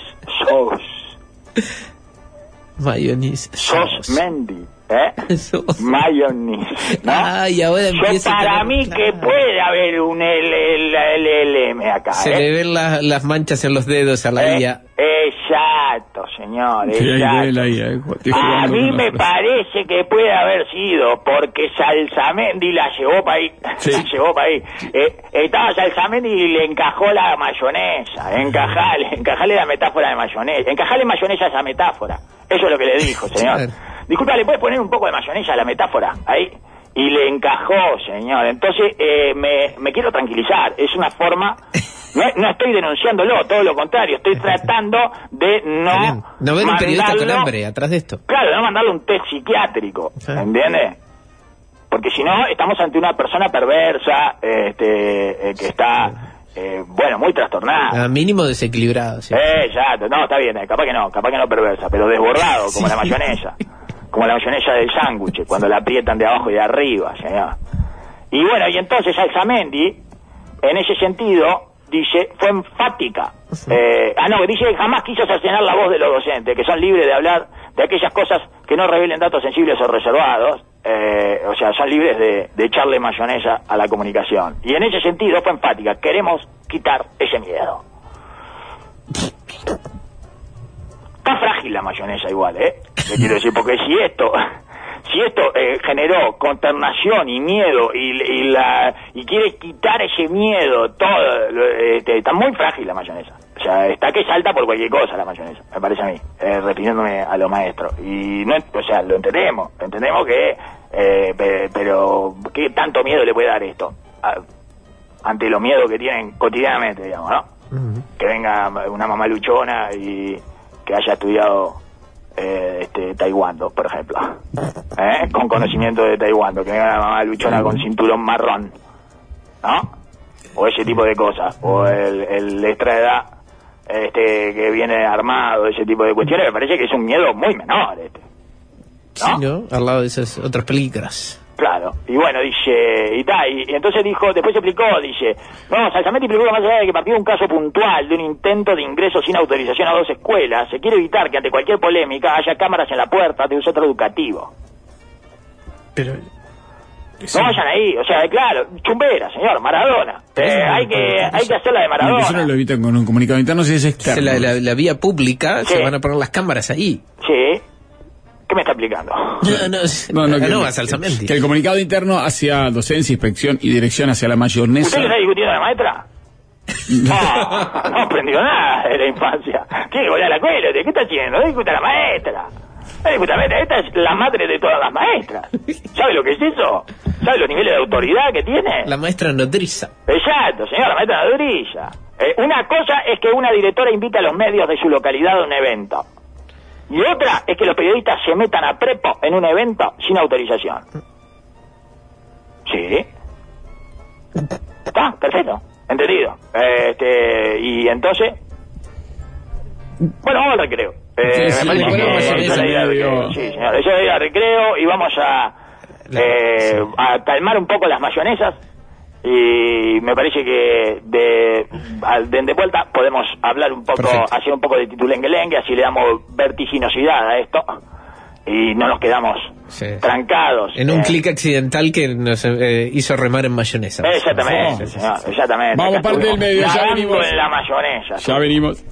Sos. Mayonesa. Sos Mendy. ¿Eh? Sos. Mayonesa, ¿no? Ah, y ahora empieza Yo, para a mí claro. que puede haber un L L M acá. Se ¿eh? le ven la, las manchas en los dedos a la eh, I A. Exacto, señor. Exacto. Ahí, eh, a mí me parece que puede haber sido porque Salsamendi la llevó para ahí. Sí. La llevó para ahí. Eh, estaba Salsamendi y le encajó la mayonesa. Encajale, encajale la metáfora de mayonesa. Encajale mayonesa a esa metáfora. Eso es lo que le dijo, señor. Disculpa, ¿le puedes poner un poco de mayonesa a la metáfora? Ahí. Y le encajó, señor. Entonces, eh, me, me quiero tranquilizar. Es una forma... No, no estoy denunciándolo, todo lo contrario. Estoy tratando de no... No ver un periodista con hambre atrás de esto. Claro, no mandarle un test psiquiátrico. ¿Entiendes? Porque si no, estamos ante una persona perversa, este, eh, que está... Eh, bueno, muy trastornada. Ah, mínimo desequilibrado. Sí. Eh, exacto. No, está bien, eh, capaz que no, capaz que no perversa, pero desbordado, como sí. la mayonesa. Como la mayonesa del sándwich, cuando la aprietan de abajo y de arriba, señor. Y bueno, y entonces Salsamendi, en ese sentido, dice, fue enfática. Eh, ah, no, dice que jamás quiso cercenar la voz de los docentes, que son libres de hablar de aquellas cosas que no revelen datos sensibles o reservados. Eh, o sea, son libres de, de echarle mayonesa a la comunicación. Y en ese sentido fue enfática. Queremos quitar ese miedo. Está frágil la mayonesa igual, ¿eh? Le quiero decir, porque si esto... Si esto eh, generó consternación y miedo y, y la y quiere quitar ese miedo, todo, este, está muy frágil la mayonesa. O sea, está que salta por cualquier cosa la mayonesa, me parece a mí, eh, refiriéndome a los maestros. Y no, o sea, lo entendemos, entendemos que, eh, pe, pero ¿qué tanto miedo le puede dar esto? A, ante los miedos que tienen cotidianamente, digamos, ¿no? Uh-huh. Que venga una mamá luchona y que haya estudiado Eh, este, taekwondo, por ejemplo, ¿eh? Con conocimiento de taekwondo, que venga la mamá luchona con cinturón marrón, ¿no? O ese tipo de cosas, o el, el extra edad, este, que viene armado, ese tipo de cuestiones, me parece que es un miedo muy menor, este, ¿no? Sí, ¿no? Al lado de esas otras películas. Claro, y bueno, dice, y tal, y, y entonces dijo, después explicó, dice, no, Salsamendi explicó que más allá de que partió de un caso puntual de un intento de ingreso sin autorización a dos escuelas, se quiere evitar que ante cualquier polémica haya cámaras en la puerta de un centro educativo. Pero... No vayan ahí, o sea, claro, chumbera, señor, Maradona. Eh, hay que hay que hacer la de Maradona. Eso no lo evitan con un comunicado interno si es externo. La, la, la vía pública, sí. Se van a poner las cámaras ahí. Sí. ¿Qué me está explicando? No, no, no, no, que, no Salsamendi. Que el comunicado interno hacia docencia, inspección y dirección hacia la mayonesa. ¿Usted le está discutiendo a la maestra? No, no aprendió nada de la infancia. Tiene que volver a la escuela. ¿Qué está haciendo? No discuta a la maestra. No discuta a la maestra. Esta es la madre de todas las maestras. ¿Sabe lo que es eso? ¿Sabe los niveles de autoridad que tiene? La maestra nodriza. Exacto, señor, la maestra nodriza. Eh, una cosa es que una directora invita a los medios de su localidad a un evento. Y otra es que los periodistas se metan a prepo en un evento sin autorización. Sí. Está, perfecto. ¿Entendido? Este, y entonces... Bueno, vamos al recreo. Eh, Sí, sí, me parece bueno, que bueno, esa es la idea del recreo. Sí, señor. Esa es la idea del recreo y vamos a, eh, a calmar un poco las mayonesas. Y me parece que de, al- de, de vuelta podemos hablar un poco, Perfecto. hacer un poco de titulenguelengue, así le damos vertiginosidad a esto y no nos quedamos Sí. trancados. En un Eh, clic accidental que nos eh, hizo remar en mayonesa. Exactamente, Sí, sí, señor, exactamente. Vamos, Acá parte del estuvimos medio, ya nadando venimos. en la mayonesa. Ya venimos.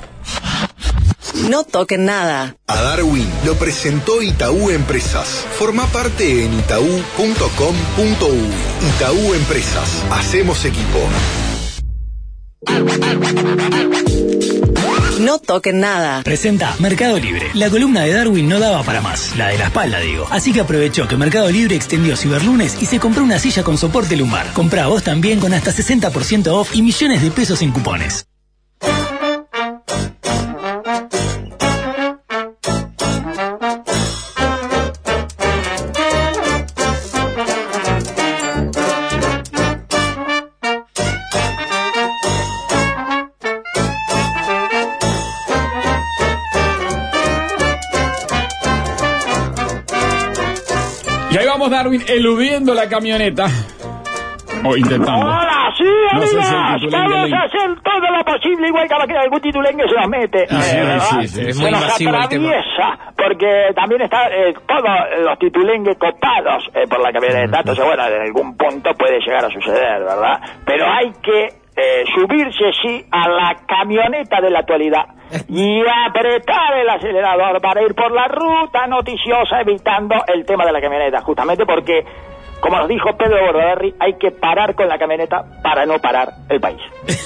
No toquen nada. A Darwin lo presentó Itaú Empresas. Forma parte en itaú punto com punto uy. Itaú Empresas. Hacemos equipo. No toquen nada. Presenta Mercado Libre. La columna de Darwin no daba para más, la de la espalda digo. Así que aprovechó que Mercado Libre extendió Ciberlunes y se compró una silla con soporte lumbar. Comprá vos también con hasta sesenta por ciento off y millones de pesos en cupones. Y ahí vamos, Darwin, eludiendo la camioneta. O intentando. Hola, sí, No sé si el amigas, titulengue vamos le- a hacer todo lo posible, igual cada que algún titulengue se nos mete. Ah, sí, eh, ¿verdad? sí, sí, es Se muy nos invasivo el tema. atraviesa, porque también están eh, todos los titulengues copados eh, por la camioneta, entonces bueno, en algún punto puede llegar a suceder, ¿verdad? Pero hay que eh, subirse, sí, a la camioneta de la actualidad y apretar el acelerador para ir por la ruta noticiosa evitando el tema de la camioneta, justamente porque, como nos dijo Pedro Bordaberry, hay que parar con la camioneta para no parar el país.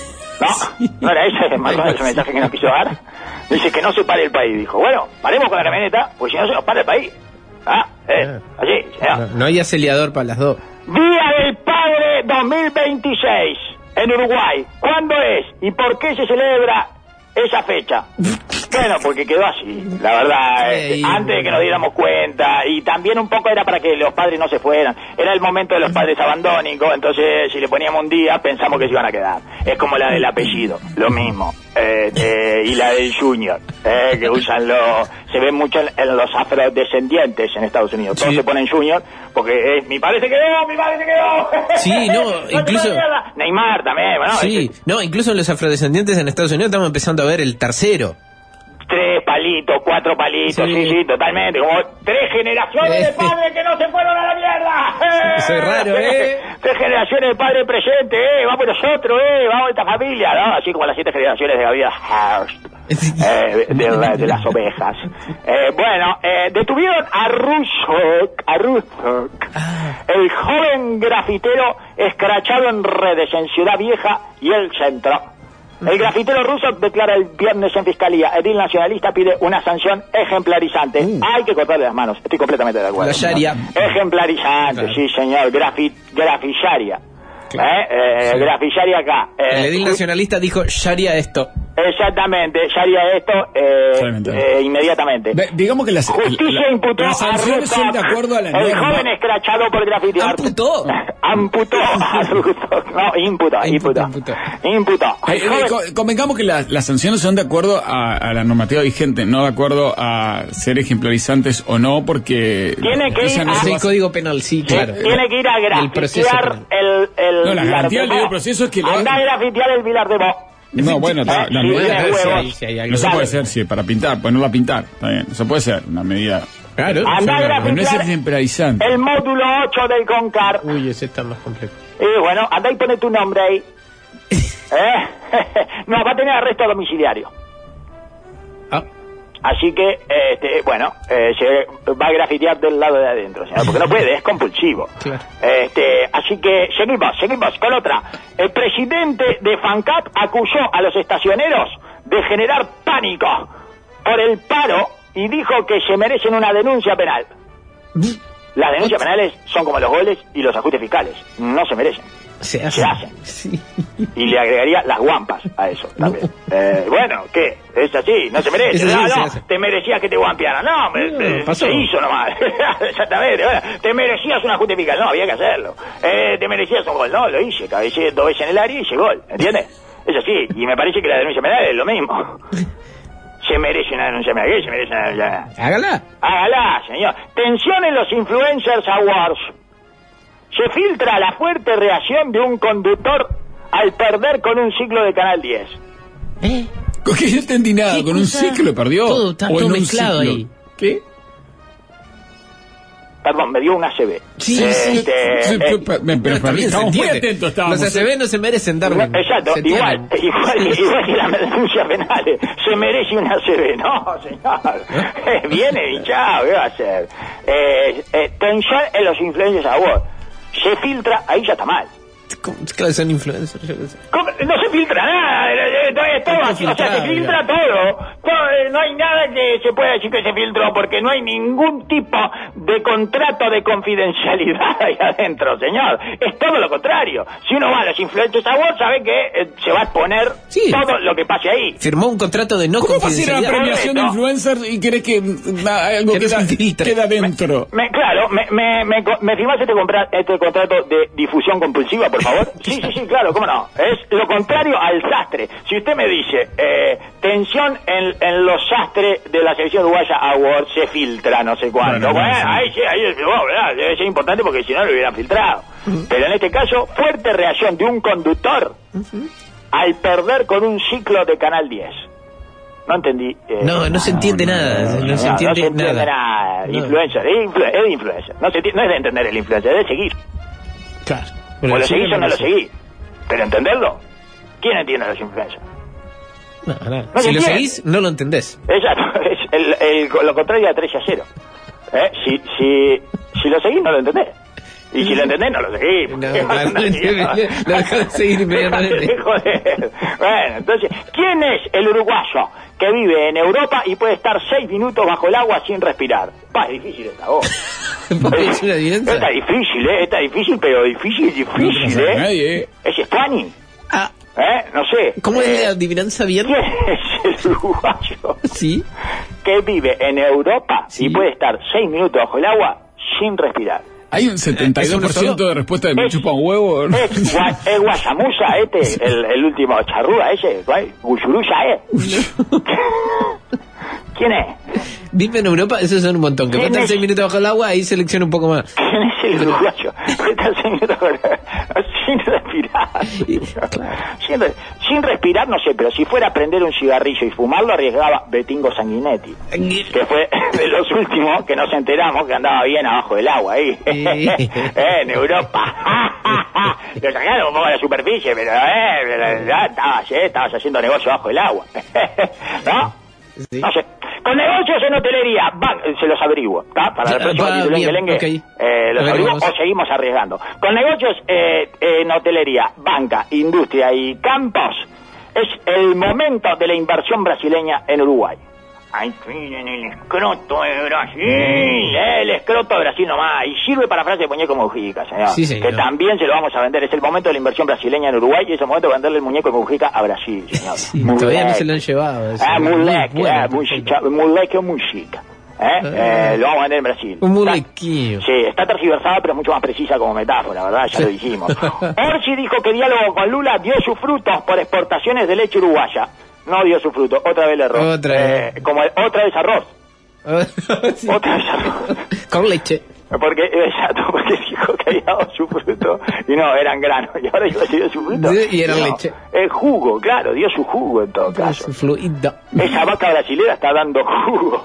¿No? ¿No era ese más o menos el mensaje que nos quiso dar? Dice que no se pare el país. Dijo, bueno, paremos con la camioneta, pues si no se nos para el país. ¿Ah? ¿Eh? Allí, señor. No, no hay acelerador para las dos. Día del Padre dos mil veintiséis en Uruguay. ¿Cuándo es y por qué se celebra esa fecha? Bueno, porque quedó así, la verdad, eh, Ey, antes de que nos diéramos cuenta, y también un poco era para que los padres no se fueran, era el momento de los padres abandónicos, entonces si le poníamos un día pensamos que se iban a quedar, es como la del apellido, lo mismo, eh, eh, y la del junior, eh, que usan los, se ve mucho en, en los afrodescendientes en Estados Unidos, todos Sí. se ponen junior, porque eh, mi padre se quedó, mi padre se quedó. Sí, no, te incluso- pases mierda. Neymar también, bueno, Sí, no, incluso en los afrodescendientes en Estados Unidos estamos empezando a ver el tercero. tres palitos, cuatro palitos, sí, Sí. sí, totalmente, como tres generaciones de padres que no se fueron a la mierda. Eso es raro, ¿eh? Tres generaciones de padres presentes, eh, vamos nosotros, eh, vamos esta familia, ¿no? Así como las siete generaciones de Gabriel Hearst, eh, de, de- de las ovejas. Eh, bueno, eh, detuvieron a Rusok, a Rusok, el joven grafitero escrachado en redes en Ciudad Vieja y el centro. El grafitero ruso declara el viernes en fiscalía. Edil nacionalista pide una sanción ejemplarizante. Hay que cortarle las manos. Estoy completamente de acuerdo. La sharia. Ejemplarizante, Claro. sí, señor. Grafi, grafillaria. ¿Eh? Eh, Sí. Grafillaria acá. Eh, El edil ju- nacionalista dijo Sharia esto. Exactamente. Sharia esto eh, Solamente. eh, inmediatamente. Ve- digamos que las, Justicia la- imputó las a sanciones son de Rusok, acuerdo a la el norma. joven escrachado por grafitear. ¿Amputó? Amputó a Rusok. No, imputó, imputó. imputó. Imputó. Eh, El eh, joven- co- convengamos que las, las sanciones son de acuerdo a, a la normativa vigente, no de acuerdo a ser ejemplarizantes o no, porque Tiene que esa ir no a- se Es el basa- código penal, sí, claro. Tiene que ir a El proceso grafitear penal. el, el No, la Vilar garantía de del debido Bo. proceso es que lo- Anda a grafitear el Vilar de Bo. No, bueno, está, la Sí, medida tiene es- huevos. si hay algo. no se Dale. puede hacer, sí, para pintar, ponerlo a pintar, está bien, eso puede ser una medida. Claro. Anda a Pero no es grafitear ejemplarizante. el módulo ocho del CONCAR. Uy, ese está más complejo. Y bueno, anda y pone tu nombre ahí. ¿Eh? No, va a tener arresto domiciliario. Ah, Así que, este, bueno, eh, se va a grafitear del lado de adentro, señor, porque no puede, es compulsivo. claro. Este, así que seguimos, seguimos con otra. El presidente de FANCAP acusó a los estacioneros de generar pánico por el paro y dijo que se merecen una denuncia penal. Las denuncias penales son como los goles y los ajustes fiscales, no se merecen. Se hacen. Se hacen. Sí. Y le agregaría las guampas a eso también. No. Eh, bueno, ¿qué? Es así, no se merece. Es así, no, se no, hace. te merecías que te guampearan. No, me, No, me- pasó. se hizo nomás. Exactamente. Bueno, te merecías una justificación. No, había que hacerlo. Eh, te merecías un gol. No, lo hice. Cabeceé dos veces en el área y hice gol. ¿Entiendes? Es así. Y me parece que la denuncia penal es lo mismo. Se merece una denuncia penal. ¿Qué se merece una denuncia penal? Hágala. Hágala, señor. Tensión en los Influencers Awards. Se filtra la fuerte reacción de un conductor al perder con un ciclo de Canal diez. ¿Eh? Con que no entendí nada, ¿Qué con un cosa? ciclo perdió. Todo, está o todo en un mezclado ciclo. ahí. ¿Qué? Perdón, me dio un A C B. Sí, sí. Este, Sí, eh, pe- pe- me- pero Está bien, se estamos muy entiende. atentos. Estábamos. Los A C B no se merecen dar. no, exacto, se igual, entienden. igual, igual que la denuncia penal. Se merece un A C B. No, señor. Viene y chao, ¿qué va a hacer? Eh, eh, tensión en los Influencers Awards. Se filtra, ahí ya está mal. ¿Cómo? Claro, son influencers. yo qué sé. ¿Cómo? No se filtra nada, eh, eh, es todo Está así, o sea, se filtrado, filtra todo. todo eh, no hay nada que se pueda decir que se filtró, porque no hay ningún tipo de contrato de confidencialidad ahí adentro, señor. Es todo lo contrario. Si uno va a los Influencers Awards, sabe que eh, se va a exponer Sí. todo lo que pase ahí. Firmó un contrato de no ¿Cómo va a ser la confidencialidad. premiación de Correcto. influencers y crees que mm, na- algo Que no queda, se filtre. queda dentro? Me, claro, me, me, me, co- ¿me firmás este, compra- este contrato de difusión compulsiva, por favor? Sí, sí, sí, claro, cómo no. Es lo contrario al sastre. Si usted me dice, eh, tensión en, en los sastres de la selección uruguaya Award, se filtra no sé cuánto. Bueno, Bueno, no, sí. ahí sí, ahí oh, ¿verdad? Debe ser importante porque si no lo hubieran filtrado. Pero en este caso, fuerte reacción de un conductor al perder con un ciclo de Canal diez. No entendí. eh, No, no se entiende nada. No, se entiende entiende nada. nada. No. Influencer, es, influ- es de influencer. No, se enti- no es de entender el influencer, es de seguir. Claro. O lo sí, seguís o no lo sé. seguís. Pero entenderlo, ¿quién entiende a los influencers? No, no. No Si se lo entiende. seguís, no lo entendés. Exacto, es el, el- lo contrario a tres a cero. ¿Eh? Si, si, si lo seguís, no lo entendés. Y si lo entendés, no lo seguís. No, claro, lo entendés, lo dejás de seguir inmediatamente. Joder. Bueno, entonces, ¿quién es el uruguayo que vive en Europa y puede estar seis minutos bajo el agua sin respirar? Pa, es difícil esta voz. Es una evidencia. Está difícil, ¿eh? Está difícil, pero difícil, difícil, No sabe ¿eh? nadie, ¿eh? Es Spani. Ah, ¿Eh? No sé. ¿cómo Eh, es la adivinanza bien? ¿Quién es el uruguayo Sí. que vive en Europa Sí. y puede estar seis minutos bajo el agua sin respirar? Hay un setenta y dos por ciento de respuesta de me Es- chupa un huevo. ¿no? Es, gua- es Guayamusa este, el, el último charrúa ese, ¿cuál? Guyuruya, ¿eh? ¿Quién es? Vive en Europa, esos son un montón. Que ¿Quién puede estar es? seis minutos bajo el agua, ahí selecciona un poco más. ¿Quién es el uruguayo? Que está seis minutos bajo el agua sin respirar. Sin, re- sin respirar, no sé, pero si fuera a prender un cigarrillo y fumarlo, arriesgaba Betingo Sanguinetti, que fue de los últimos que nos enteramos que andaba bien abajo del agua ahí. eh, en Europa. Lo sacaron un poco a la superficie, pero eh, pero, ya estabas, eh, estabas haciendo negocio bajo el agua. ¿No? Sí. No sé. Con negocios en hotelería, van- se los averiguo, ¿tá? Para el Ah, próximo va, Titulengue bien, Lengue, ok. eh, los averiguo Averiguamos. o seguimos arriesgando. Con negocios eh, en hotelería, banca, industria y campos, es el momento de la inversión brasileña en Uruguay. Ay, miren el escroto de Brasil, eh, el escroto de Brasil nomás, y sirve para frase de muñeco Mujica, señor, Sí, señor. que también se lo vamos a vender. Es el momento de la inversión brasileña en Uruguay y es el momento de venderle el muñeco Mujica a Brasil, señor. Sí, todavía no se lo han llevado. eso. Ah, Muy moleque, bueno, ah, música, moleque o música. ¿Eh? Eh, lo vamos a vender en Brasil. Un Está- mulequillo. Sí, está tergiversada, pero mucho más precisa como metáfora, ¿verdad? Ya lo dijimos. Orsi dijo que diálogo con Lula dio sus frutos por exportaciones de leche uruguaya. No dio su fruto, otra vez el error. Otra vez. Eh, como el- otra vez arroz. Sí. Otra vez arroz. Con leche. Porque, exacto, porque dijo que había dado su fruto y no, eran granos. Y ahora dijo que dio su fruto. Y era No, leche. Es jugo, claro, dio su jugo en todo caso. Su fluido. Esa vaca brasilera está dando jugo.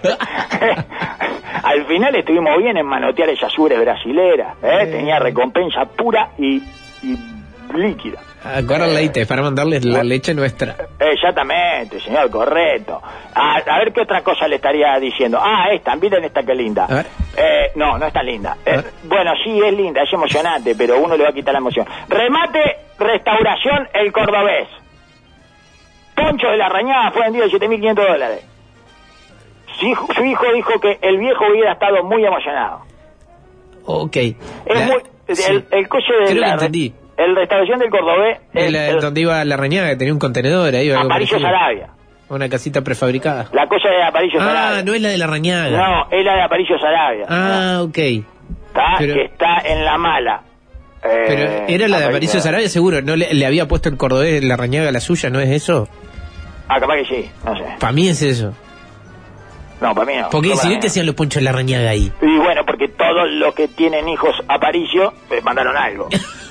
Al final estuvimos bien en manotear esas ubres brasileras. ¿eh? Tenía recompensa pura y, y líquida. Agarra el leite para mandarles la leche nuestra. Exactamente, señor, correcto. A, a ver qué otra cosa le estaría diciendo. Ah, esta, miren esta que linda. A ver. Eh, no, no es tan linda. Eh, bueno, sí, es linda, es emocionante, pero uno le va a quitar la emoción. Remate, restauración, El Cordobés. Poncho de la Rañada fue vendido a siete mil quinientos dólares. Su hijo, su hijo dijo que el viejo hubiera estado muy emocionado. Ok. Es La- muy, sí. el, el coche de Creo la, que entendí. el restauración del Cordobés... El, el, donde iba la Rañaga, que tenía un contenedor ahí. Aparicio Sarabia. Una casita prefabricada. La cosa de Aparicio ah, Sarabia. Ah, no es la de la Rañaga. No, es la de Aparicio Sarabia. Ah, ok. Está, pero, que está en La Mala. Eh, pero era la de Aparicio Sarabia, seguro. ¿No le, le había puesto el Cordobés la Rañaga a la suya? ¿No es eso? Ah, capaz que sí, no sé. Para mí es eso. No, para mí no. ¿Por qué si que hacían los ponchos de la Rañaga ahí? Y bueno, porque todos los que tienen hijos Aparicio eh, mandaron algo.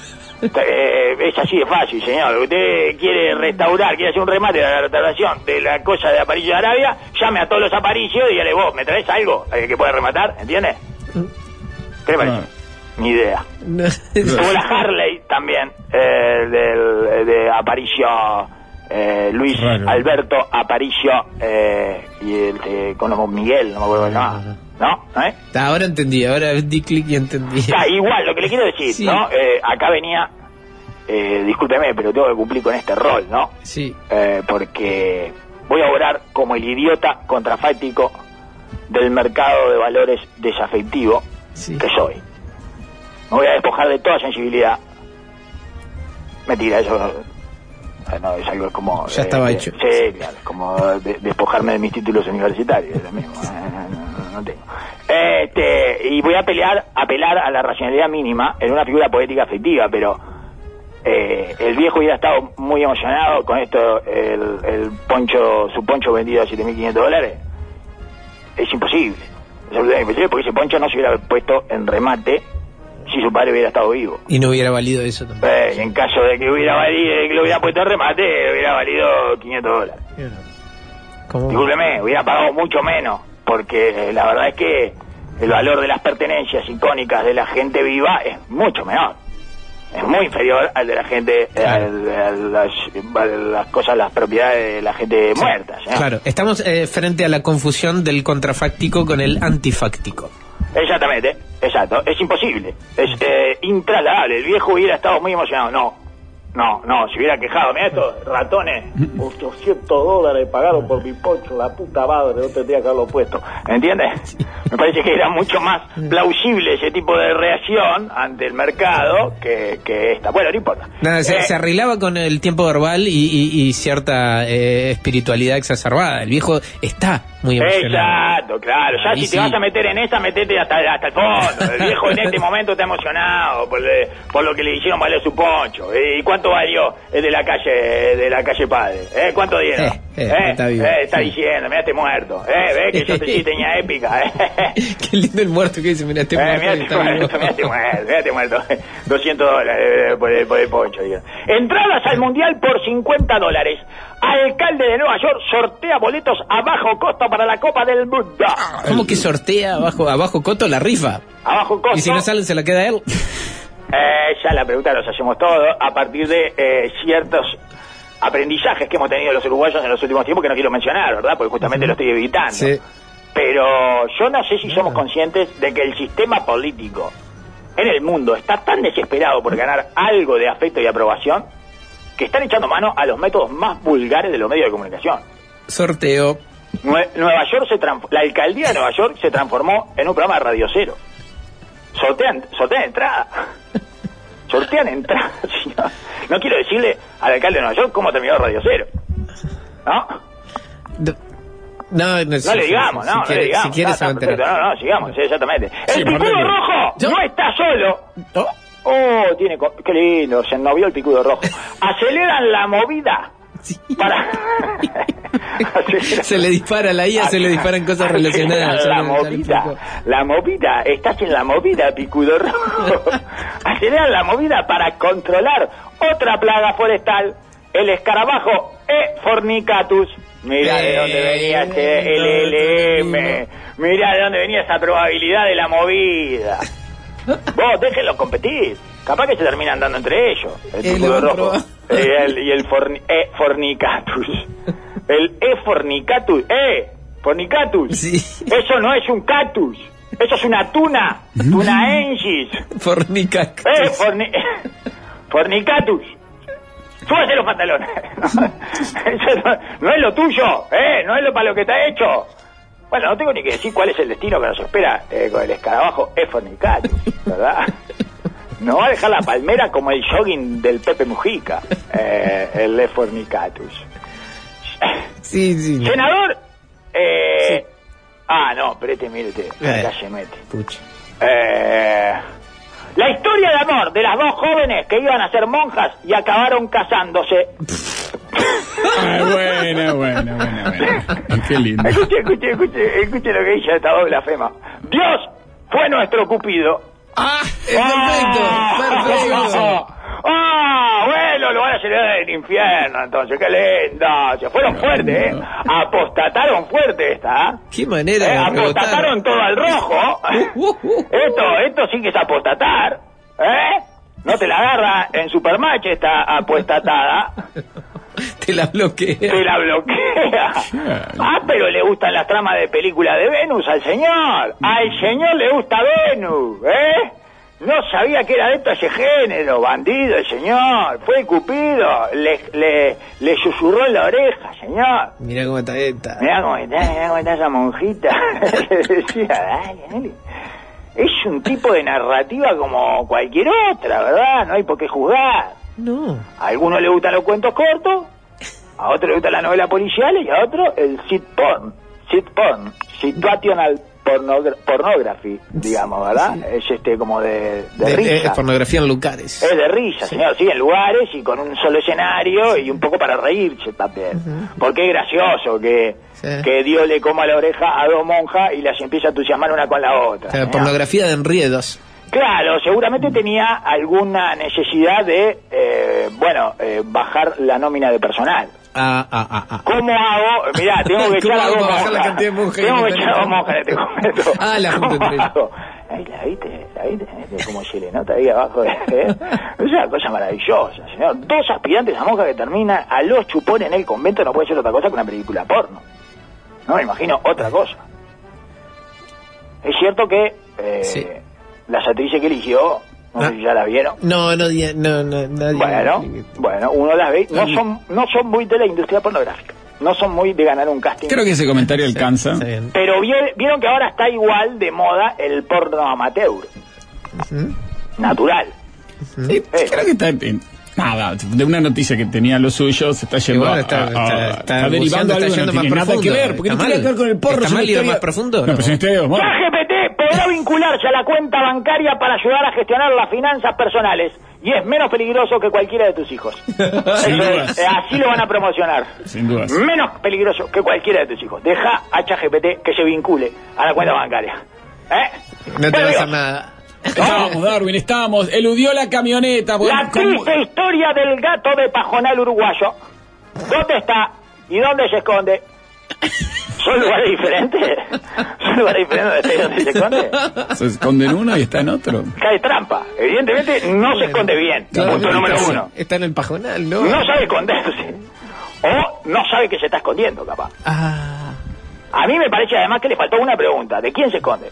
eh, es así de fácil, señor. Usted quiere restaurar, quiere hacer un remate de la restauración de la cosa de Aparicio de Arabia, llame a todos los Aparicios y dígale, vos, ¿me traes algo que pueda rematar? ¿Entiendes? ¿Qué le parece? No. Ni idea. No. Como la Harley también, eh, del, de Aparicio... Eh, Luis Raro. Alberto Aparicio eh, y el de como Miguel, no me acuerdo nada. ¿No? ¿No? ¿Eh? Ahora entendí, ahora di clic y entendí. Está igual, lo que le quiero decir, sí. ¿no? Eh, acá venía, eh, discúlpeme, pero tengo que cumplir con este rol, ¿no? Sí. Eh, porque voy a obrar como el idiota contrafáctico del mercado de valores desafectivo sí. que soy. Me voy a despojar de toda sensibilidad. Mentira, eso... No, es algo como... Ya eh, estaba de, hecho. Sí, claro, como de, despojarme de mis títulos universitarios, es lo mismo, eh, no, no tengo. Este, y voy a pelear, apelar a la racionalidad mínima en una figura poética afectiva, pero eh, el viejo hubiera estado muy emocionado con esto, el, el poncho, su poncho vendido a siete mil quinientos dólares. Es imposible, es imposible porque ese poncho no se hubiera puesto en remate si su padre hubiera estado vivo. Y no hubiera valido eso también. Eh, en caso de que hubiera valido, de que lo hubiera puesto en remate, hubiera valido quinientos dólares. ¿Cómo? Discúlpeme, hubiera pagado mucho menos, porque la verdad es que el valor de las pertenencias icónicas de la gente viva es mucho menor. Es muy inferior al de la gente, claro. al, a, las, a las cosas, las propiedades de la gente sí. muerta. ¿sí? Claro, estamos eh, frente a la confusión del contrafáctico con el antifáctico. Exactamente, exacto, es imposible, es eh, intrasladable. El viejo hubiera estado muy emocionado, no, no, no, se hubiera quejado, mira estos ratones, ochocientos dólares pagaron por mi poncho, la puta madre, no tendría que haberlo puesto, ¿entiendes? Me parece que era mucho más plausible ese tipo de reacción ante el mercado que, que esta. Bueno, no importa. Nada, se, eh, se arreglaba con el tiempo verbal y, y, y cierta eh, espiritualidad exacerbada. El viejo está muy emocionado. Exacto, claro. Ya Ahí si sí. te vas a meter en esa, metete hasta, hasta el fondo. El viejo en este momento está emocionado por, le, por lo que le hicieron valer su poncho. ¿Y cuánto valió el de la calle de la calle Padre? ¿Eh? ¿Cuánto dieron? Eh, eh, ¿Eh? Está, vivo. Eh, está sí. diciendo, mirá este muerto. ¿Eh? ¿Ves que yo te sí tenía épica? ¿Eh? Qué lindo el muerto que dice, mirá este eh, muerto. Mirá este muerto, mirá este muerto, mirá este muerto. doscientos dólares por el, por el poncho. Digamos. Entradas al Mundial por cincuenta dólares. Alcalde de Nueva York sortea boletos a bajo costo para la Copa del Mundo. ¿Cómo que sortea a bajo, a bajo costo la rifa? A bajo costo. ¿Y si no salen se la queda él? Eh, ya la pregunta los hacemos todos a partir de eh, ciertos aprendizajes que hemos tenido los uruguayos en los últimos tiempos que no quiero mencionar, ¿verdad? Porque justamente uh-huh. lo estoy evitando. Sí. Pero yo no sé si somos conscientes de que el sistema político en el mundo está tan desesperado por ganar algo de afecto y aprobación que están echando mano a los métodos más vulgares de los medios de comunicación. Sorteo. Nue- Nueva York se transf- la alcaldía de Nueva York se transformó en un programa de Radio Cero. Sortean, sortean entrada. Sortean entrada. No quiero decirle al alcalde de Nueva York cómo terminó Radio Cero. ¿No? De- No, no, no sí, le digamos, sí, no, si no quiere, le digamos. Si quieres no, no, no, no, sigamos, exactamente. El sí, picudo rojo ¿Yo? no está solo. ¿No? Oh, tiene... Co- qué lindo, se ennovió el picudo rojo. Aceleran la movida. Sí. Para... se le dispara a la I A, se le disparan cosas relacionadas. La movida, la movida, estás en la movida, picudo rojo. Aceleran la movida para controlar otra plaga forestal, el escarabajo E. fornicatus. Mirá de dónde venía ese L L M. Mirá de dónde venía esa probabilidad de la movida. Vos, déjenlos competir. Capaz que se terminan dando entre ellos. El picudo rojo y el, y el forni, E. fornicatus. El E. fornicatus. E. fornicatus. Sí. Eso no es un cactus. Eso es una tuna. Tunaensis. Fornicatus. E. Forni, fornicatus. Súbase los pantalones. No, eso no, no es lo tuyo, ¿eh? No es lo para lo que está hecho. Bueno, no tengo ni que decir cuál es el destino que nos espera eh, con el escarabajo E. fornicatus, ¿verdad? Nos va a dejar la palmera como el jogging del Pepe Mujica, eh, el Le Fornicatus. Sí, sí. Senador, eh... Sí. Ah, no, pero este, mire, este, acá se mete. Pucha. Eh... La historia de amor de las dos jóvenes que iban a ser monjas y acabaron casándose. Ah, buena, buena, buena, buena. Qué lindo. Escuche, escuche, escuche, escuche lo que dice esta doble blasfema. Dios fue nuestro Cupido. Ah, es perfecto, perfecto. Ah, bueno, lo van a llevar del infierno, entonces, qué lindo. Se fueron fuertes, ¿eh? Apostataron fuerte esta, ¿eh? Qué manera de eh, apostataron todo al rojo. Esto, esto sí que es apostatar, ¿eh? No te la agarra en Supermatch esta apostatada. Te la bloquea. Te la bloquea. Ah, pero le gustan las tramas de película de Venus al señor. Al señor le gusta Venus, ¿eh? No sabía que era de esto ese género, bandido el señor. Fue Cupido, le, le, le susurró en la oreja, señor. Mirá cómo está esta. Mirá cómo está, mirá cómo está esa monjita. Le decía, dale, dale. Es un tipo de narrativa como cualquier otra, ¿verdad? No hay por qué juzgar. No. A algunos le gustan los cuentos cortos, a otros le gusta la novela policial y a otros el sit porn, sit porn, situational pornogra pornography, digamos, ¿verdad? Sí. Es este como de, de, de risa. Es pornografía en lugares. Es de risa, sí. Señor, sí, en lugares y con un solo escenario y un poco para reírse también. Uh-huh. Porque es gracioso que, sí. que Dios le coma la oreja a dos monjas y las empieza a entusiasmar una con la otra. O sea, pornografía de enriedos. Claro, seguramente tenía alguna necesidad de, eh, bueno, eh, bajar la nómina de personal. Ah, ah, ah, ah. ¿Cómo hago? Mirá, tengo que echar a dos monjas. Tengo que echar a dos monjas en este momento. Ah, la junta entre Ahí la viste, la viste, ¿viste? Como se le nota ahí abajo. ¿eh? Es una cosa maravillosa, señor. Dos aspirantes a monjas que terminan a los chupones en el convento no puede ser otra cosa que una película porno. No me imagino otra cosa. Es cierto que eh, sí. las actrices que eligió, no ah. sé si ya la vieron. No, no, no, no, no Bueno, bueno, uno las ve, no son, no son muy de la industria pornográfica. No son muy de ganar un casting. Creo que ese comentario alcanza. Sí, pero vieron que ahora está igual de moda el porno amateur. Uh-huh. Natural. Uh-huh. Sí, eh. Creo que está en, nada, de una noticia que tenía lo suyo se está yendo bueno, a, está, a, está, a, está, está derivando algo que no tiene nada que ver, porque no tiene que ver con el porno. ¿Está mal ir más profundo? No, no. Pues en este bueno. ChatGPT podrá vincularse a la cuenta bancaria para ayudar a gestionar las finanzas personales y es menos peligroso que cualquiera de tus hijos. Sin dudas. Eh, así lo van a promocionar. Sin dudas. Menos peligroso que cualquiera de tus hijos. Deja a ChatGPT que se vincule a la cuenta bancaria. ¿Eh? No te va a hacer nada. Estábamos, Darwin, estábamos. Eludió la camioneta. La triste ¿cómo? Historia del gato de pajonal uruguayo. ¿Dónde está? ¿Y dónde se esconde? ¿Son lugares diferentes? ¿Son lugares diferentes donde se esconde? Se esconde en uno y está en otro. Cae trampa. Evidentemente no bueno, se esconde bien. Claro, punto número está, uno. Está en el pajonal, ¿no? No sabe esconderse. O no sabe que se está escondiendo, capaz. Ah. A mí me parece además que le faltó una pregunta. ¿De quién se esconde?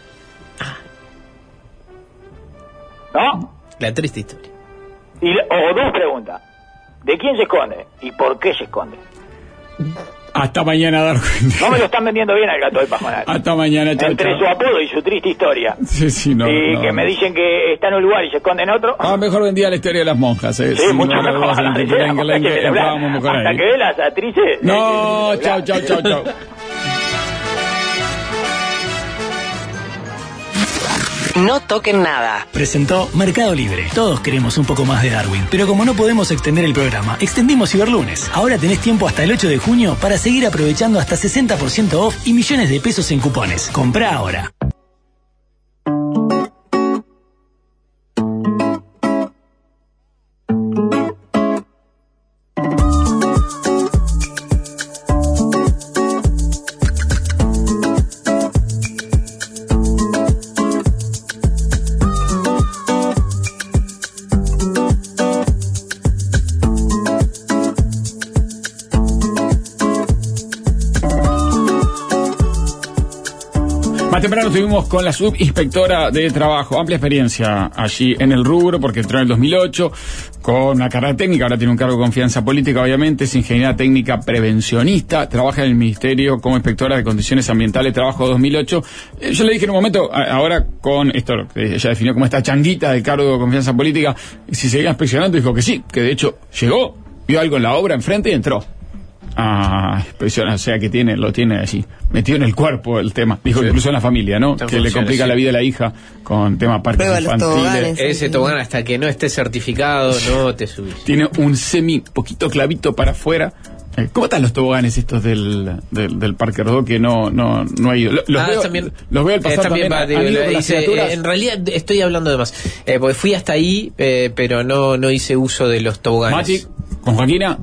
¿No? La triste historia. Y, o dos preguntas. ¿De quién se esconde? ¿Y por qué se esconde? Hasta mañana, Darwin. No me lo están vendiendo bien al gato del pajonal. Hasta mañana, chao, entre chao. Su apodo y su triste historia. Sí, sí, no. Y no, que no. me dicen que está en un lugar y se esconde en otro. Ah, mejor vendía la historia de las monjas, ¿eh? Sí, sí mucho no, mejor. Hasta que ve las actrices. No, chao, chao, chao, chao. No toquen nada. Presentó Mercado Libre. Todos queremos un poco más de Darwin, pero como no podemos extender el programa, extendimos Ciberlunes. Ahora tenés tiempo hasta el ocho de junio para seguir aprovechando hasta sesenta por ciento off y millones de pesos en cupones. Comprá ahora. Más temprano estuvimos con la subinspectora de trabajo, amplia experiencia allí en el rubro, porque entró en el dos mil ocho con una carrera técnica, ahora tiene un cargo de confianza política, obviamente, es ingeniera técnica prevencionista, trabaja en el Ministerio como inspectora de condiciones ambientales de trabajo dos mil ocho. Eh, yo le dije en un momento, a, ahora con esto, que ella definió como esta changuita del cargo de confianza política, si seguía inspeccionando, dijo que sí, que de hecho llegó, vio algo en la obra enfrente y entró. Ah, o sea que tiene, lo tiene allí, metido en el cuerpo el tema. Dijo sí. Que incluso en la familia, ¿no? Está que le complica sí. la vida a la hija con temas parques infantiles. Ese tobogán hasta que no esté certificado no te subís. Tiene un semi poquito clavito para afuera. ¿Cómo están los toboganes estos del, del, del Parque Rodó que no no no he ido? Los, ah, veo, también, los veo al pasar eh, también. también Va, digo, hice, eh, en realidad estoy hablando de más. Eh, porque fui hasta ahí, eh, pero no no hice uso de los toboganes. Magic, con Joaquina.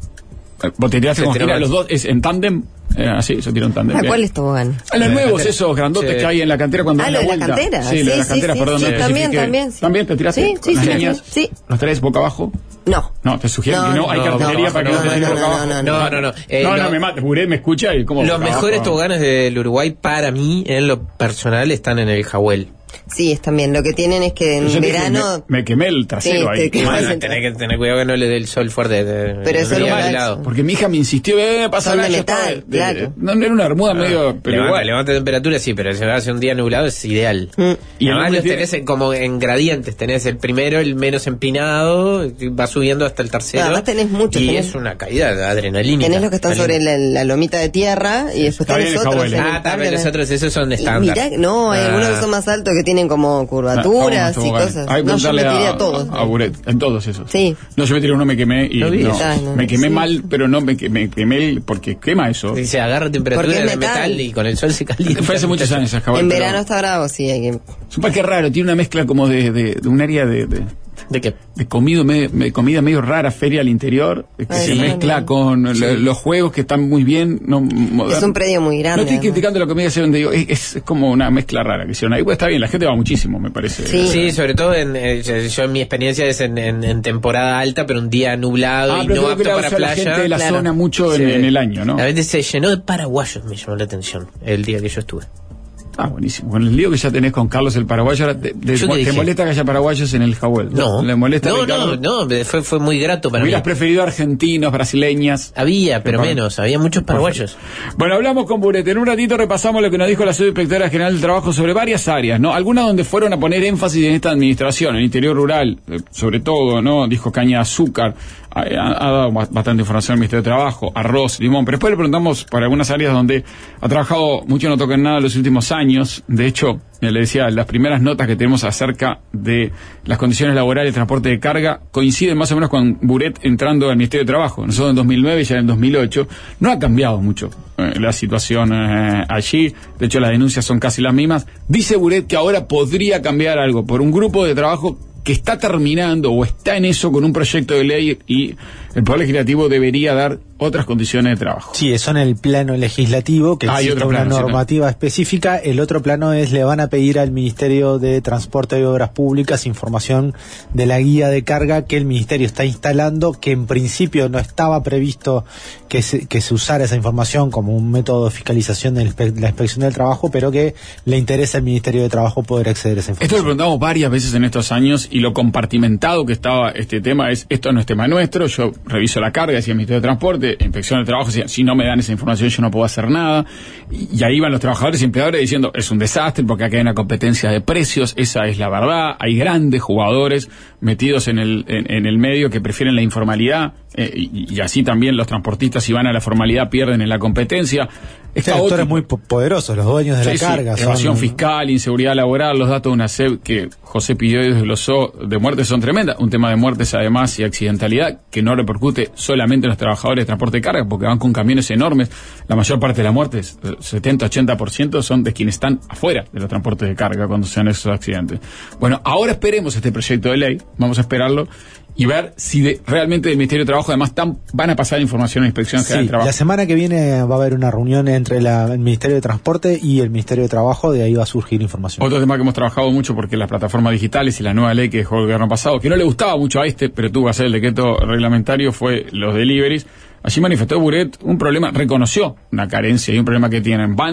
Vos te tiraste con Joaquina, los dos es en tándem. Eh, así, se tiró un tándem. ¿A cuáles tobogán? A los nuevos, esos grandotes sí. que hay en la cantera cuando ah, dan la la vuelta. ¿Ah, de la cantera? Sí, sí, lo de la sí, cantera, sí, perdón. Sí, no también, también. Sí. ¿También te tiraste? Sí, sí, las sí, niñas? sí. ¿Los traes boca abajo? No. No, te sugieren no, que no, no hay no, cartelería no, para que no, no te tires boca abajo. No, no, no. No, eh, no, no me mates, Buret me escucha y como. Los mejores toboganes del Uruguay para mí, en lo personal, están en el Jahuel. Sí, están bien. Lo que tienen es que en yo verano... Me, me quemé el trasero sí, ahí. Bueno, tenés que tener cuidado que no le dé el sol fuerte. De, pero eso es lado. Porque mi hija me insistió, eh, pasa de metal, de, claro. de, no, no era una bermuda ah, medio... Pero levanta, igual. Levanta temperatura, sí, pero si hace un día nublado es ideal. Mm. Y además los tenés en, como en gradientes. Tenés el primero, el menos empinado, va subiendo hasta el tercero. Además tenés muchos. Y tenés, es una caída de adrenalina. Tenés los que están sobre la, la lomita de tierra y después está tenés otros. Ah, también los otros, esos son estándar. Mirá, no, hay ah. algunos que son más altos que tienen como curvaturas ah, y cosas. Hay no, yo me tiré a, a todos. A Buret, en todos esos. Sí. No, yo me tiré uno, me quemé y no, Ay, no, me quemé sí. mal, pero no me quemé, quemé porque quema eso. Y se agarra temperatura de metal. metal y con el sol se calienta. Fue hace muchos años. Acabó, en verano está bravo, sí. Hay que... Es un parque raro, tiene una mezcla como de, de, de un área de... de ¿De qué? De comido, me, me, comida medio rara, feria al interior, que Ay, se sí, mezcla no. con sí. lo, los juegos que están muy bien. No, es un predio muy grande. No estoy criticando la comida, donde digo, es, es como una mezcla rara que hicieron ahí. Pues está bien, la gente va muchísimo, me parece. Sí, sí sobre todo en, eh, yo en mi experiencia es en, en, en temporada alta, pero un día nublado ah, y no apto para playa. La gente de la claro. zona mucho sí. en, en el año, ¿no? La gente se llenó de paraguayos, me llamó la atención el día que yo estuve. Ah, buenísimo. Con el lío que ya tenés con Carlos el paraguayo, ¿te, te, te molesta que haya paraguayos en el Jahuel? No. ¿Le molesta no, no, no, fue, fue muy grato para ¿Hubieras mí. preferido argentinos, brasileñas? Había, pero menos, había muchos paraguayos. Bueno, hablamos con Buret. En un ratito repasamos lo que nos dijo la subinspectora general del trabajo sobre varias áreas, ¿no? Algunas donde fueron a poner énfasis en esta administración, el interior rural, sobre todo, ¿no? Dijo caña de azúcar. Ha, ha dado bastante información al Ministerio de Trabajo, arroz, limón, pero después le preguntamos por algunas áreas donde ha trabajado mucho, no tocan nada en los últimos años. De hecho, le decía, las primeras notas que tenemos acerca de las condiciones laborales de transporte de carga coinciden más o menos con Buret entrando al Ministerio de Trabajo. Nosotros en dos mil nueve y ya en el dos mil ocho. No ha cambiado mucho eh, la situación eh, allí. De hecho, las denuncias son casi las mismas. Dice Buret que ahora podría cambiar algo por un grupo de trabajo que está terminando o está en eso con un proyecto de ley y el Poder Legislativo debería dar otras condiciones de trabajo. Sí, eso en el plano legislativo, que existe una plano, normativa sí, específica. El otro plano es, le van a pedir al Ministerio de Transporte y Obras Públicas información de la guía de carga que el Ministerio está instalando, que en principio no estaba previsto que se, que se usara esa información como un método de fiscalización de la Inspección del Trabajo, pero que le interesa al Ministerio de Trabajo poder acceder a esa información. Esto lo preguntamos varias veces en estos años y lo compartimentado que estaba este tema es, esto no es tema nuestro, yo reviso la carga, decía el Ministerio de Transporte, Inspección del Trabajo, si, si no me dan esa información yo no puedo hacer nada, y, y ahí van los trabajadores y empleadores diciendo es un desastre porque acá hay una competencia de precios, esa es la verdad, hay grandes jugadores metidos en el, en, en el medio que prefieren la informalidad, eh, y, y así también los transportistas si van a la formalidad pierden en la competencia. Este actores muy poderosos, los dueños de sí, la sí, carga. Evasión son... fiscal, inseguridad laboral, los datos de una S E B que José pidió y desglosó de muertes son tremendas. Un tema de muertes además y accidentalidad que no repercute solamente en los trabajadores de transporte de carga porque van con camiones enormes. La mayor parte de las muertes, setenta a ochenta por ciento, son de quienes están afuera de los transportes de carga cuando sean esos accidentes. Bueno, ahora esperemos este proyecto de ley, vamos a esperarlo y ver si de, realmente del Ministerio de Trabajo además tan, van a pasar información a la Inspección General sí, del Trabajo. La semana que viene va a haber una reunión entre la, el Ministerio de Transporte y el Ministerio de Trabajo, de ahí va a surgir información. Otro tema que hemos trabajado mucho porque las plataformas digitales y la nueva ley que dejó el gobierno pasado, que no le gustaba mucho a este, pero tuvo que hacer el decreto reglamentario, fue los deliveries. Allí manifestó Buret un problema, reconoció una carencia y un problema que tienen. Van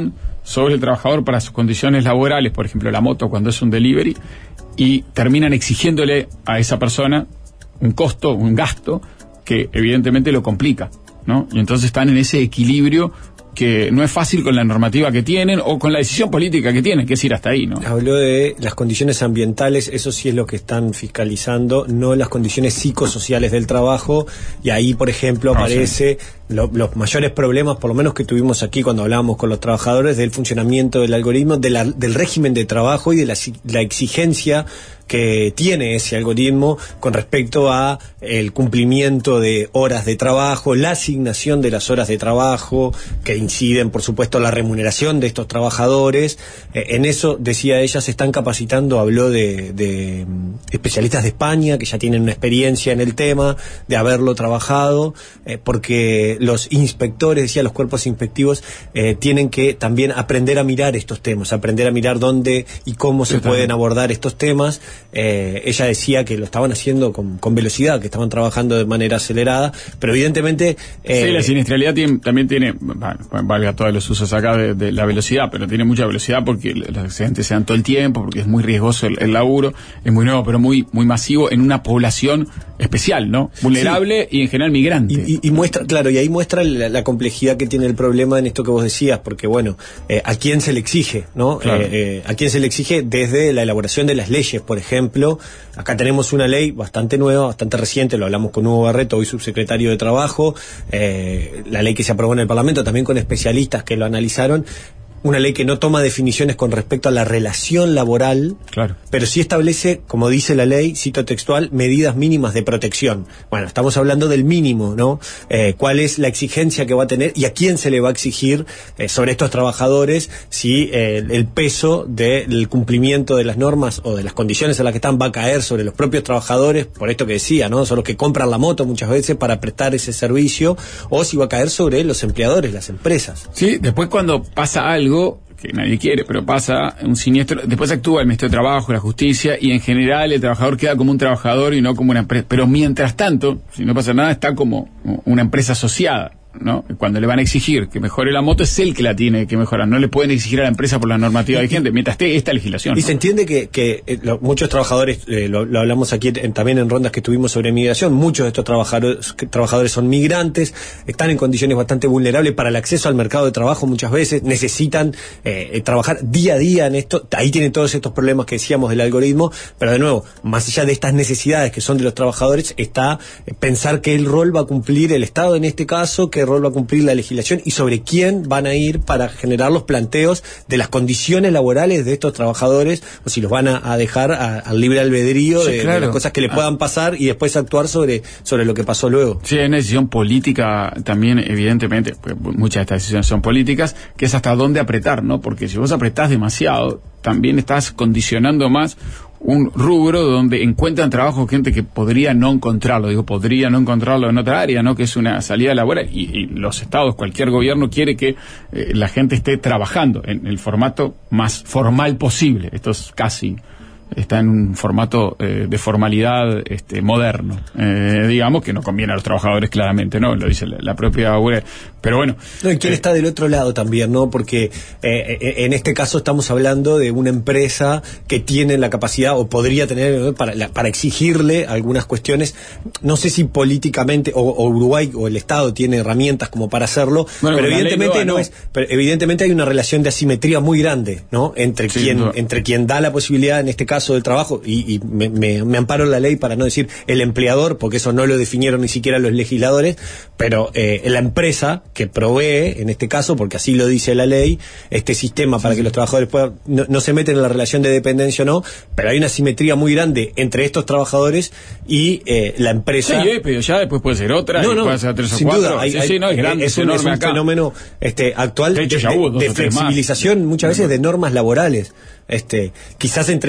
sobre el trabajador para sus condiciones laborales, por ejemplo la moto cuando es un delivery, y terminan exigiéndole a esa persona un costo, un gasto que evidentemente lo complica, ¿no? Y entonces están en ese equilibrio que no es fácil con la normativa que tienen o con la decisión política que tienen, que es ir hasta ahí, ¿no? Habló de las condiciones ambientales, eso sí es lo que están fiscalizando, no las condiciones psicosociales del trabajo, y ahí, por ejemplo, aparece Ah, sí. lo, los mayores problemas, por lo menos que tuvimos aquí cuando hablábamos con los trabajadores, del funcionamiento del algoritmo, de la, del régimen de trabajo y de la, la exigencia que tiene ese algoritmo con respecto a el cumplimiento de horas de trabajo, la asignación de las horas de trabajo, que inciden, por supuesto, la remuneración de estos trabajadores. Eh, en eso, decía ella, se están capacitando, habló de, de especialistas de España, que ya tienen una experiencia en el tema, de haberlo trabajado, eh, porque los inspectores, decía, los cuerpos inspectivos, eh, tienen que también aprender a mirar estos temas, aprender a mirar dónde y cómo se pueden abordar estos temas. Eh, ella decía que lo estaban haciendo con, con velocidad, que estaban trabajando de manera acelerada, pero evidentemente... Eh, sí, la siniestralidad tiene, también tiene, bueno, valga todos los usos acá de, de la velocidad, pero tiene mucha velocidad porque los accidentes se dan todo el tiempo, porque es muy riesgoso el, el laburo, es muy nuevo, pero muy muy masivo en una población especial, ¿no? Vulnerable sí. Y en general migrante. Y, y, y muestra, claro, y ahí muestra la, la complejidad que tiene el problema en esto que vos decías, porque bueno, eh, ¿a quién se le exige, no? Claro. Eh, eh, ¿A quién se le exige? Desde la elaboración de las leyes, por ejemplo. Acá tenemos una ley bastante nueva, bastante reciente, lo hablamos con Hugo Barreto, hoy subsecretario de Trabajo, eh, la ley que se aprobó en el Parlamento, también con especialistas que lo analizaron. Una ley que no toma definiciones con respecto a la relación laboral, claro, pero sí establece, como dice la ley, cito textual, medidas mínimas de protección. Bueno, estamos hablando del mínimo, ¿no? Eh, ¿Cuál es la exigencia que va a tener y a quién se le va a exigir eh, sobre estos trabajadores si eh, el peso del cumplimiento de las normas o de las condiciones en las que están va a caer sobre los propios trabajadores, por esto que decía, ¿no? Son los que compran la moto muchas veces para prestar ese servicio, o si va a caer sobre los empleadores, las empresas. Sí, después cuando pasa algo que nadie quiere, pero pasa un siniestro, después actúa el Ministerio de Trabajo, la Justicia, y en general el trabajador queda como un trabajador y no como una empresa. Pero mientras tanto, si no pasa nada, está como una empresa asociada, ¿no? Cuando le van a exigir que mejore la moto, es él que la tiene que mejorar, no le pueden exigir a la empresa por la normativa vigente, mientras esté esta legislación, y ¿no? se entiende que, que eh, lo, muchos trabajadores, eh, lo, lo hablamos aquí en, también en rondas que tuvimos sobre migración, muchos de estos trabajadores, que, trabajadores son migrantes, están en condiciones bastante vulnerables para el acceso al mercado de trabajo muchas veces, necesitan eh, trabajar día a día en esto, ahí tienen todos estos problemas que decíamos del algoritmo, pero de nuevo, más allá de estas necesidades que son de los trabajadores, está eh, pensar qué el rol va a cumplir el Estado en este caso, qué rol va a cumplir la legislación y sobre quién van a ir para generar los planteos de las condiciones laborales de estos trabajadores, o si los van a, a dejar al libre albedrío sí, de, claro. de las cosas que le puedan pasar y después actuar sobre, sobre lo que pasó luego. Sí, hay una decisión política también, evidentemente, pues muchas de estas decisiones son políticas, que es hasta dónde apretar, ¿no? Porque si vos apretás demasiado, también estás condicionando más un rubro donde encuentran trabajo gente que podría no encontrarlo, digo, podría no encontrarlo en otra área, ¿no? Que es una salida laboral, y, y los estados, cualquier gobierno quiere que eh, la gente esté trabajando en el formato más formal posible. Esto es casi, está en un formato eh, de formalidad este, moderno, eh, digamos, que no conviene a los trabajadores claramente, ¿no? Lo dice la, la propia U E. Pero bueno. No, y quién eh, está del otro lado también, ¿no? Porque eh, en este caso estamos hablando de una empresa que tiene la capacidad, o podría tener, ¿no? para, la, para exigirle algunas cuestiones. No sé si políticamente, o, o Uruguay o el Estado tiene herramientas como para hacerlo, bueno, pero evidentemente nueva, no, no es, pero evidentemente hay una relación de asimetría muy grande, ¿no? Entre sí, quien, no. entre quien da la posibilidad, en este caso del trabajo, y, y me, me, me amparo en la ley para no decir el empleador, porque eso no lo definieron ni siquiera los legisladores, pero eh, la empresa que provee, en este caso, porque así lo dice la ley, este sistema para sí, que sí. los trabajadores puedan, no, no se meten en la relación de dependencia o no, pero hay una simetría muy grande entre estos trabajadores y eh, la empresa. Sí, pero ya después puede ser otra, no, y no, puede ser tres o sin cuatro. duda, hay, sí, hay, sí, no, es grande, es, es un, enorme es un acá. fenómeno este, actual de, hecho, de, ya hubo dos de o tres flexibilización más. muchas veces de normas laborales. Este, quizás entre entre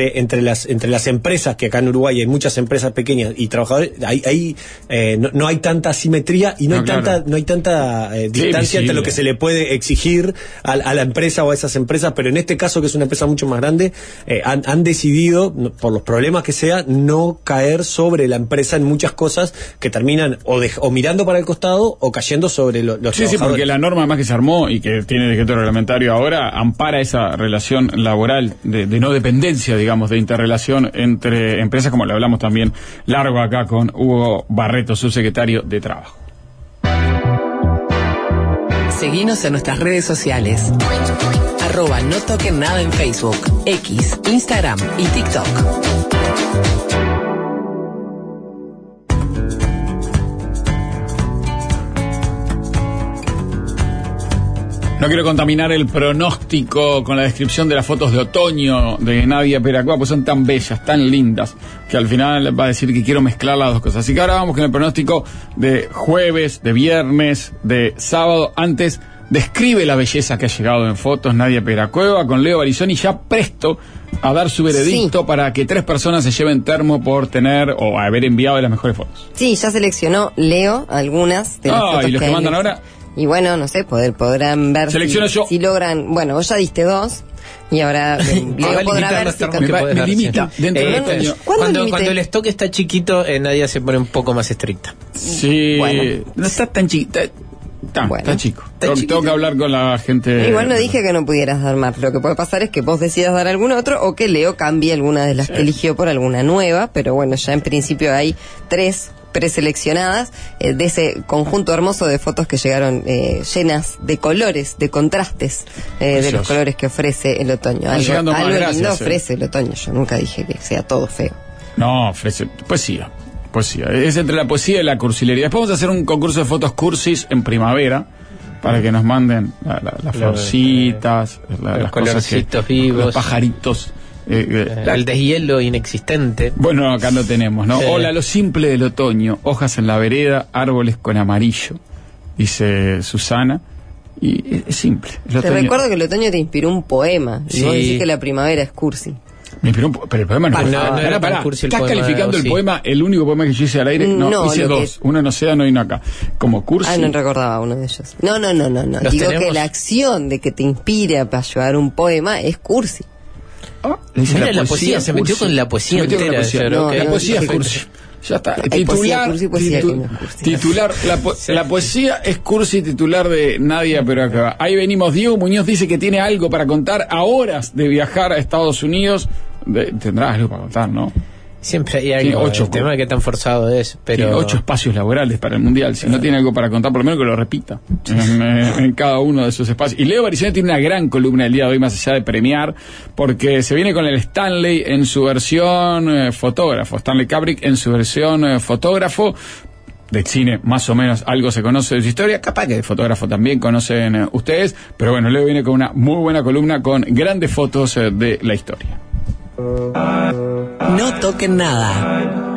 que entre las entre las empresas, que acá en Uruguay hay muchas empresas pequeñas y trabajadores, hay, hay eh, no, no hay tanta asimetría y no, no hay claro. tanta no hay tanta eh, distancia entre lo que se le puede exigir a, a la empresa o a esas empresas, pero en este caso, que es una empresa mucho más grande, eh, han, han decidido, por los problemas que sea, no caer sobre la empresa en muchas cosas que terminan o, de, o mirando para el costado o cayendo sobre lo, los sí, trabajadores. Sí, porque la norma más que se armó y que tiene decreto reglamentario ahora ampara esa relación laboral de, de no dependencia, digamos, de interrelación entre empresas, como le hablamos también largo acá con Hugo Barreto, subsecretario de Trabajo. Seguinos en nuestras redes sociales. Arroba no toquen nada en Facebook, X, Instagram y TikTok. No quiero contaminar el pronóstico con la descripción de las fotos de otoño de Nadia Peracua, pues son tan bellas, tan lindas, que al final va a decir que quiero mezclar las dos cosas. Así que ahora vamos con el pronóstico de jueves, de viernes, de sábado. Antes, describe la belleza que ha llegado en fotos Nadia Peracua con Leo Barizoni, ya presto a dar su veredicto sí. para que tres personas se lleven termo por tener o haber enviado las mejores fotos. Sí, ya seleccionó Leo algunas de las ah, fotos ¿y los que, que mandan ahora? Y bueno, no sé, poder, podrán ver si, si logran... Bueno, vos ya diste dos y ahora Leo podrá ver si... Me, me, me limita dentro eh, del otoño. Cuando, cuando el stock está chiquito, eh, Nadia se pone un poco más estricta. Sí, bueno. No está tan chiquita. Está, bueno, está chico. Está tengo que hablar con la gente. Igual no dije que no pudieras dar más. Lo que puede pasar es que vos decidas dar algún otro o que Leo cambie alguna de las sí. que eligió por alguna nueva. Pero bueno, ya en principio hay tres preseleccionadas eh, de ese conjunto hermoso de fotos que llegaron eh, llenas de colores, de contrastes eh, de los colores que ofrece el otoño. Algo, algo gracias, lindo ofrece eh. el otoño. Yo nunca dije que sea todo feo. No, ofrece poesía. Poesía. Es entre la poesía y la cursilería. Después vamos a hacer un concurso de fotos cursis en primavera para que nos manden la, la, las florcitas, la, los las colorcitos que, vivos, los pajaritos. Eh, eh, el deshielo inexistente. Bueno, acá no tenemos, ¿no? Sí. Hola, lo simple del otoño, hojas en la vereda, árboles con amarillo, dice Susana. Y es, es simple. El te otoño... recuerdo que el otoño te inspiró un poema. Sí. Y vos decís que la primavera es cursi. Me inspiró un po- pero el poema no, ah, fue, no, no era para cursi el ¿Estás poema, calificando el sí. poema, el único poema que yo hice al aire? No, no hice dos. Que... Uno en Océano y uno acá. Como cursi. Ah, no recordaba uno de ellos. No, no, no, no. no. Digo tenemos... que la acción de que te inspire para llevar un poema es cursi. Oh, Mira, la, la poesía, se metió con la poesía entera. La poesía, yo, no, no, la no, poesía no, es cursi. Ya está. Hay Titular, poesía, cursi, poesía, titu- no es cursi. titular, la, po- sí. la poesía es cursi, titular de Nadia Peracua. Ahí venimos. Diego Muñoz dice que tiene algo para contar a horas de viajar a Estados Unidos. De, tendrás algo para contar, ¿no? Siempre hay algo. Ocho, el tema que tan forzado es, pero tiene ocho espacios laborales para el mundial. Si no tiene algo para contar, por lo menos que lo repita en, en cada uno de esos espacios. Y Leo Barizoni tiene una gran columna el día de hoy, más allá de premiar, porque se viene con el Stanley en su versión eh, fotógrafo, Stanley Kubrick en su versión eh, fotógrafo. De cine, más o menos, algo se conoce de su historia. Capaz que de fotógrafo también conocen eh, ustedes. Pero bueno, Leo viene con una muy buena columna con grandes fotos eh, de la historia. No toquen nada.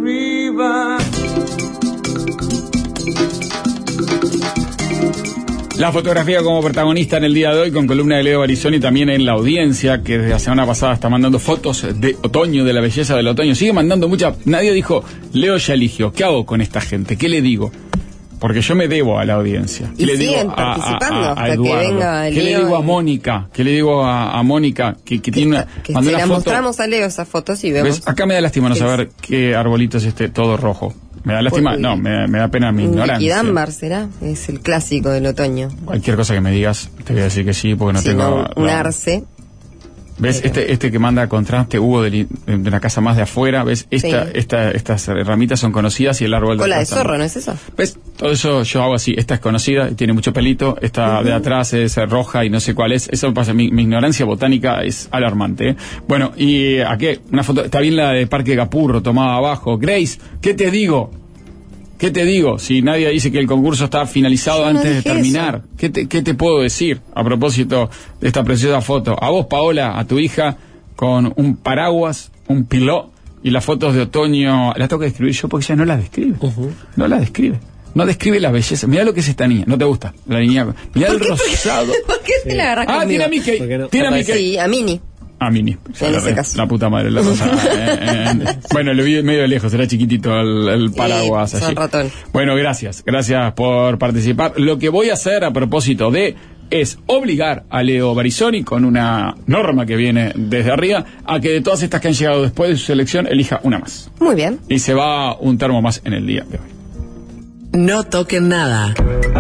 La fotografía como protagonista en el día de hoy, con columna de Leo Barizoni, también en La Audiencia, que desde la semana pasada está mandando fotos de otoño, de la belleza del otoño. Sigue mandando mucha. Nadie dijo, Leo ya eligió. ¿Qué hago con esta gente? ¿Qué le digo? Porque yo me debo a la audiencia. Y le siguen digo participando a, a, a, hasta a Eduardo. que venga ¿Qué le digo a Mónica? ¿Qué le digo a, a Mónica? Que, que tiene una, que mandó se una la foto. mostramos a Leo esas fotos y vemos. ¿Ves? Acá me da lástima no saber qué arbolito es este todo rojo. Me da lástima, no, me, me da pena mi ignorancia. Liquidámbar será, es el clásico del otoño. Cualquier cosa que me digas, te voy a decir que sí, porque no si tengo... No, un no. arce. ¿Ves? Este este que manda contraste, Hugo de, de una casa más de afuera, ¿ves? Esta, sí. esta, estas ramitas son conocidas y el árbol de Cola de atrás zorro, también. ¿no es eso? ¿Ves? Todo eso yo hago así. Esta es conocida y tiene mucho pelito. Esta uh-huh. de atrás es roja y no sé cuál es. Eso pasa. Mi, mi ignorancia botánica es alarmante, ¿eh? Bueno, y ¿a qué? Una foto. Está bien la de Parque Capurro tomada abajo. Grace, ¿qué te digo? ¿Qué te digo? Si nadie dice que el concurso está finalizado Yo no antes de terminar. ¿Qué te, ¿Qué te puedo decir a propósito de esta preciosa foto? A vos, Paola, a tu hija, con un paraguas, un piló y las fotos de otoño. Las tengo que describir yo porque ella no las describe. Uh-huh. No las describe. No describe la belleza. Mirá lo que es esta niña. ¿No te gusta? La niña. Mirá el rosado. ¿Por qué te la agarras Ah, conmigo? tiene a Mickey. No? Tiene a Mickey. Sí, a Mini. A Mini. En ese la, caso. La puta madre. La cosa, eh, eh, bueno, lo vi medio lejos, era chiquitito el, el paraguas. Sí, allí. ratón. Bueno, gracias. Gracias por participar. Lo que voy a hacer a propósito de es obligar a Leo Barizoni, con una norma que viene desde arriba, a que de todas estas que han llegado después de su selección, elija una más. Muy bien. Y se va un termo más en el día de hoy. No toquen nada.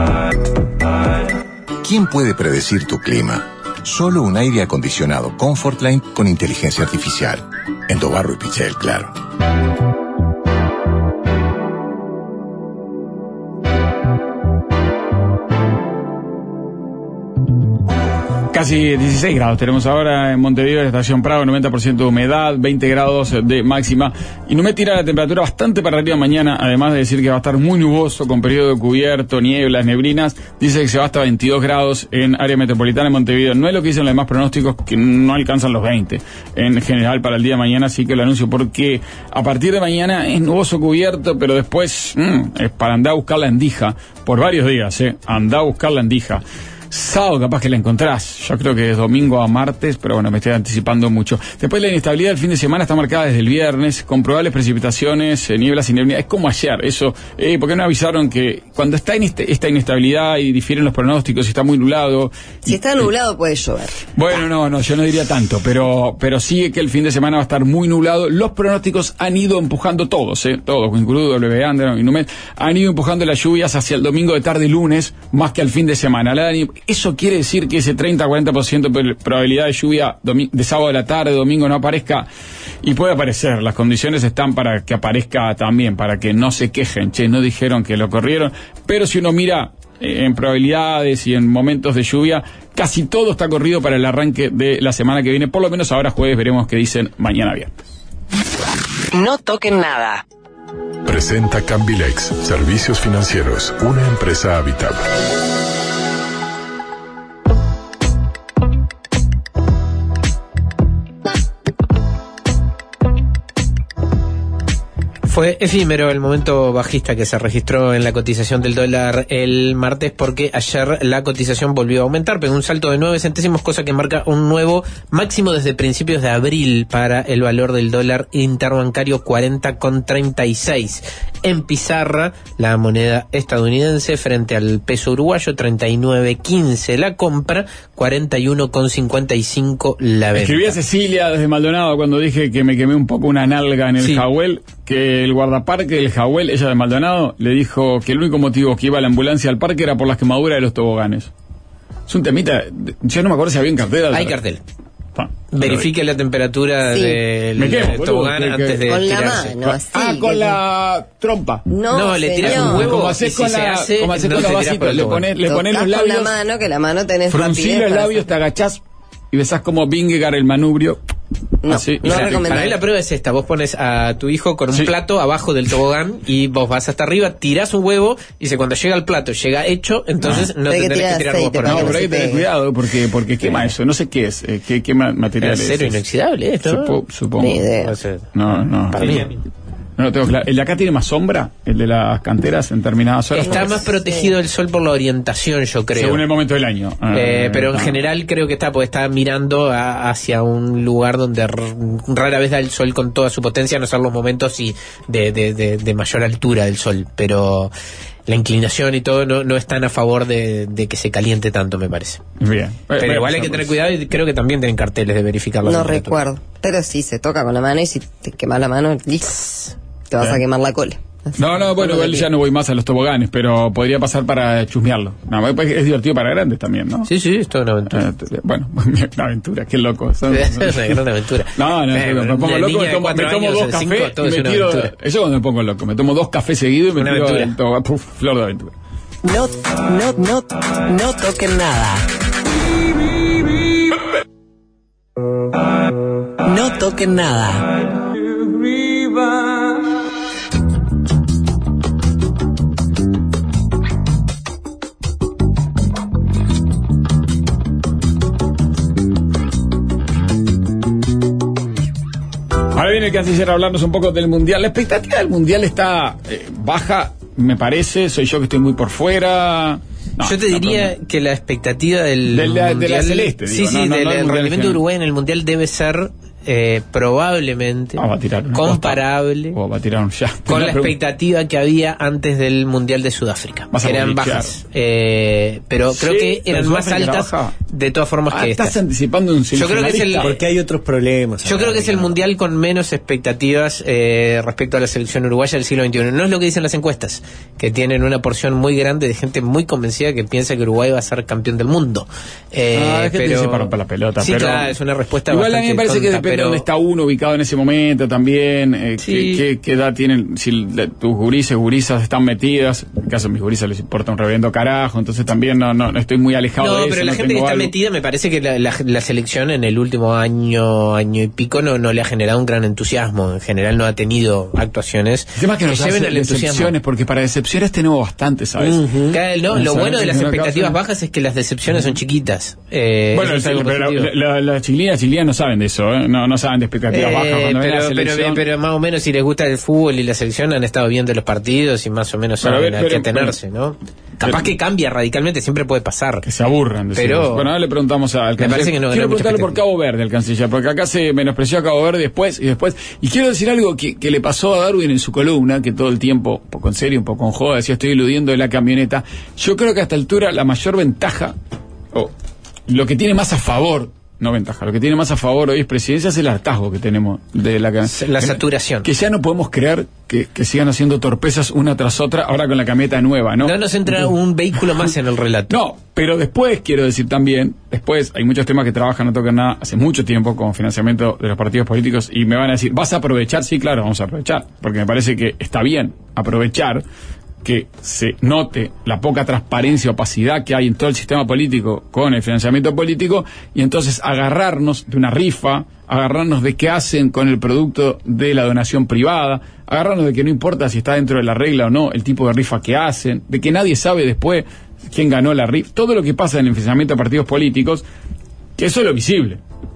¿Quién puede predecir tu clima? Solo un aire acondicionado Comfortline con inteligencia artificial. En Dobarro y Pichel, claro. Casi dieciséis grados tenemos ahora en Montevideo, en la estación Prado, noventa por ciento de humedad, veinte grados de máxima. Y no me tira la temperatura bastante para arriba mañana, además de decir que va a estar muy nuboso, con periodo cubierto, nieblas, neblinas. Dice que se va hasta veintidós grados en área metropolitana de Montevideo. No es lo que dicen los demás pronósticos, que no alcanzan los veinte en general para el día de mañana, así que lo anuncio porque a partir de mañana es nuboso cubierto, pero después mmm, es para andar a buscar la endija por varios días, eh, andar a buscar la endija. Sábado capaz que la encontrás, yo creo que es domingo a martes, pero bueno, me estoy anticipando mucho. Después la inestabilidad del fin de semana está marcada desde el viernes, con probables precipitaciones, eh, nieblas y neblina. Es como ayer, eso, eh, porque no avisaron que cuando está en este, esta inestabilidad y difieren los pronósticos y está muy nublado. Si y, está nublado puede llover. Bueno, no, no, yo no diría tanto, pero, pero sí que el fin de semana va a estar muy nublado. Los pronósticos han ido empujando todos, eh, todos, incluido W Anderson y Numet, han ido empujando las lluvias hacia el domingo de tarde lunes, más que al fin de semana. La, Eso quiere decir que ese treinta a cuarenta por ciento de probabilidad de lluvia de sábado a la tarde, domingo no aparezca, y puede aparecer. Las condiciones están para que aparezca también, para que no se quejen. Che, no dijeron que lo corrieron, pero si uno mira eh, en probabilidades y en momentos de lluvia, casi todo está corrido para el arranque de la semana que viene. Por lo menos ahora jueves veremos qué dicen mañana viernes. No toquen nada. Presenta Cambilex, Servicios Financieros, una empresa habitable. Fue efímero el momento bajista que se registró en la cotización del dólar el martes, porque ayer la cotización volvió a aumentar, pegó un salto de nueve centésimos, cosa que marca un nuevo máximo desde principios de abril para el valor del dólar interbancario, cuarenta con treinta y seis. En pizarra, la moneda estadounidense frente al peso uruguayo, treinta y nueve quince la compra, cuarenta y uno con cincuenta y cinco la venta. Escribí a Cecilia desde Maldonado cuando dije que me quemé un poco una nalga en el Sí. Jawel, que el guardaparque del Jawel, ella de Maldonado, le dijo que el único motivo que iba la ambulancia al parque era por las quemaduras de los toboganes. Es un temita, yo no me acuerdo si había un cartel. Hay cartel. Verifique la temperatura Sí. del, Me quemo, del boludo, tobogán que- que- antes de Con la tirarse. mano, así. Ah, con que- la trompa. No, No, le tirás señor. un huevo. Como y haces si con se la, hace, como haces no con te los tirás por vasitos, el le tobogán. pones, le pones Tocás los con la labios, mano, que la mano tenés fruncís rapidez los para labios, te agachás y besás como Vingegaard el manubrio. No, así, no y se- recomendable. Para mí la prueba es esta: vos pones a tu hijo con un Sí. plato abajo del tobogán y vos vas hasta arriba, tirás un huevo y dice, cuando llega el plato llega hecho, entonces no, Hay te que tenés tirar que tirar aceite vos por para No, arriba. pero hay que se tener pegue. cuidado porque, porque quema eso. No sé qué es, eh, qué, qué ma- material es. Acero es. inoxidable esto, ¿no? Supo- supongo. Ni idea. No sé. No, no. Para mí. No lo tengo claro. ¿El de acá tiene más sombra? ¿El de las canteras en determinadas horas? Está más protegido del sol por la orientación, yo creo. Según el momento del año. Eh, Ah, pero en ah. general creo que está, porque está mirando a- hacia un lugar donde r- rara vez da el sol con toda su potencia, a no ser los momentos y de, de, de, de mayor altura del sol. Pero la inclinación y todo no, no están a favor de, de que se caliente tanto, me parece. Bien. Pero Voy a igual hay pasar que por tener eso. cuidado, y creo que también tienen carteles de verificar la No temperatura. recuerdo. Pero sí, se toca con la mano y si te quemas la mano, listo, te vas a Bien. quemar la cola. No, no, bueno, igual ya no voy más a los toboganes, pero podría pasar para chusmearlo. No, es divertido para grandes también, ¿no? Sí, sí, es toda una aventura. Eh, t- bueno, una aventura, qué loco. Son- Es una gran aventura. No, no, Eh, me pongo una loco, niña me de tomo, cuatro me tomo años, dos de cafés cinco, todo y es me una tiro. aventura. Eso cuando me pongo loco, me tomo dos cafés seguidos y me Una tiro aventura. el tobogán, puf, flor de aventura. No, no, no, no toquen nada. No toquen nada. Ahora viene el canciller a hablarnos un poco del Mundial. La expectativa del Mundial está eh, baja, me parece. Soy yo que estoy muy por fuera. No, Yo te no, diría no. que la expectativa del de la, mundial, de la celeste, sí, digo, sí, no, no, del no, el no, rendimiento de no, Uruguay en el mundial debe ser eh, probablemente Ah, va a tirar una comparable costa, o va a tirar un ya. con la expectativa que había antes del mundial de Sudáfrica. Vas a Que eran morir, bajas, eh, pero creo Sí, que eran pero más Sudáfrica altas baja. de todas formas Ah, que estás esta. anticipando un Yo creo que es el Porque hay otros problemas. Yo creo que es el mundial con menos expectativas eh, respecto a la selección uruguaya del siglo veintiuno. No es lo que dicen las encuestas, que tienen una porción muy grande de gente muy convencida que piensa que Uruguay va a ser campeón del mundo. Eh, Ah, es que te pero... dice para romper la pelota. Sí, pero... claro, es una respuesta Igual a bastante mí me parece que tonta, depende de pero... dónde está uno ubicado en ese momento también, eh, Sí. qué, qué, qué edad tienen, si la- tus gurises, gurisas están metidas. En el caso de mis gurisas les importa un reverendo carajo, entonces también no, no, no estoy muy alejado No, de eso. pero la no gente que tengo está algo. metida, me parece que la, la, la selección en el último año, año y pico, no, no le ha generado un gran entusiasmo. En general no ha tenido actuaciones El tema es que nos lleven hace al entusiasmo. decepciones, porque para decepciones tenemos bastante, ¿sabes? Claro, no, O lo sea, bueno de las en una expectativas causa- bajas es que las decepciones son chiquitas. Eh, Bueno, eso es el- algo pero la- positivo. la- la- las chiquilinas chiquilinas no saben de eso, ¿eh? no, no saben de expectativas Eh, bajas. Cuando ven la pero, pero, selección- pero más o menos si les gusta el fútbol y la selección han estado viendo los partidos y más o menos Pero, saben pero, a qué pero, atenerse, ¿no? Capaz que cambia radicalmente, siempre puede pasar. Que se aburran. Pero- Pero bueno, ahora le preguntamos al Me canciller. parece que no, no quiero hay mucha preguntarle por Cabo Verde al canciller, porque acá se menospreció a Cabo Verde después y después. Y quiero decir algo que, que le pasó a Darwin en su columna, que todo el tiempo, un poco en serio, un poco en joda, decía estoy eludiendo de la camioneta. Yo creo que a esta altura la mayor ventaja, o lo que tiene más a favor, no ventaja, lo que tiene más a favor hoy es presidencia es el hartazgo que tenemos de la camioneta. La saturación. Que ya no podemos creer que, que sigan haciendo torpezas una tras otra, ahora con la camioneta nueva, ¿no? No nos entra un vehículo más en el relato. No, pero después quiero decir también, después hay muchos temas que trabajan, no tocan nada, hace mucho tiempo con financiamiento de los partidos políticos y me van a decir, ¿vas a aprovechar? Sí, claro, vamos a aprovechar, porque me parece que está bien aprovechar que se note la poca transparencia, opacidad que hay en todo el sistema político con el financiamiento político y entonces agarrarnos de una rifa, agarrarnos de qué hacen con el producto de la donación privada, agarrarnos de que no importa si está dentro de la regla o no el tipo de rifa que hacen, de que nadie sabe después quién ganó la rifa, todo lo que pasa en el financiamiento de partidos políticos, que eso es lo visible,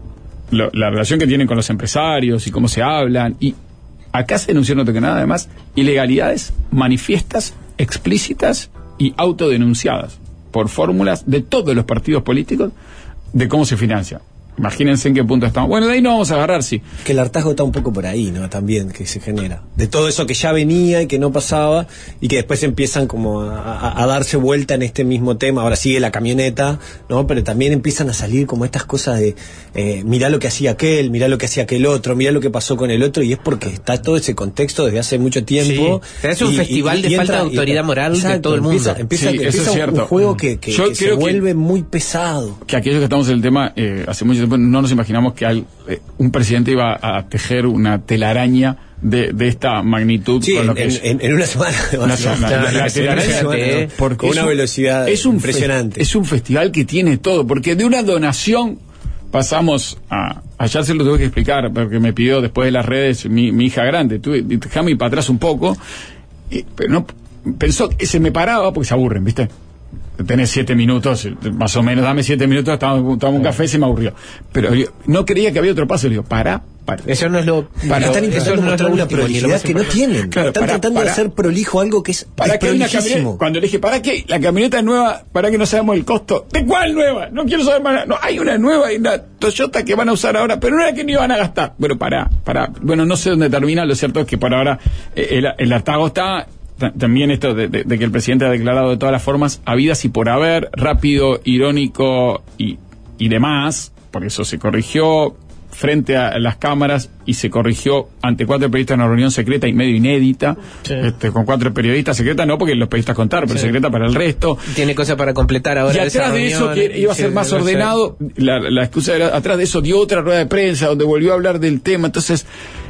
lo, la relación que tienen con los empresarios y cómo se hablan y acá se denunció, no toque nada, además, ilegalidades manifiestas, explícitas y autodenunciadas por fórmulas de todos los partidos políticos de cómo se financia. Imagínense en qué punto estamos. Bueno, de ahí no vamos a agarrar, sí. Que el hartazgo está un poco por ahí, ¿no? También, que se genera. De todo eso que ya venía y que no pasaba, y que después empiezan como a, a- a darse vuelta en este mismo tema. Ahora sigue la camioneta, ¿no? Pero también empiezan a salir como estas cosas de, eh, mirá lo que hacía aquel, mirá lo que hacía aquel otro, mirá lo que pasó con el otro, y es porque está todo ese contexto desde hace mucho tiempo. Sí. Es un Y- festival y- de y falta de entra- autoridad y- moral de exacto, todo el empieza- mundo. Empieza, Sí, eso empieza es un- cierto. un juego que, que- Yo que se creo que- vuelve muy pesado. Que aquellos que estamos en el tema, eh, hace mucho tiempo no nos imaginamos que hay, eh, un presidente iba a tejer una telaraña de, de esta magnitud. Sí, con lo en, que es. en- en una semana. Una semana. La- La- la- la telaraña, una semana, eh, ¿no? porque Con es una un- velocidad es un impresionante. fe- es un festival que tiene todo, porque de una donación pasamos a... Ayer se lo tuve que explicar, porque me pidió después de las redes mi, mi hija grande. Tuve, déjame ir para atrás un poco, y- pero no pensó que se me paraba porque se aburren, ¿viste? Tenés siete minutos, más o menos, dame siete minutos, tomamos un café y se me aburrió. Pero yo no creía que había otro paso, le digo, pará, pará. Eso no es lo... Para, están eso intentando no es mostrar lo una último, ni lo prolijidad más que no importante. tienen. Claro, están para- tratando para- de hacer prolijo algo que es ¿Para qué hay una desprolijísimo. camioneta? Cuando le dije, ¿para qué la camioneta nueva? ¿Para que no sabemos el costo? ¿De cuál nueva? No quiero saber más. No, hay una nueva, hay una Toyota que van a usar ahora, pero no era que ni iban a gastar. Bueno, para, para. Bueno, no sé dónde termina. Lo cierto es que por ahora eh, el, el hartazgo está. Ta- También esto de, de- de que el presidente ha declarado de todas las formas habidas y por haber, rápido, irónico y, y demás, por eso se corrigió frente a las cámaras y se corrigió ante cuatro periodistas en una reunión secreta y medio inédita, Sí. este, con cuatro periodistas, secreta no porque los periodistas contaron, pero Sí. secreta para el resto. Tiene cosas para completar ahora. Y de esa atrás de eso, reunión, que iba a ser sí, más no sé. ordenado, la, la excusa era, atrás de eso dio otra rueda de prensa donde volvió a hablar del tema, entonces...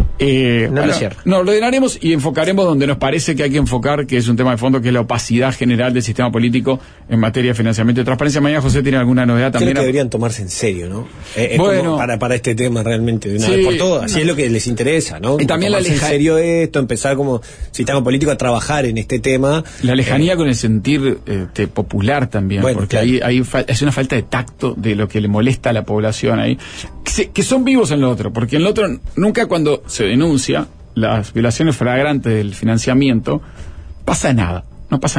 Eh, No lo cierra. no, lo ordenaremos y enfocaremos donde nos parece que hay que enfocar, que es un tema de fondo, que es la opacidad general del sistema político en materia de financiamiento y transparencia. Mañana José tiene alguna novedad Creo también. que deberían tomarse en serio, ¿no? Eh, es Bueno. como para, para este tema realmente, de una Sí, vez por todas. Así no. es lo que les interesa, ¿no? Y también la Tomarse leja- en serio esto, empezar como sistema político a trabajar en este tema. La lejanía con el sentir eh, te- popular también, Bueno, porque claro. ahí, ahí fa- es una falta de tacto de lo que le molesta a la población ahí, que, se- que son vivos en lo otro, porque en lo otro nunca cuando se denuncia las violaciones flagrantes del financiamiento pasa nada, no pasa nada.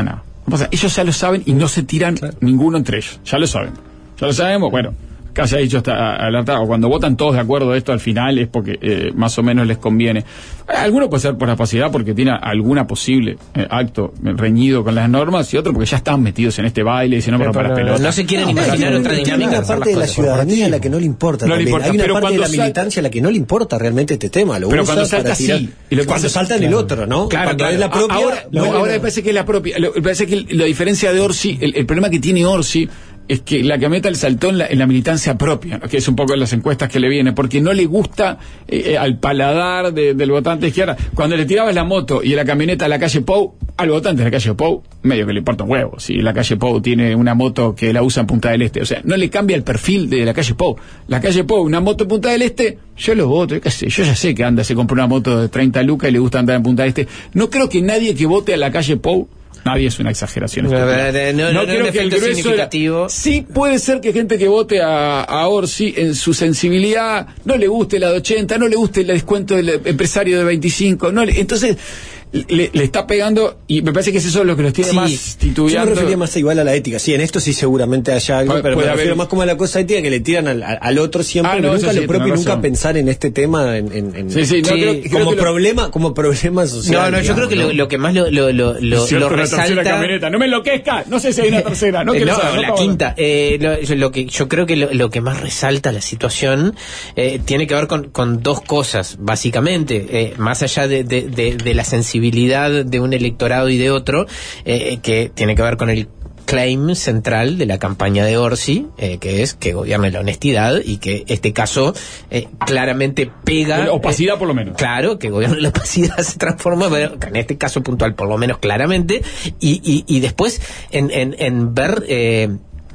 O sea, ellos ya lo saben y no se tiran claro. ninguno entre ellos. Ya lo saben. Ya lo sabemos, bueno. Que haya dicho está alertado. Cuando votan todos de acuerdo de esto al final es porque eh, más o menos les conviene. Alguno puede ser por capacidad porque tiene alguna posible eh, acto reñido con las normas y otro porque ya están metidos en este baile y dicen no, pero para las pelotas. No se quieren no, imaginar no, otra no, dinámica. Hay una parte de la ciudadanía a la que no le importa. No le importa hay una pero parte de la sal... militancia a la que no le importa realmente este tema. Lo pero usa cuando salta para tirar... sí. Y lo cuando salta en claro. el otro, ¿no? Claro, cuando claro. es la propia. Ahora, no, ahora me parece que es la propia. Lo, me parece que la diferencia de Orsi, el, el problema que tiene Orsi es que la camioneta le saltó en la, en la militancia propia, ¿no? Que es un poco de las encuestas que le viene, porque no le gusta eh, al paladar de, del votante de izquierda. Cuando le tirabas la moto y la camioneta a la calle Pou, al votante de la calle Pou, medio que le importa un huevo, si la calle Pou tiene una moto que la usa en Punta del Este, o sea, no le cambia el perfil de la calle Pou. La calle Pou, una moto en Punta del Este, yo lo voto, qué sé, yo ya sé que anda, se compró una moto de treinta lucas y le gusta andar en Punta del Este. No creo que nadie que vote a la calle Pou, nadie es una exageración. No, no, no, no creo que el grueso significativo. Era, sí puede ser que gente que vote a, a Orsi en su sensibilidad no le guste la de ochenta, no le guste el descuento del empresario de veinticinco, no le, entonces le, le está pegando y me parece que eso es lo que los tiene sí, más titubeando. Yo me refería más igual a la ética. Sí, en esto sí seguramente haya algo, puede, pero puede me refiero haber... más como a la cosa ética que le tiran al, al otro siempre, ah, no, nunca sí, lo propio y nunca razón. pensar en este tema en, en, en sí, sí, no, sí, creo, creo como que problema, lo... como problema social. No, no, digamos, yo creo que ¿no? lo, lo que más lo, lo, lo, lo, cierto, lo resalta. Camioneta. No me enloquezca, no sé si hay una tercera, no, no, saber, la no quinta. Eh, lo, lo que yo creo que lo, lo que más resalta la situación eh, tiene que ver con, con dos cosas, básicamente, eh, más allá de, de, de, de la sensibilidad de un electorado y de otro, eh, que tiene que ver con el claim central de la campaña de Orsi, eh, que es que gobierne la honestidad y que este caso eh, claramente pega... La opacidad eh, por lo menos. Claro, que gobierne la opacidad se transforma, pero en este caso puntual por lo menos claramente, y, y, y después en, en, en ver eh,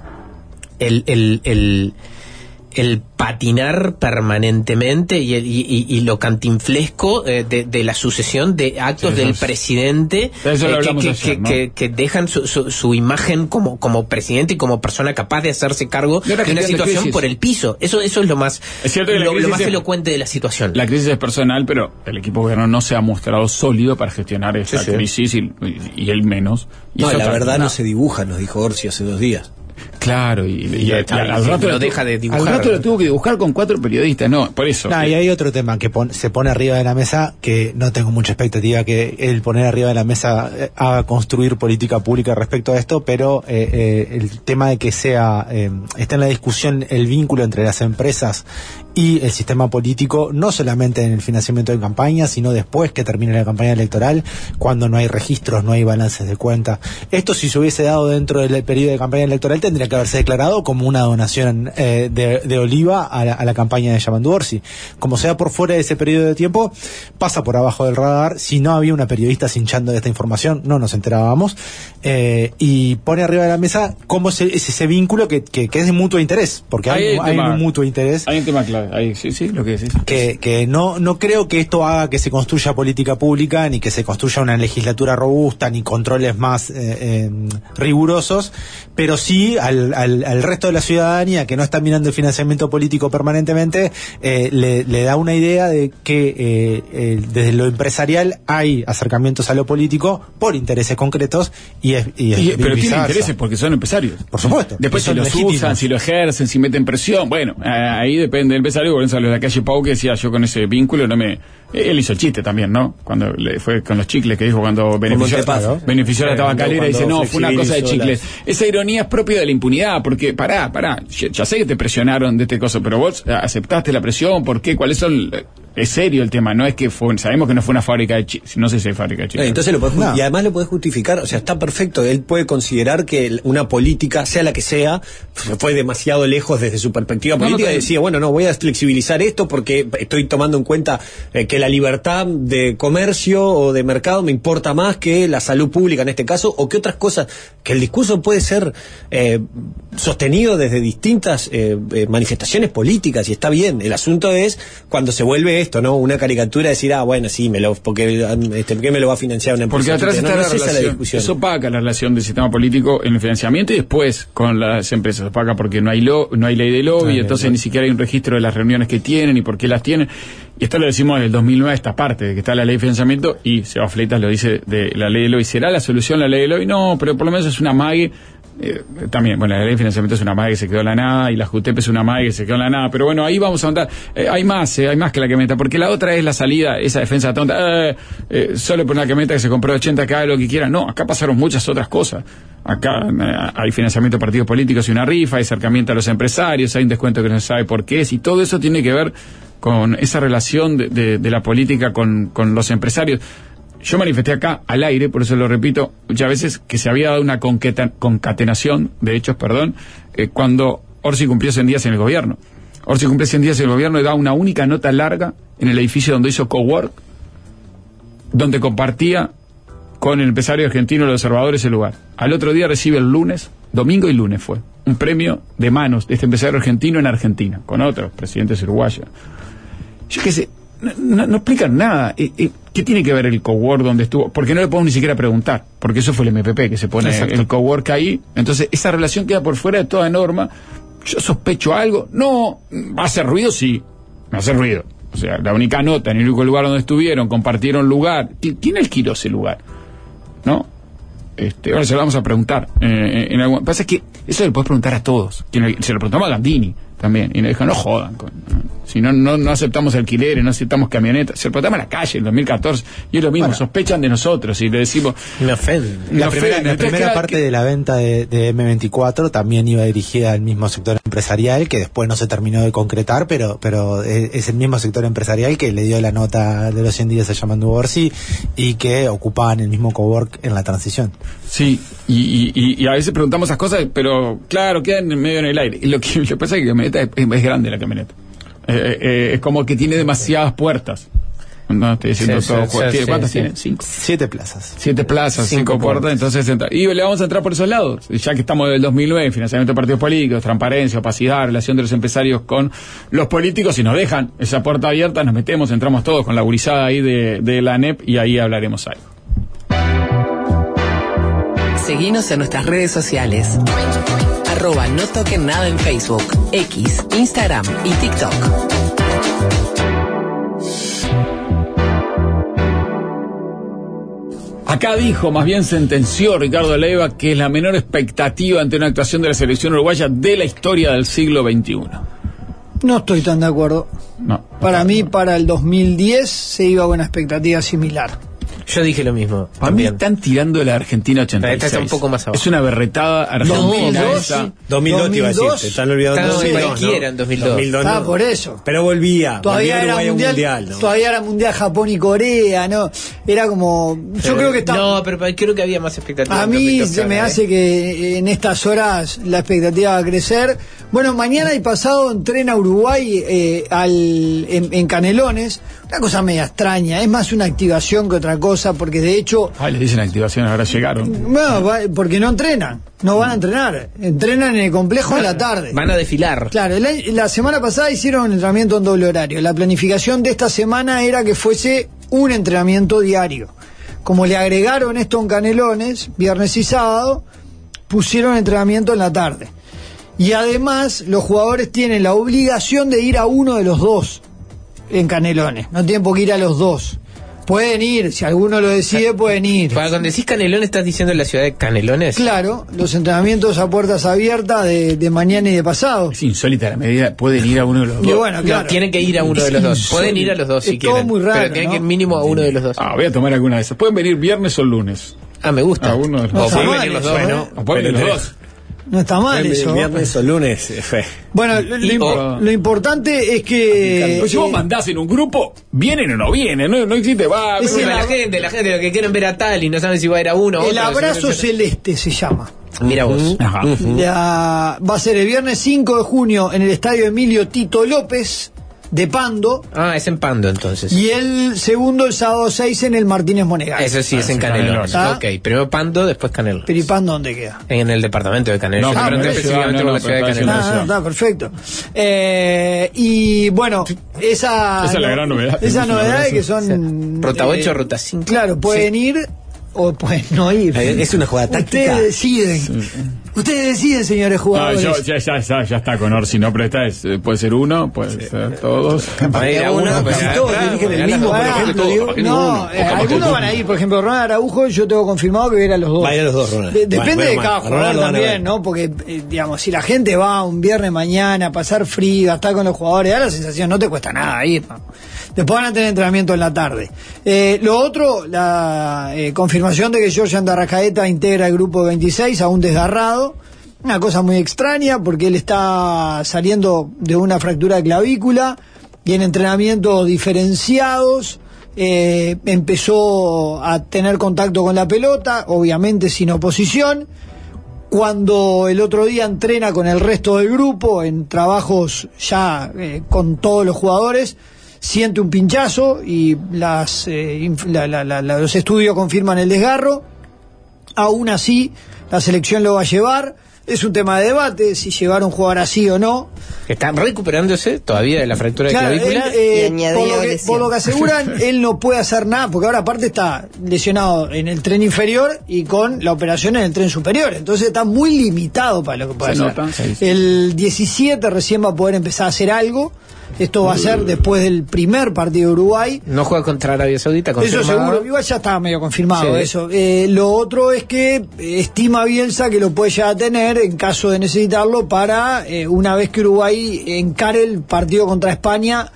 el... el, el el patinar permanentemente y, el, y, y, y lo cantinflesco eh, de, de la sucesión de actos sí, del es. presidente eh, que, que, ayer, ¿no? que, que dejan su, su, su imagen como, como presidente y como persona capaz de hacerse cargo de una situación por el piso. Eso eso es lo más es cierto que lo, lo más es, elocuente de la situación. La crisis es personal, pero el equipo gobierno no se ha mostrado sólido para gestionar esta sí, crisis sí. Y, y él menos. Y no, la verdad no. no se dibuja, nos dijo Orsi hace dos días. Claro, y, y, y, y al, al rato lo deja de dibujar. Al rato lo tuvo que dibujar con cuatro periodistas, no, por eso. No, y hay otro tema que pon, se pone arriba de la mesa, que no tengo mucha expectativa que el poner arriba de la mesa eh, haga construir política pública respecto a esto, pero eh, eh, el tema de que sea, eh, está en la discusión el vínculo entre las empresas y el sistema político, no solamente en el financiamiento de campañas, sino después que termine la campaña electoral, cuando no hay registros, no hay balances de cuenta. Esto, si se hubiese dado dentro del periodo de campaña electoral, tendría que haberse declarado como una donación eh, de, de oliva a la, a la campaña de Yamandu Orsi. Como sea por fuera de ese periodo de tiempo, pasa por abajo del radar. Si no había una periodista cinchando de esta información, no nos enterábamos. Eh, y pone arriba de la mesa cómo es, es ese vínculo que, que, que es de mutuo interés, porque hay, hay, hay un mutuo interés. Hay un tema clave. Ahí, sí, sí, lo que decís. Que, que no, no creo que esto haga que se construya política pública, ni que se construya una legislatura robusta, ni controles más eh, eh, rigurosos, pero sí al, al, al resto de la ciudadanía que no está mirando el financiamiento político permanentemente, eh, le, le da una idea de que eh, eh, desde lo empresarial hay acercamientos a lo político por intereses concretos y es, y es y, pero tienen intereses porque son empresarios. Por supuesto. Después si los legítimos. usan, si lo ejercen, si meten presión, bueno, eh, ahí depende del empresario. Por ejemplo, la calle Pau que decía yo con ese vínculo no me... Él hizo el chiste también, ¿no? Cuando le fue con los chicles que dijo cuando benefició, ¿no? benefició a la tabacalera y dice, no, fue una cosa de chicles. Las... Esa ironía es propia de la impunidad, porque pará, pará, ya, ya sé que te presionaron de este coso, pero vos aceptaste la presión, ¿por qué? ¿Cuáles son...? Es serio el tema, no es que fue, sabemos que no fue una fábrica de chicles, no sé si hay fábrica de chicles. Entonces lo podés, no. Y además lo podés justificar, o sea, está perfecto, él puede considerar que una política, sea la que sea, fue demasiado lejos desde su perspectiva política, no, no, y decía, bueno, no, voy a flexibilizar esto porque estoy tomando en cuenta eh, que la libertad de comercio o de mercado me importa más que la salud pública en este caso, o que otras cosas, que el discurso puede ser eh, sostenido desde distintas eh, eh, manifestaciones políticas, y está bien. El asunto es cuando se vuelve esto esto, ¿no? Una caricatura de decir, ah, bueno, sí, me lo, porque, este, ¿por qué me lo va a financiar una empresa? Porque atrás está no, la no es esa relación, la discusión. eso opaca la relación del sistema político en el financiamiento y después con las empresas. Opaca porque no hay lo, no hay ley de lobby, ah, entonces no. Ni siquiera hay un registro de las reuniones que tienen y por qué las tienen. Y esto lo decimos en el dos mil nueve, esta parte, de que está la ley de financiamiento, y Seba Fleitas lo dice de la ley de lobby. ¿Será la solución la ley de lobby? No, pero por lo menos es una mague. Eh, también, bueno, la ley de financiamiento es una mague que se quedó en la nada, y la JUTEP es una mague que se quedó en la nada, pero bueno, ahí vamos a andar. Eh, hay más, eh, hay más que la camioneta, porque la otra es la salida, esa defensa tonta, eh, eh, solo por una camioneta que se compró ochenta, que haga lo que quiera. No, acá pasaron muchas otras cosas. Acá eh, hay financiamiento de partidos políticos y una rifa, hay acercamiento a los empresarios, hay un descuento que no se sabe por qué es, y todo eso tiene que ver con esa relación de, de, de la política con, con los empresarios. Yo manifesté acá al aire, por eso lo repito muchas veces, que se había dado una conqueta, concatenación de hechos, perdón, eh, cuando Orsi cumplió cien días en el gobierno. Orsi cumplió cien días en el gobierno y da una única nota larga en el edificio donde hizo cowork, donde compartía con el empresario argentino los observadores el lugar. Al otro día recibe el lunes, domingo y lunes fue, un premio de manos de este empresario argentino en Argentina, con otros presidentes uruguayos. Yo qué sé, no, no, no explican nada. Eh, eh, ¿Qué tiene que ver el cowork donde estuvo? Porque no le podemos ni siquiera preguntar, porque eso fue el M P P que se pone Exacto. el cowork ahí. Entonces esa relación queda por fuera de toda norma. Yo sospecho algo. No, ¿va a hacer ruido? Sí, va a hacer ruido. O sea, la única nota en el único lugar donde estuvieron, compartieron lugar. ¿Quién alquiló ese lugar? ¿No? Este, ahora se lo vamos a preguntar. Eh, en algún... Pasa es que eso le puedes preguntar a todos. Se lo preguntamos a Gandini también. Y nos dijo, no jodan. Con, ¿no? Si no, no, no aceptamos alquileres, no aceptamos camionetas. Se lo preguntamos a la calle en dos mil catorce. Y es lo mismo, bueno, sospechan de nosotros. Y le decimos... Me ofenden. La me primera, ofende. la primera Entonces, parte que... de la venta de, de eme veinticuatro también iba dirigida al mismo sector empresarial, que después no se terminó de concretar, pero pero es, es el mismo sector empresarial que le dio la nota de los cien días a Yamandu Orsi y que ocupaban el mismo cowork en la transición. Sí, y, y, y a veces preguntamos esas cosas, pero claro, quedan en medio en el aire. Y lo que, lo que pasa es que la camioneta es, es grande, la camioneta. Eh, eh, es como que tiene demasiadas puertas. No estoy diciendo sí, todo. Sí, ¿Tiene, sí, ¿Cuántas sí. tiene? Cinco. Siete plazas. Siete plazas, cinco, Cinco puertas. puertas. Entonces, entra, y le vamos a entrar por esos lados. Ya que estamos del dos mil nueve, financiamiento de partidos políticos, transparencia, opacidad, relación de los empresarios con los políticos. Si nos dejan esa puerta abierta, nos metemos, entramos todos con la gurizada ahí de, de la A N E P y ahí hablaremos algo. Seguinos en nuestras redes sociales. Arroba no toquen nada en Facebook, X, Instagram y TikTok. Acá dijo, más bien sentenció Ricardo Leiva, que es la menor expectativa ante una actuación de la selección uruguaya de la historia del siglo veintiuno. No estoy tan de acuerdo. No. Para mí, para el dos mil diez se iba con una expectativa similar. Yo dije lo mismo. Para mí están tirando la Argentina ochenta y seis. Esta está un poco más abajo. Es una berretada argentina. dos mil dos, esa. dos mil dos te iba a decir, te están olvidando. Están dos mil dos, cualquiera en dos mil dos. dos mil dos Ah, no. por eso. Pero volvía. Todavía volvía era Uruguay mundial, mundial, ¿no? todavía era mundial Japón y Corea, ¿no? Era como, yo Pero, creo que está. No, pero creo que había más expectativa. A mí se me hace que en estas horas la expectativa va a crecer. Bueno, mañana y pasado entrena Uruguay eh, al, en, en Canelones. Una cosa media extraña. Es más una activación que otra cosa, porque de hecho... Ay, les dicen activación, ahora llegaron. Bueno, va, porque no entrenan. No van a entrenar. Entrenan en el complejo en la tarde. Van a desfilar. Claro, la, la semana pasada hicieron un entrenamiento en doble horario. La planificación de esta semana era que fuese un entrenamiento diario. Como le agregaron esto en Canelones, viernes y sábado, pusieron entrenamiento en la tarde. Y además, los jugadores tienen la obligación de ir a uno de los dos en Canelones. No tienen por qué ir a los dos. Pueden ir, si alguno lo decide, pueden ir. Para cuando decís Canelones, ¿estás diciendo la ciudad de Canelones? Claro, los entrenamientos a puertas abiertas de, de mañana y de pasado. Es insólita la medida, pueden ir a uno de los dos. Y bueno, claro. No, tienen que ir a uno de los dos. Pueden ir a los dos si es quieren. todo muy raro, pero tienen ¿no? que ir mínimo a uno de los dos. Ah, voy a tomar alguna de esas. Pueden venir viernes o lunes. Ah, me gusta. A uno de los No dos. está O pueden mal venir los eso, dos, ¿eh? ¿no? O pueden venir los dos. No está mal Viernes, eso. Viernes o lunes, fe. Bueno, lo, lo, Y- impo- lo importante es que... Pero si vos eh, mandás en un grupo, vienen o no vienen, no, no existe, va, Es va, el la va. gente, la gente lo que quieren ver a tal y no saben si va a ir a uno o el otro. abrazo celeste se llama. Mira vos. Ajá. La- va a ser el viernes cinco de junio en el estadio Emilio Tito López de Pando. Ah, es en Pando entonces. Y el segundo, el sábado seis, en el Martínez Monegal. Eso sí, es en Canelones. ¿Ah? Ok, primero Pando, después Canelones. ¿Pero y Pando dónde queda? En el departamento de Canelones. No, Yo pregunté pero específicamente no, por no, la ciudad de pero Canelones. Ah, está perfecto. Eh, y bueno, esa, Esa es la gran novedad. Esa novedad es que Sí. son. Ruta ocho, eh, ruta cinco. Claro, pueden ir o pueden no ir. Es una jugada táctica. Ustedes deciden. Ustedes deciden, señores No, jugadores. yo, ya, ya, ya, ya está con Orsi, no, pero esta es, eh, puede ser uno, puede ser todos. Para uno, Uno, pues, casi ya, todos claro, eligen el ya mismo, las por dos, ejemplo, todos, digo, capaz que no, ninguno, eh, o capaz que algunos uno. van a ir, por ejemplo, Ronald Araujo, yo tengo confirmado que va a ir a los dos. Va a ir a los dos, Ronald. De- depende Bueno, de bueno, cada bueno, jugador Ronald lo van a también, ver. ¿no? Porque, eh, digamos, si la gente va un viernes mañana a pasar frío, a estar con los jugadores, da la sensación, no te cuesta nada ir, ¿no? Después van a tener entrenamiento en la tarde. Eh, lo otro, la eh, confirmación de que Georgian de Arrascaeta integra el grupo veintiséis, aún desgarrado. Una cosa muy extraña porque él está saliendo de una fractura de clavícula y en entrenamientos diferenciados eh, empezó a tener contacto con la pelota, obviamente sin oposición. Cuando el otro día entrena con el resto del grupo en trabajos ya eh, con todos los jugadores, siente un pinchazo y las, eh, inf- la- la- la- la- los estudios confirman el desgarro. Aún así, la selección lo va a llevar. Es un tema de debate si llevar a un jugador así o no. Está recuperándose todavía de la fractura de Claro, clavícula. él, eh, Y añadió por, lo que, lesión. por lo que aseguran, él no puede hacer nada, porque ahora aparte está lesionado en el tren inferior y con la operación en el tren superior. Entonces está muy limitado para lo que puede Se hacer. nota, sí, sí. El diecisiete recién va a poder empezar a hacer algo. Esto va a ser después del primer partido de Uruguay. No juega contra Arabia Saudita. Eso confirmado. seguro, igual ya estaba medio confirmado Sí. eso. Eh, lo otro es que eh, estima Bielsa que lo puede llegar a tener en caso de necesitarlo para eh, una vez que Uruguay encare el partido contra España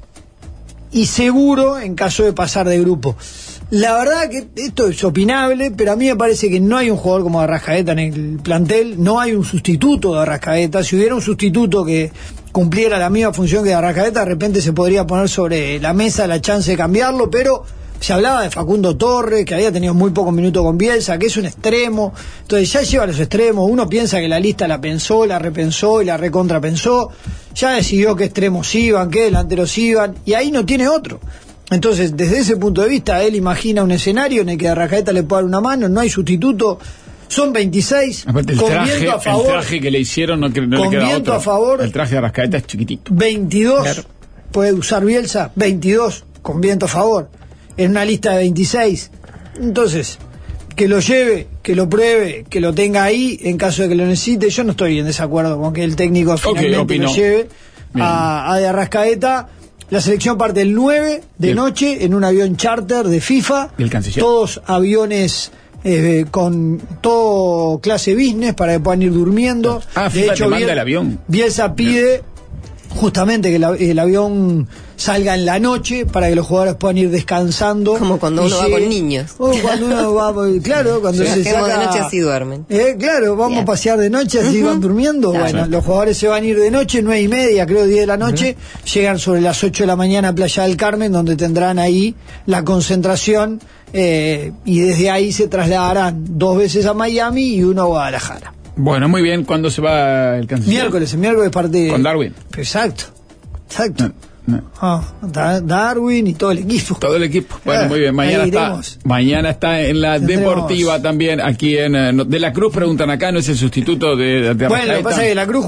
y seguro en caso de pasar de grupo. La verdad que esto es opinable, pero a mí me parece que no hay un jugador como Arrascaeta en el plantel, no hay un sustituto de Arrascaeta. Si hubiera un sustituto que cumpliera la misma función que de Arrascaeta, de repente se podría poner sobre la mesa la chance de cambiarlo, pero se hablaba de Facundo Torres, que había tenido muy pocos minutos con Bielsa, que es un extremo, entonces ya lleva a los extremos. Uno piensa que la lista la pensó, la repensó y la recontrapensó, ya decidió qué extremos iban, qué delanteros iban, y ahí no tiene otro. Entonces, desde ese punto de vista, él imagina un escenario en el que a Arrascaeta le pueda dar una mano, no hay sustituto, son veintiséis, Aparte, el con traje, viento a el favor, traje que le hicieron no, cre- no le con queda viento otro. a favor. El traje de Arrascaeta es chiquitito. veintidós, Claro. puede usar Bielsa, veintidós, con viento a favor, en una lista de veintiséis. Entonces, que lo lleve, que lo pruebe, que lo tenga ahí en caso de que lo necesite. Yo no estoy en desacuerdo con que el técnico finalmente opino. lo lleve Bien. a, a de Arrascaeta. La selección parte el nueve de Bien. noche en un avión charter de FIFA. ¿Y el canciller? Todos aviones eh, con todo clase business para que puedan ir durmiendo. Ah, de FIFA hecho, te manda Biel- el avión. Bielsa pide justamente que la- el avión salga en la noche para que los jugadores puedan ir descansando. Como cuando y uno va lleguen- con niños. O cuando uno va, claro, cuando se Bajemos saca... de noche así duermen. Eh, claro, vamos Bien. a pasear de noche, así van durmiendo. Claro. Bueno, los jugadores se van a ir de noche, nueve y media, creo, diez de la noche. Llegan sobre las ocho de la mañana a Playa del Carmen, donde tendrán ahí la concentración. eh, y desde ahí se trasladarán dos veces a Miami y uno a Guadalajara. Bueno, muy bien. ¿Cuándo se va el canciller? Miércoles, el miércoles parte. Con Darwin. Exacto, exacto. No, no. Ah, Da- Darwin y todo el equipo. Todo el equipo. Bueno, Ah, muy bien. Mañana ahí está. iremos. Mañana está en la Tendremos- Deportiva también, aquí en eh, no- De la Cruz. Preguntan acá, ¿no es el sustituto de, de Bueno, lo que Arrascaeta? pasa es que la Cruz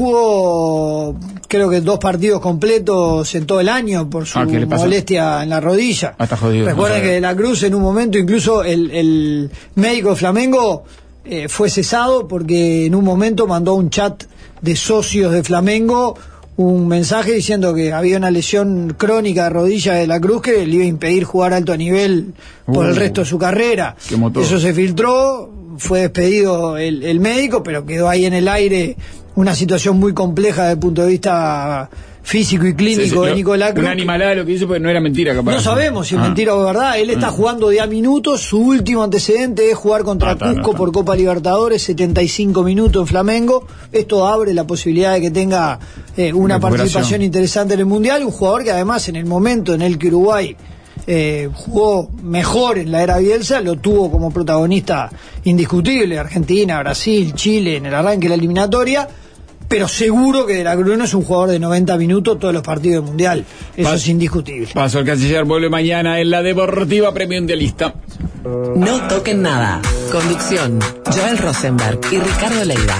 jugó, creo que dos partidos completos en todo el año por su Ah, ¿qué le pasó? molestia en la rodilla. Ah, está jodido. Recuerden No que sé. de la Cruz en un momento, incluso el, el médico de Flamengo eh, fue cesado porque en un momento mandó un chat de socios de Flamengo un mensaje diciendo que había una lesión crónica de rodilla de la Cruz que le iba a impedir jugar a alto nivel por Uh, el resto de su carrera. qué motor. Eso se filtró, fue despedido el, el médico, pero quedó ahí en el aire una situación muy compleja desde el punto de vista físico y clínico Sí, sí, de lo- Nicolás Cruz. Una animalada lo que hizo, porque no era mentira, capaz. No sabemos si es Ah. mentira o verdad. Él está Ah. jugando de a minutos. Su último antecedente es jugar contra Ah, está, Cusco no, está. por Copa Libertadores, setenta y cinco minutos en Flamengo. Esto abre la posibilidad de que tenga eh, una Recuperación. participación interesante en el Mundial. Un jugador que además en el momento en el que Uruguay eh, jugó mejor en la era Bielsa, lo tuvo como protagonista indiscutible. Argentina, Brasil, Chile en el arranque de la eliminatoria. pero seguro que De la Cruz no es un jugador de noventa minutos todos los partidos del Mundial. Eso Pas- es indiscutible. Paso el canciller, vuelve mañana en la Deportiva Premundialista. No toquen nada. Conducción, Joel Rosenberg y Ricardo Leiva.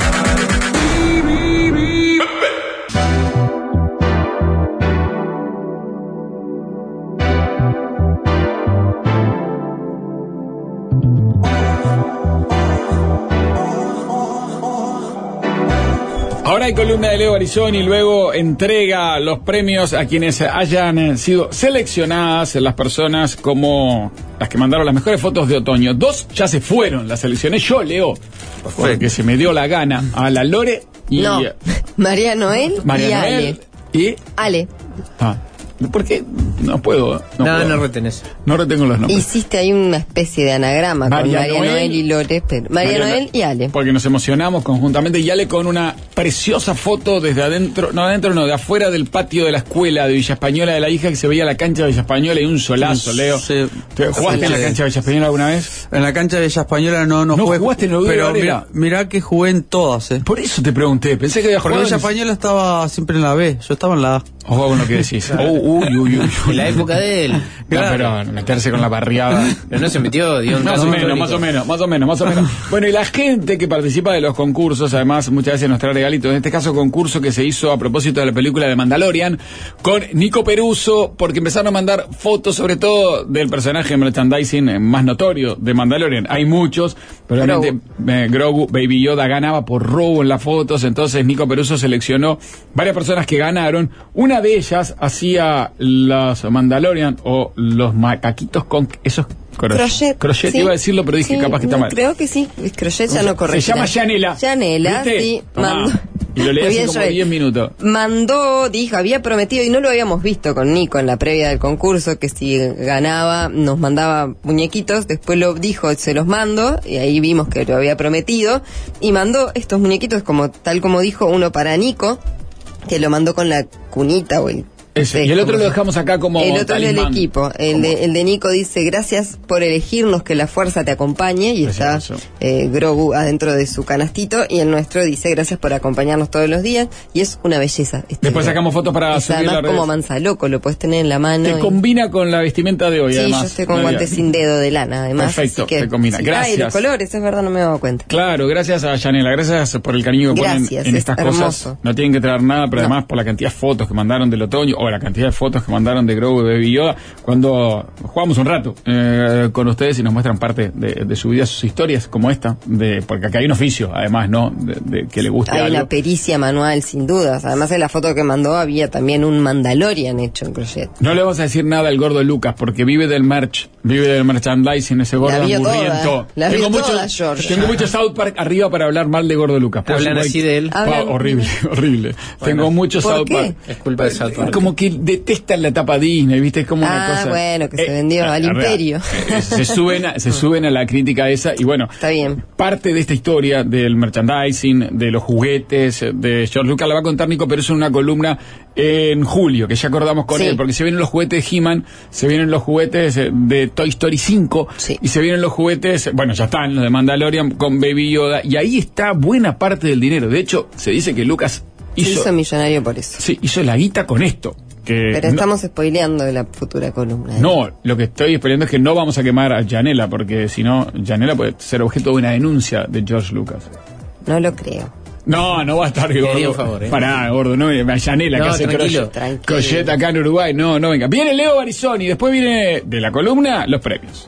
Ahora hay columna de Leo Barizón y luego entrega los premios a quienes hayan sido seleccionadas las personas como las que mandaron las mejores fotos de otoño. Dos ya se fueron, las seleccioné yo, Leo, porque se me dio la gana, a la Lore y No, María Noel María y Noel Ale. y Ale. ah, ¿por qué? No puedo. No, No, puedo. no retenés. No retengo los nombres. Hiciste ahí una especie de anagrama María con María Noel. Noel, y Lore, pero María, María Noel No- y Ale. Porque nos emocionamos conjuntamente y Ale con una preciosa foto desde adentro, no adentro, no, de afuera del patio de la escuela de Villa Española de la hija, que se veía la cancha de Villa Española y un solazo, Leo. Sí. ¿Te- ¿Jugaste en la cancha de Villa Española alguna vez? En la cancha de Villa Española no, no, ¿No jugué. jugaste en el Oduber Pero Varela? mirá, mirá que jugué en todas, eh. Por eso te pregunté, pensé que había Porque jugado Villa en- Española estaba siempre en la B, yo estaba en la A. Ojo con lo que decís. Oh, uy, uy, uy. En la época de él. No, Claro. pero meterse con la barriada. Pero no se metió, dio un Más dato o menos, histórico. más o menos, más o menos, más o menos. Bueno, y la gente que participa de los concursos, además, muchas veces nos trae regalitos. En este caso, concurso que se hizo a propósito de la película de Mandalorian, con Nico Peruso, porque empezaron a mandar fotos, sobre todo, del personaje merchandising más notorio de Mandalorian. Hay muchos, pero realmente eh, Grogu, Baby Yoda ganaba por robo en las fotos, entonces Nico Peruso seleccionó varias personas que ganaron. Una de ellas hacía los Mandalorian o los macaquitos con esos crochet. Crochet. Crochet, sí. iba a decirlo, pero dije Sí, capaz que está no, mal. Creo que sí, es crochet ya Se- no correcta. se llama Yanela. Yanela, ¿Viste? sí. Tomá. Mandó. Y lo leí Muy hace bien, como Joel. diez minutos. Mandó, dijo, había prometido, y no lo habíamos visto con Nico en la previa del concurso, que si ganaba nos mandaba muñequitos, después lo dijo, se los mando, y ahí vimos que lo había prometido, y mandó estos muñequitos, como tal como dijo, uno para Nico, que lo mandó con la cunita o el... Ese. Sí, Y el otro como- lo dejamos acá como El otro es del talismán. equipo. El de, el de Nico dice, gracias por elegirnos, que la fuerza te acompañe. Y está eh, Grogu adentro de su canastito. Y el nuestro dice, gracias por acompañarnos todos los días. Y es una belleza. Este Después sacamos fotos para es subir además a las redes. como manzaloco, lo puedes tener en la mano. Te y- combina con la vestimenta de hoy, Sí, además. yo estoy con Nadia. guantes sin dedo de lana, además. Perfecto, así que- te combina. sí. Gracias. Ay, los colores, es verdad, no me he dado cuenta. Claro, gracias a Yanela, gracias por el cariño que Gracias, ponen en es estas hermoso. cosas. No tienen que traer nada, pero además por la cantidad de fotos que mandaron del otoño, o la cantidad de fotos que mandaron de Grogu y Baby Yoda, cuando jugamos un rato eh, con ustedes y nos muestran parte de, de su vida, sus historias como esta, de porque acá hay un oficio, además, ¿no? De, de que le guste Hay algo. una pericia manual, sin dudas. Además, en la foto que mandó había también un Mandalorian hecho en crochet. No le vamos a decir nada al gordo Lucas, porque vive del merch, vive del merchandising, ese gordo La vio hamburriento. toda, la tengo vio mucho, toda, George. tengo mucho South Park arriba para hablar mal de gordo Lucas. Por Hablan supuesto. así de él. Pa, Hablan- horrible, horrible. tengo mucho ¿por South qué? Park. Es culpa de South Park. Como que detestan la etapa Disney, ¿viste? Es como una Ah, cosa. bueno, que se Eh, vendió al real. imperio. Eh, se suben a, se suben a la crítica esa y bueno, Está bien. parte de esta historia del merchandising, de los juguetes, de George Lucas la va a contar Nico Peruso en una columna en julio, que ya acordamos con Sí. él, porque se vienen los juguetes de He-Man, se vienen los juguetes eh, de Toy Story cinco y se vienen los juguetes, bueno, ya están los de Mandalorian con Baby Yoda y ahí está buena parte del dinero. De hecho, se dice que Lucas Se hizo, hizo millonario por eso. sí, hizo la guita con esto. Que Pero no- estamos spoileando de la futura columna. ¿eh? no, lo que estoy esperando es que no vamos a quemar a Yanela, porque si no, Yanela puede ser objeto de una denuncia de George Lucas. No lo creo. No, no va a estar Le haría gordo. un favor, ¿eh? Pará, gordo, no, a Yanela No, que hace tranquilo. crochet, Tranquilo. crochet acá en Uruguay, no, no venga. Viene Leo Barizón y después viene de la columna los premios.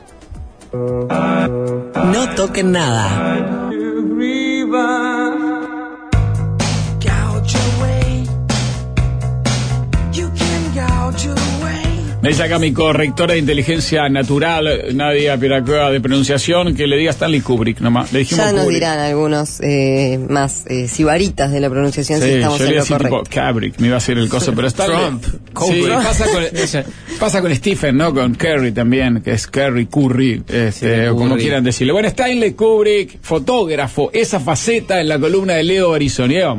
No toquen nada. Me dice acá mi correctora de inteligencia natural, Nadia Piracoa, de pronunciación, que le diga Stanley Kubrick nomás. Le dijimos Ya nos Kubrick. dirán algunos eh, más eh, sibaritas de la pronunciación si Sí, estamos yo le en iba a lo decir tipo correcto. Kubrick, me iba a hacer el coso, pero está Trump. Sí, Kubrick. pasa con, pasa con Stephen, ¿no? Con Curry también, que es Curry, Curry, este, Sí, o como Curry. quieran decirle. Bueno, Stanley Kubrick, fotógrafo, esa faceta en la columna de Leo Barizón. Y ahí vamos, Leo.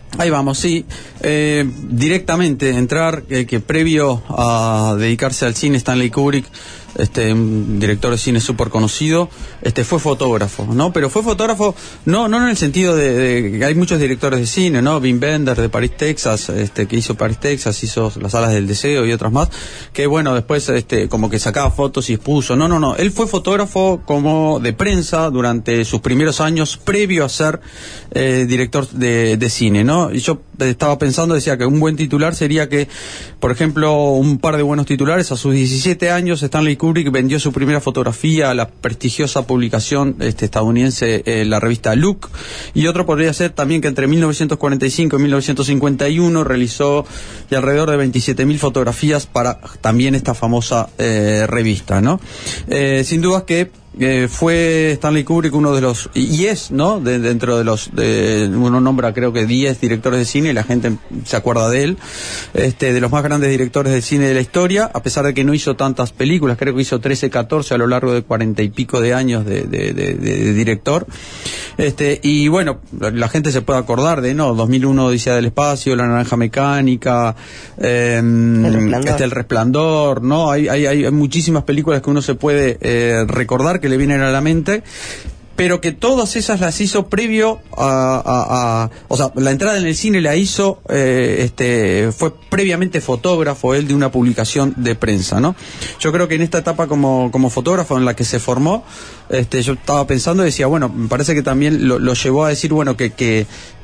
Ahí vamos, sí. Eh, directamente entrar, eh, que previo a dedicarse al cine, Stanley Kubrick, este, un director de cine súper conocido, este, fue fotógrafo, ¿no? Pero fue fotógrafo, no, no en el sentido de, de, hay muchos directores de cine, ¿no? Wim Wenders de París, Texas, este, que hizo París, Texas, hizo Las Alas del Deseo y otras más, que bueno, después, este, como que sacaba fotos y expuso. No, no, no. Él fue fotógrafo como de prensa durante sus primeros años, previo a ser, eh, director de, de cine, ¿no? Y yo estaba pensando, decía que un buen titular sería que, por ejemplo, un par de buenos titulares, a sus diecisiete años, Stanley Kubrick vendió su primera fotografía a la prestigiosa publicación este, estadounidense, eh, la revista Look, y otro podría ser también que entre mil novecientos cuarenta y cinco y mil novecientos cincuenta y uno realizó de alrededor de veintisiete mil fotografías para también esta famosa eh, revista, ¿no? Eh, sin duda que Eh, fue Stanley Kubrick uno de los, y es, ¿no? De, dentro de los, de, uno nombra creo que diez directores de cine y la gente se acuerda de él, este, de los más grandes directores de cine de la historia, a pesar de que no hizo tantas películas, creo que hizo trece, catorce a lo largo de cuarenta y pico de años de, de, de, de, de director. Este, y bueno, la gente se puede acordar de, ¿no? dos mil uno Odisea del Espacio, La Naranja Mecánica, eh, el Resplandor, este, el Resplandor, ¿no? Hay, hay, hay muchísimas películas que uno se puede eh, recordar que le vienen a la mente, pero que todas esas las hizo previo a, a, a o sea, la entrada en el cine la hizo, eh, este, fue previamente fotógrafo él de una publicación de prensa, ¿no? Yo creo que en esta etapa como, como fotógrafo en la que se formó, este, yo estaba pensando y decía, bueno, me parece que también lo, lo llevó a decir, bueno, que, que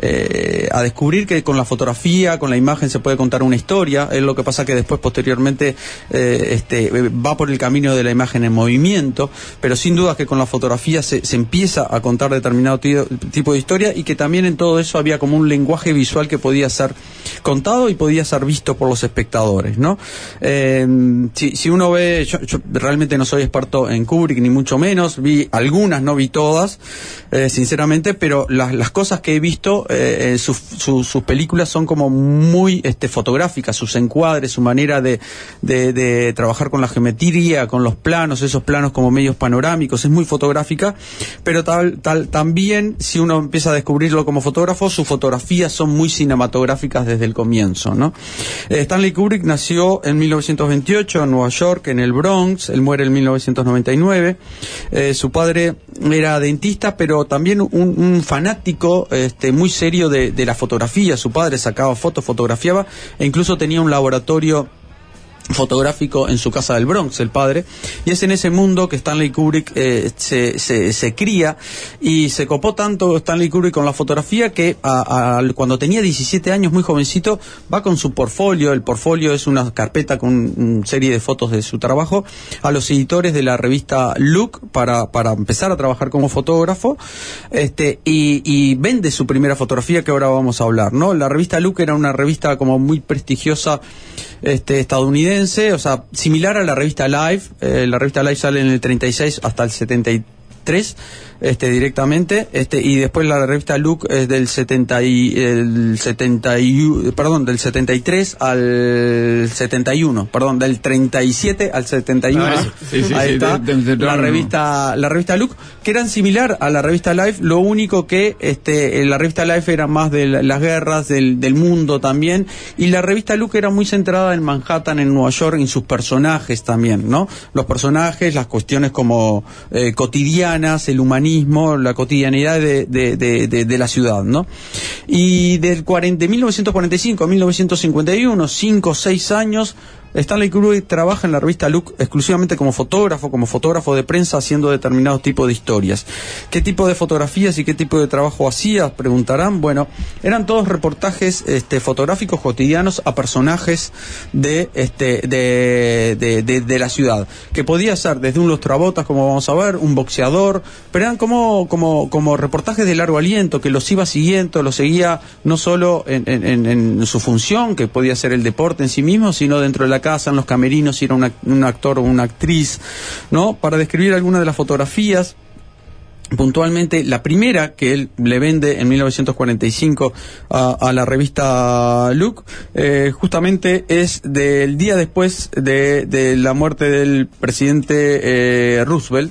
eh, a descubrir que con la fotografía, con la imagen se puede contar una historia. Es lo que pasa que después, posteriormente, eh, este, va por el camino de la imagen en movimiento, pero sin duda que con la fotografía se, se empieza a contar determinado tío, tipo de historia, y que también en todo eso había como un lenguaje visual que podía ser contado y podía ser visto por los espectadores, ¿no? Eh, si, si uno ve, yo, yo realmente no soy experto en Kubrick, ni mucho menos, vi algunas, no vi todas, eh, sinceramente, pero las, las cosas que he visto, eh, sus, sus, sus películas son como muy este, fotográficas, sus encuadres, su manera de, de, de trabajar con la geometría, con los planos, esos planos como medios panorámicos, es muy fotográfica, pero tal, tal, también, si uno empieza a descubrirlo como fotógrafo, sus fotografías son muy cinematográficas desde el comienzo, ¿no? Eh, Stanley Kubrick nació en mil novecientos veintiocho en Nueva York, en el Bronx. Él muere en mil novecientos noventa y nueve. Eh, su padre era dentista, pero también un, un fanático este, muy serio de, de la fotografía. Su padre sacaba fotos, fotografiaba, e incluso tenía un laboratorio fotográfico en su casa del Bronx, el padre, y es en ese mundo que Stanley Kubrick eh, se, se, se cría, y se copó tanto Stanley Kubrick con la fotografía que a, a, cuando tenía diecisiete años, muy jovencito, va con su portfolio. El portfolio es una carpeta con una serie de fotos de su trabajo a los editores de la revista Look para, para empezar a trabajar como fotógrafo, este, y, y vende su primera fotografía, que ahora vamos a hablar, ¿no? La revista Look era una revista como muy prestigiosa, este, estadounidense, o sea, similar a la revista Life. Eh, la revista Life sale en el treinta y seis hasta el setenta y tres, este, directamente, este, y después la revista Look es del setenta y, el setenta y, perdón, del setenta y tres al setenta y uno, perdón, del treinta y siete al setenta y uno. Ah, sí, sí, ahí sí, está, de, de, de, la revista, la revista Look, que eran similar a la revista Life, lo único que, este, la revista Life era más de las guerras, del, del mundo también, y la revista Look era muy centrada en Manhattan, en Nueva York, en sus personajes también, ¿no? Los personajes, las cuestiones como eh, cotidianas, el humanismo, la cotidianidad de, de, de, de, de la ciudad, ¿no? Y del cuarenta, de mil novecientos cuarenta y cinco a mil novecientos cincuenta y uno, cinco o seis años, Stanley Kubrick trabaja en la revista Look exclusivamente como fotógrafo, como fotógrafo de prensa, haciendo determinados tipos de historias. ¿Qué tipo de fotografías y qué tipo de trabajo hacía? Preguntarán. Bueno, eran todos reportajes este, fotográficos cotidianos a personajes de, este, de, de, de, de la ciudad, que podía ser desde un lustrabotas, como vamos a ver, un boxeador, pero eran como, como, como reportajes de largo aliento, que los iba siguiendo, los seguía no solo en, en, en su función, que podía ser el deporte en sí mismo, sino dentro de la casa, en los camerinos, si era una, un actor o una actriz, ¿no? Para describir algunas de las fotografías. Puntualmente, la primera que él le vende en mil novecientos cuarenta y cinco a, a la revista Look, eh, justamente es del día después de, de la muerte del presidente eh, Roosevelt,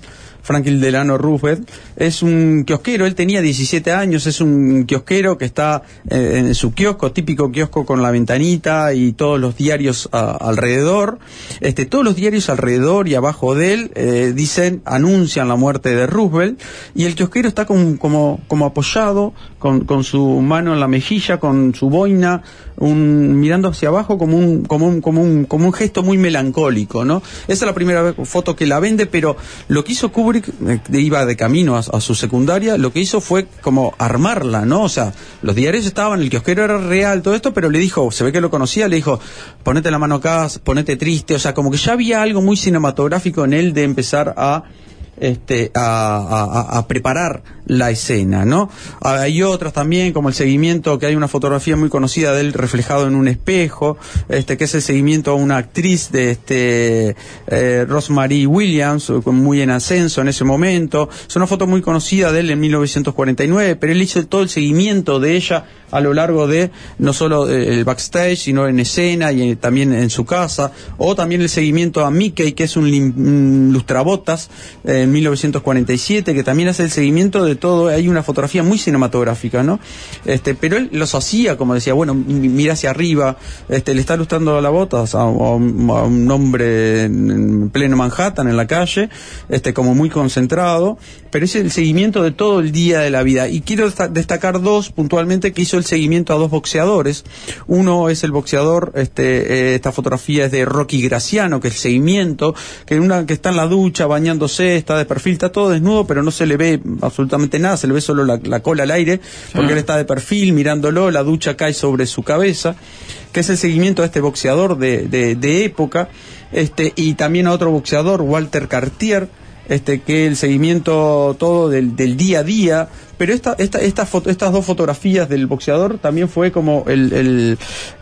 Franklin Delano Roosevelt. Es un kiosquero, él tenía diecisiete años, es un kiosquero que está eh, en su kiosco, típico kiosco con la ventanita y todos los diarios a, alrededor. Este, todos los diarios alrededor y abajo de él eh, dicen, anuncian la muerte de Roosevelt, y el kiosquero está como, como, como apoyado, con, con su mano en la mejilla, con su boina, un, mirando hacia abajo como un, como un, como un, como un gesto muy melancólico, ¿no? Esa es la primera foto que la vende, pero lo que hizo Kubrick, eh, iba de camino a, a su secundaria, lo que hizo fue como armarla, ¿no? O sea, los diarios estaban, el kiosquero era real, todo esto, pero le dijo, se ve que lo conocía, le dijo, ponete la mano acá, ponete triste, o sea, como que ya había algo muy cinematográfico en él de empezar a Este, a, a, a preparar la escena, ¿no? Hay otras también, como el seguimiento, que hay una fotografía muy conocida de él reflejado en un espejo, este, que es el seguimiento a una actriz de este eh, Rosemary Williams, muy en ascenso en ese momento. Es una foto muy conocida de él en mil novecientos cuarenta y nueve, pero él hizo todo el seguimiento de ella a lo largo de no solo el backstage, sino en escena y en, también en su casa, o también el seguimiento a Mickey, que es un, un lustrabotas eh, en mil novecientos cuarenta y siete, que también hace el seguimiento de todo. Hay una fotografía muy cinematográfica, ¿no? Este, pero él los hacía, como decía, bueno, mira hacia arriba, este, le está lustrando las botas a, a, un, a un hombre en pleno Manhattan, en la calle, este, como muy concentrado, pero es el seguimiento de todo el día de la vida. Y quiero destacar dos puntualmente que hizo el seguimiento a dos boxeadores. Uno es el boxeador, este, eh, esta fotografía es de Rocky Graciano, que es el seguimiento, que una que está en la ducha bañándose, está de perfil, está todo desnudo, pero no se le ve absolutamente nada, se le ve solo la, la cola al aire, porque ah. él está de perfil mirándolo, la ducha cae sobre su cabeza, que es el seguimiento a este boxeador de, de, de época, este, y también a otro boxeador, Walter Cartier, este, que el seguimiento todo del, del día a día. Pero esta, esta, esta foto, estas dos fotografías del boxeador también fue como el, el,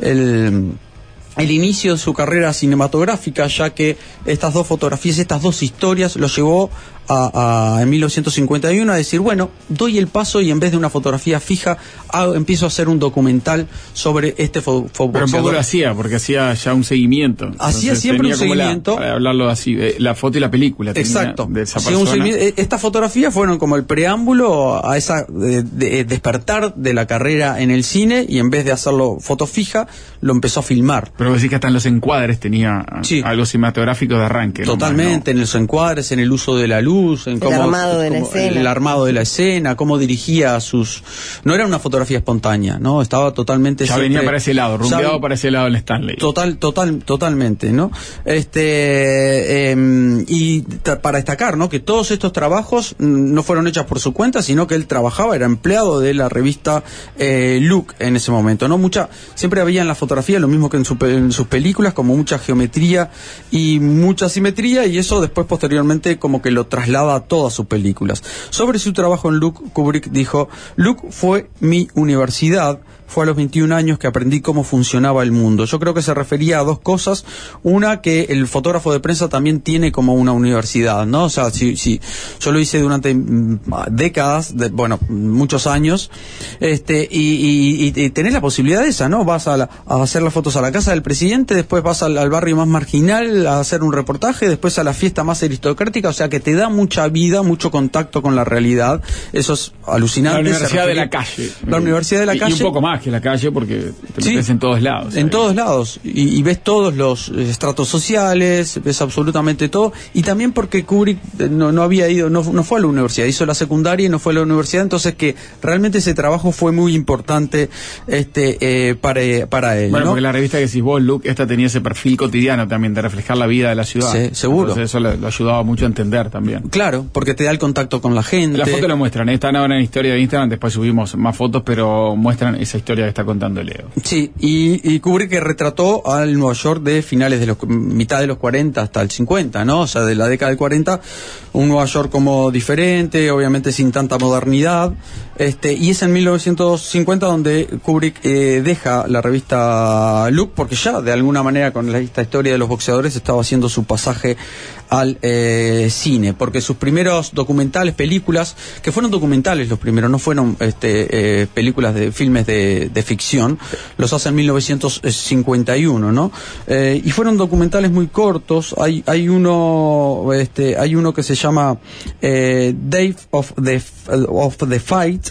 el el inicio de su carrera cinematográfica, ya que estas dos fotografías, estas dos historias, lo llevó a, a, en mil novecientos cincuenta y uno a decir, bueno, doy el paso y en vez de una fotografía fija, hago, empiezo a hacer un documental sobre este fo, fo, Pero un poco lo hacía, porque hacía ya un seguimiento. Entonces, hacía siempre un seguimiento. La, para hablarlo así, la foto y la película. Exacto. De esa hacía un Estas fotografías fueron como el preámbulo a esa de, de, despertar de la carrera en el cine, y en vez de hacerlo foto fija, lo empezó a filmar. Pero decís que hasta en los encuadres tenía sí. algo cinematográfico de arranque. Totalmente, ¿no? En los encuadres, en el uso de la luz, en el cómo, armado de cómo, la escena. El armado de la escena, cómo dirigía sus... No era una fotografía espontánea, ¿no? Estaba totalmente... Ya siempre... venía para ese lado, rumbeado para ese lado el Stanley. Total, total, totalmente, ¿no? Este, eh, y para destacar, ¿no? Que todos estos trabajos no fueron hechos por su cuenta, sino que él trabajaba, era empleado de la revista eh, Look en ese momento, ¿no? Mucha, siempre había en la fotografía, lo mismo que en, su, en sus películas, como mucha geometría y mucha simetría, y eso después posteriormente como que lo traslada a todas sus películas. Sobre su trabajo en Look, Kubrick dijo: Look fue mi universidad. Fue a los veintiún años que aprendí cómo funcionaba el mundo. Yo creo que se refería a dos cosas. Una, que el fotógrafo de prensa también tiene como una universidad, ¿no? O sea, si, si yo lo hice durante décadas, de, bueno, muchos años, este, y, y, y tenés la posibilidad esa, ¿no? Vas a, la, a hacer las fotos a la casa del presidente, después vas al, al barrio más marginal a hacer un reportaje, después a la fiesta más aristocrática, o sea que te da mucha vida, mucho contacto con la realidad. Eso es alucinante. La Universidad de la Calle. La Universidad de la Calle. Y un poco más que la calle, porque te metes sí, en todos lados. En ¿sabes? todos lados. Y, y ves todos los estratos sociales, ves absolutamente todo. Y también porque Kubrick no, no había ido, no, no fue a la universidad, hizo la secundaria y no fue a la universidad, entonces que realmente ese trabajo fue muy importante este eh, para, para él. Bueno, ¿no? porque la revista que decís vos, Look, esta tenía ese perfil cotidiano también, de reflejar la vida de la ciudad. Sí, seguro. Entonces eso lo, lo ayudaba mucho a entender también. Claro, porque te da el contacto con la gente. La foto lo muestran, ¿eh? Están ahora en historia de Instagram, después subimos más fotos, pero muestran esa historia que está contando Leo. Sí, y, y Kubrick que retrató al Nueva York de finales de los, mitad de los cuarenta hasta el cincuenta, ¿no? O sea, de la década del cuarenta, un Nueva York como diferente, obviamente sin tanta modernidad, este, y es en mil novecientos cincuenta donde Kubrick eh, deja la revista Look, porque ya de alguna manera con esta historia de los boxeadores estaba haciendo su pasaje al eh, cine, porque sus primeros documentales, películas, que fueron documentales los primeros, no fueron este, eh, películas de filmes de, de ficción, los hace en mil novecientos cincuenta y uno, ¿no? Eh, y fueron documentales muy cortos. Hay hay uno este hay uno que se llama eh, Day of the of the Fight,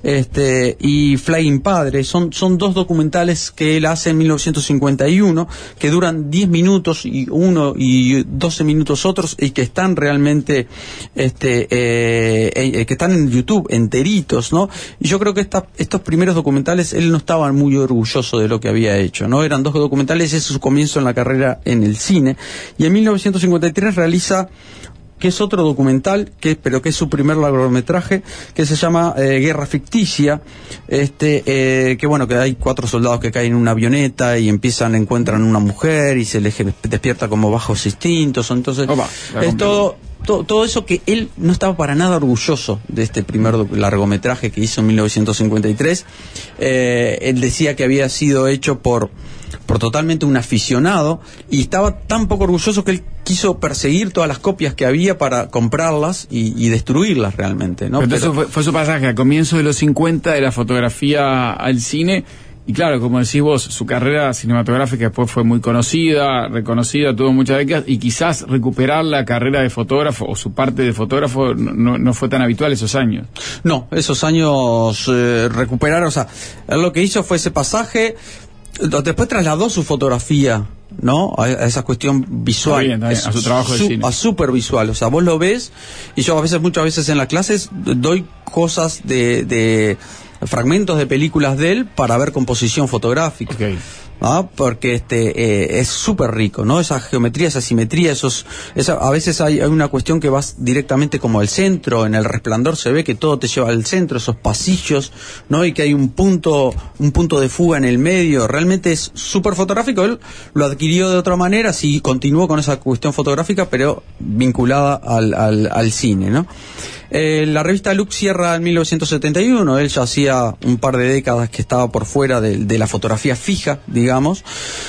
este y Flying Padre. Son son dos documentales que él hace en mil novecientos cincuenta y uno que duran diez minutos y uno y doce minutos otros, y que están realmente este eh, eh, que están en YouTube enteritos, ¿no? Y yo creo que esta, estos primeros documentales él no estaba muy orgulloso de lo que había hecho, ¿no? Eran dos documentales, es su comienzo en la carrera en el cine, y en mil novecientos cincuenta y tres realiza, que es otro documental, que pero que es su primer largometraje, que se llama eh, Guerra Ficticia, este eh, que bueno, que hay cuatro soldados que caen en una avioneta y empiezan, encuentran una mujer y se les despierta como bajos instintos, entonces Opa, es todo, todo todo eso que él no estaba para nada orgulloso de este primer largometraje que hizo en mil novecientos cincuenta y tres. Eh, él decía que había sido hecho por por totalmente un aficionado, y estaba tan poco orgulloso que él quiso perseguir todas las copias que había para comprarlas y, y destruirlas realmente, ¿no? Entonces Pero, fue, fue su pasaje a comienzos de los cincuenta de la fotografía al cine, y claro, como decís vos, su carrera cinematográfica después fue muy conocida, reconocida, tuvo muchas décadas, y quizás recuperar la carrera de fotógrafo o su parte de fotógrafo no, no fue tan habitual esos años. No, esos años eh, recuperar, o sea, él lo que hizo fue ese pasaje. Después trasladó su fotografía, ¿no? A, a esa cuestión visual. Está bien, está bien, a su trabajo de su, cine. A supervisual. O sea, vos lo ves, y yo a veces, muchas veces en las clases, doy cosas de, de fragmentos de películas de él para ver composición fotográfica. Okay. ¿Ah? Porque este eh, es súper rico, ¿no? Esa geometría, esa simetría, esos, esa, a veces hay, hay una cuestión que vas directamente como al centro. En El Resplandor se ve que todo te lleva al centro, esos pasillos, ¿no? Y que hay un punto, un punto de fuga en el medio. Realmente es súper fotográfico. Él lo adquirió de otra manera, sí continuó con esa cuestión fotográfica, pero vinculada al, al, al cine, ¿no? Eh, la revista Look cierra en mil novecientos setenta y uno, él ya hacía un par de décadas que estaba por fuera de, de la fotografía fija, digamos,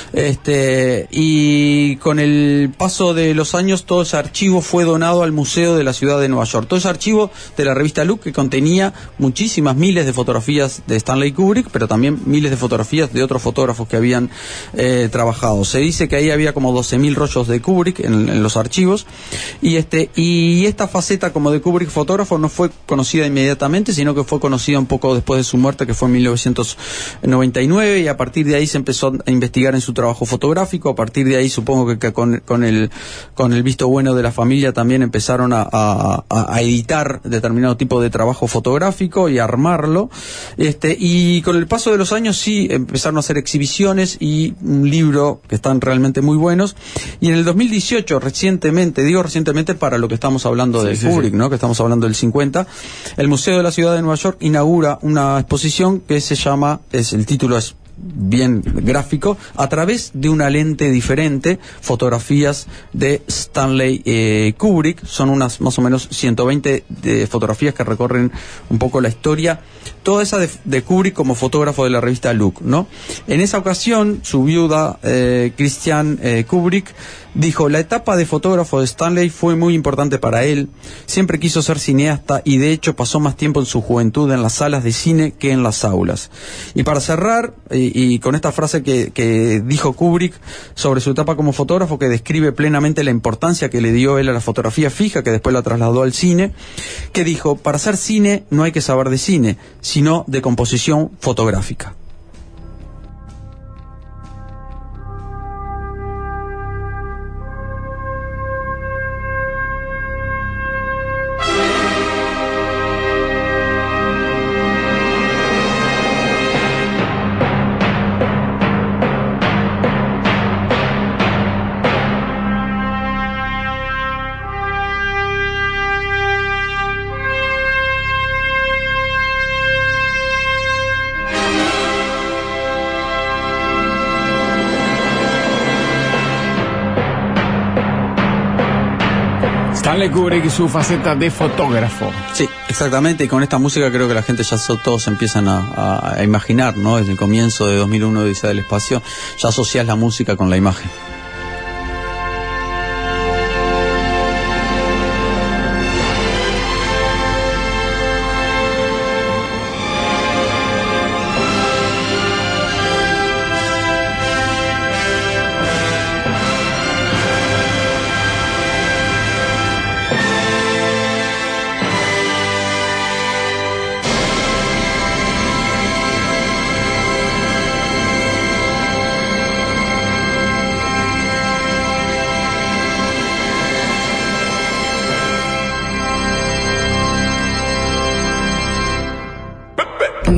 este, y con el paso de los años todo ese archivo fue donado al Museo de la Ciudad de Nueva York. Todo ese archivo de la revista Look, que contenía muchísimas miles de fotografías de Stanley Kubrick, pero también miles de fotografías de otros fotógrafos que habían eh, trabajado. Se dice que ahí había como doce mil rollos de Kubrick en, en los archivos, y este y esta faceta como de Kubrick fotógrafo no fue conocida inmediatamente, sino que fue conocida un poco después de su muerte, que fue en mil novecientos noventa y nueve, y a partir de ahí se empezó a investigar en su trabajo fotográfico. A partir de ahí supongo que, que con, con el con el visto bueno de la familia también empezaron a, a, a editar determinado tipo de trabajo fotográfico y a armarlo, este y con el paso de los años sí empezaron a hacer exhibiciones y un libro que están realmente muy buenos. Y en el dos mil dieciocho, recientemente, digo recientemente para lo que estamos hablando sí, de sí, Kubrick, sí. ¿no? Que estamos hablando del cincuenta, el Museo de la Ciudad de Nueva York inaugura una exposición que se llama, es el título es bien gráfico, a través de una lente diferente, fotografías de Stanley eh, Kubrick. Son unas más o menos ciento veinte de fotografías que recorren un poco la historia, toda esa de, de Kubrick como fotógrafo de la revista Look, ¿no? En esa ocasión, su viuda, eh, Christiane eh, Kubrick, dijo: la etapa de fotógrafo de Stanley fue muy importante para él. Siempre quiso ser cineasta y de hecho pasó más tiempo en su juventud en las salas de cine que en las aulas. Y para cerrar, y, y con esta frase que, que dijo Kubrick sobre su etapa como fotógrafo, que describe plenamente la importancia que le dio él a la fotografía fija, que después la trasladó al cine, que dijo: para hacer cine no hay que saber de cine, sino de composición fotográfica. Stanley Kubrick y su faceta de fotógrafo. Sí, exactamente, y con esta música creo que la gente ya so, todos empiezan a, a, a imaginar, ¿no? Desde el comienzo de dos mil uno, Odisea del Espacio, ya asocias la música con la imagen.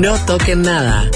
No toquen nada.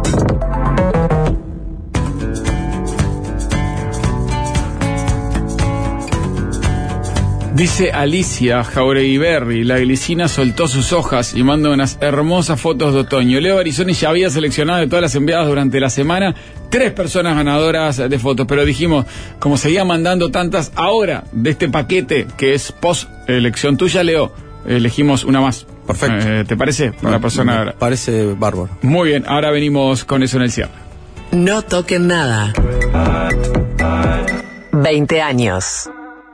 Dice Alicia Jauregui, la glicina soltó sus hojas y manda unas hermosas fotos de otoño. Leo Arizoni ya había seleccionado de todas las enviadas durante la semana tres personas ganadoras de fotos, pero dijimos, como seguía mandando tantas, ahora de este paquete que es post elección tuya, Leo, elegimos una más. Perfecto. Eh, ¿Te parece? Para la persona. Me parece bárbaro. Muy bien, ahora venimos con eso en el cierre. No toquen nada. veinte años.